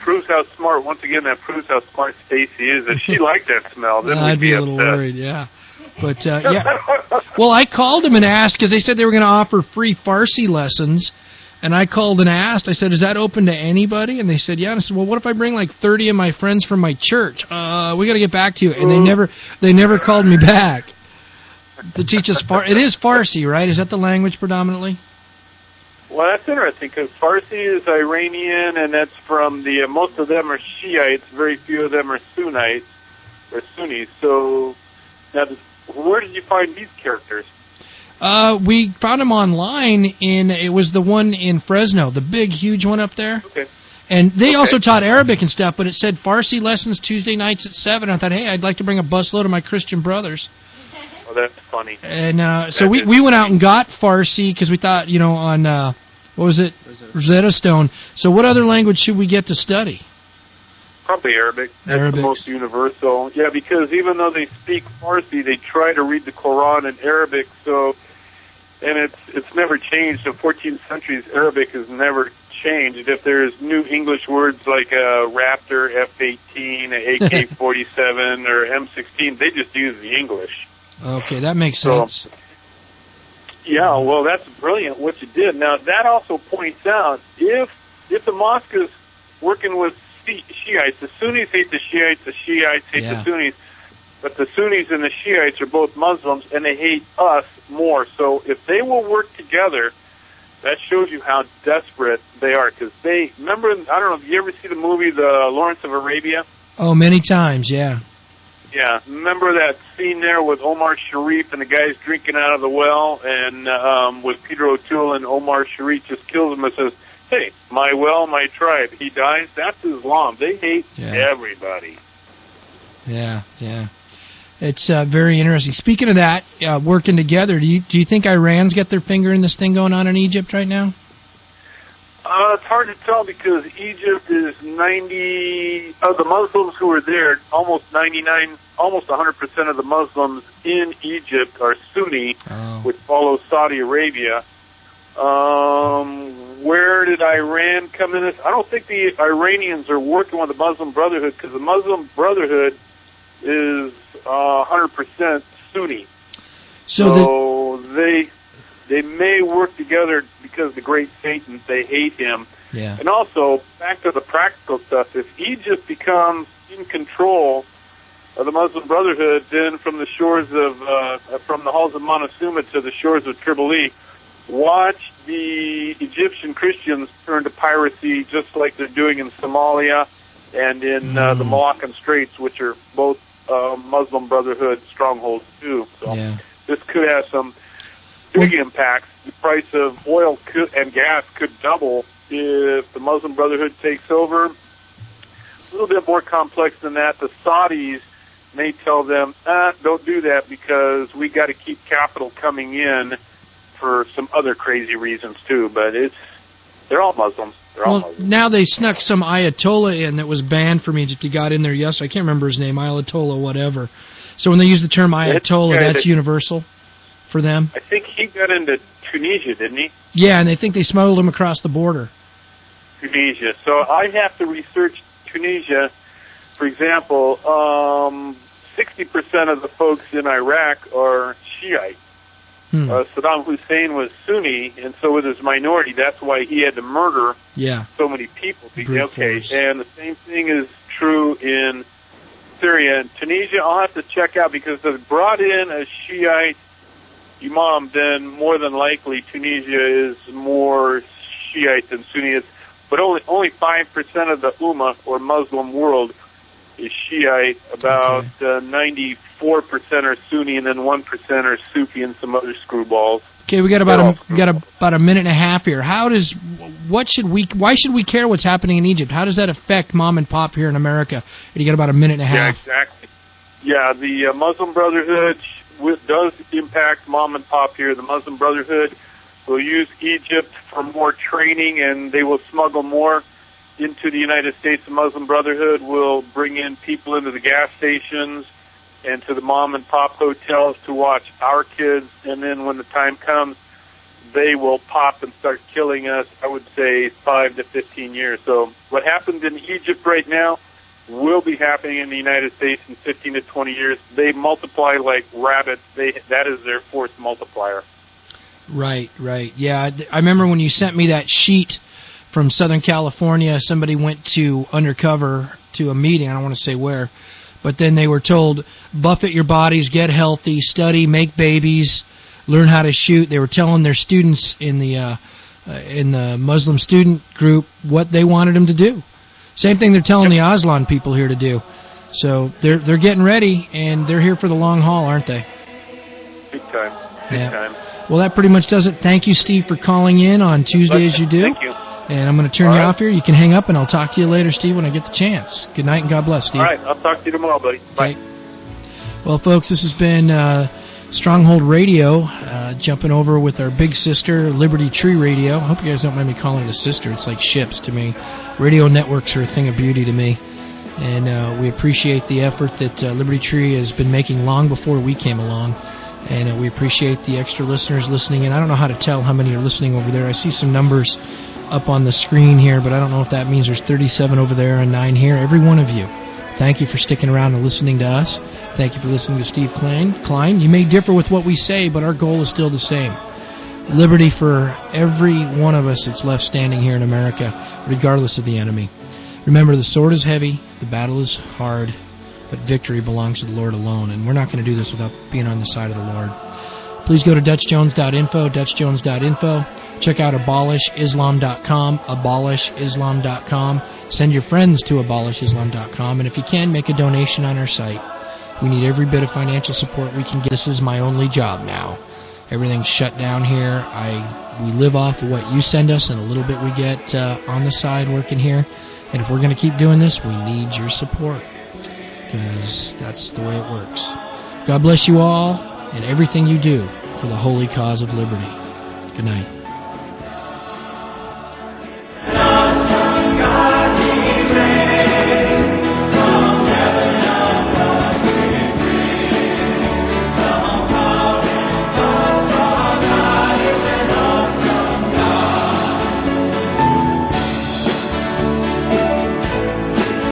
proves how smart, once again, that proves how smart Stacy is. If she liked that smell, then I'd we'd be be a little upset. worried, yeah. But, uh, yeah. Well, I called them and asked, because they said they were going to offer free Farsi lessons. And I called and asked, I said, is that open to anybody? And they said, yeah. And I said, well, what if I bring like thirty of my friends from my church? Uh, we got to get back to you. And they never, they never called me back to teach us Farsi. It is Farsi, right? Is that the language predominantly? Well, that's interesting, because Farsi is Iranian, and that's from the, uh, most of them are Shiites, very few of them are Sunnites, or Sunnis. So, now, where did you find these characters? Uh, we found them online in, it was the one in Fresno, the big, huge one up there. Okay. And they okay. also taught Arabic and stuff, but it said Farsi lessons Tuesday nights at seven. I thought, hey, I'd like to bring a busload of my Christian brothers. Oh, that's funny. And uh, so that we, we went out and got Farsi because we thought, you know, on, uh, what was it? Rosetta. Rosetta Stone. So what other language should we get to study? Probably Arabic. That's Arabic. the most universal. Yeah, because even though they speak Farsi, they try to read the Quran in Arabic, so... And it's it's never changed. In fourteenth centuries, Arabic has never changed. If there's new English words like a Raptor, F eighteen, A K forty-seven, or M sixteen, they just use the English. Okay, that makes So, sense. Yeah, well, that's brilliant what you did. Now, that also points out, if if the mosque is working with Shiites, the Sunnis hate the Shiites, the Shiites hate Yeah. the Sunnis, but the Sunnis and the Shiites are both Muslims, and they hate us more. So if they will work together, that shows you how desperate they are. Because they, remember, I don't know, have you ever seen the movie The Lawrence of Arabia? Oh, many times, yeah. Yeah, remember that scene there with Omar Sharif and the guys drinking out of the well, and um, with Peter O'Toole, and Omar Sharif just kills him and says, hey, my well, my tribe. He dies. That's Islam. They hate Yeah. everybody. Yeah, yeah. It's uh, very interesting. Speaking of that, uh, working together, do you do you think Iran's got their finger in this thing going on in Egypt right now? Uh, it's hard to tell because Egypt is ninety of the Muslims who are there. Almost ninety-nine, almost one hundred percent of the Muslims in Egypt are Sunni, Oh. which follows Saudi Arabia. Um, where did Iran come in this? I don't think the Iranians are working with the Muslim Brotherhood because the Muslim Brotherhood is uh, one hundred percent Sunni. So So they they may work together because the great Satan, they hate him. Yeah. And also, back to the practical stuff, if Egypt becomes in control of the Muslim Brotherhood, then from the shores of, uh, from the halls of Montezuma to the shores of Tripoli, watch the Egyptian Christians turn to piracy just like they're doing in Somalia and in uh, the Malaccan Straits, which are both uh, Muslim Brotherhood strongholds too. So Yeah. this could have some big impacts. The price of oil could, and gas could double if the Muslim Brotherhood takes over. A little bit more complex than that. The Saudis may tell them, ah, don't do that because we got to keep capital coming in for some other crazy reasons too. But it's they're all Muslims. They're all Well, Muslims. now they snuck some Ayatollah in that was banned from Egypt. He got in there yesterday. I can't remember his name, Ayatollah whatever. So when they use the term Ayatollah, guy that's that- universal for them? I think he got into Tunisia, didn't he? Yeah, and they think they smuggled him across the border. Tunisia. So I have to research Tunisia. For example, um, sixty percent of the folks in Iraq are Shiite. Hmm. Uh, Saddam Hussein was Sunni, and so with his minority, that's why he had to murder Yeah. so many people. Brute Okay, force. and the same thing is true in Syria. And Tunisia, I'll have to check out because they brought in a Shiite imam, then more than likely Tunisia is more Shiite than Sunni. It's, but only only five percent of the Ummah, or Muslim world, is Shiite. About uh, ninety-four percent are Sunni, and then one percent are Sufi and some other screwballs. Okay, we got about They're a all we got a, about a minute and a half here. How does what should we why should we care what's happening in Egypt? How does that affect mom and pop here in America? And you got about a minute and a Yeah, half. exactly. Yeah, the uh, Muslim Brotherhood sh- does impact mom and pop here. The Muslim Brotherhood will use Egypt for more training, and they will smuggle more into the United States. The Muslim Brotherhood will bring in people into the gas stations and to the mom and pop hotels to watch our kids, and then when the time comes, they will pop and start killing us, I would say, five to fifteen years. So what happens in Egypt right now will be happening in the United States in fifteen to twenty years. They multiply like rabbits. They That is their force multiplier. Right, right. Yeah, I, I remember when you sent me that sheet from Southern California, somebody went to undercover to a meeting, I don't want to say where, but then they were told, buffet your bodies, get healthy, study, make babies, learn how to shoot. They were telling their students in the uh, uh, in the Muslim student group what they wanted them to do. Same thing they're telling the Aslan people here to do. So they're they're getting ready, and they're here for the long haul, aren't they? Big time. Big yeah. time. Well, that pretty much does it. Thank you, Steve, for calling in on Tuesday as you do. Thank you. And I'm going to turn All you right. off here. You can hang up, and I'll talk to you later, Steve, when I get the chance. Good night, and God bless, Steve. All right, I'll talk to you tomorrow, buddy. Bye. Okay. Well, folks, this has been uh, Stronghold Radio, uh, jumping over with our big sister, Liberty Tree Radio. I hope you guys don't mind me calling it a sister. It's like ships to me. Radio networks are a thing of beauty to me. And uh, we appreciate the effort that uh, Liberty Tree has been making long before we came along. And uh, we appreciate the extra listeners listening. And I don't know how to tell how many are listening over there. I see some numbers up on the screen here, but I don't know if that means there's thirty-seven over there and nine here. Every one of you, thank you for sticking around and listening to us. Thank you for listening to Steve Klein. Klein. You may differ with what we say, but our goal is still the same. Liberty for every one of us that's left standing here in America, regardless of the enemy. Remember, the sword is heavy, the battle is hard, but victory belongs to the Lord alone, and we're not going to do this without being on the side of the Lord. Please go to Dutch Jones dot info, Dutch Jones dot info. Check out abolish islam dot com, abolish islam dot com. Send your friends to abolish islam dot com, and if you can, make a donation on our site. We need every bit of financial support we can get. This is my only job now. Everything's shut down here. I we live off of what you send us and a little bit we get uh, on the side working here. And if we're going to keep doing this, we need your support, because that's the way it works. God bless you all and everything you do for the holy cause of liberty. Good night.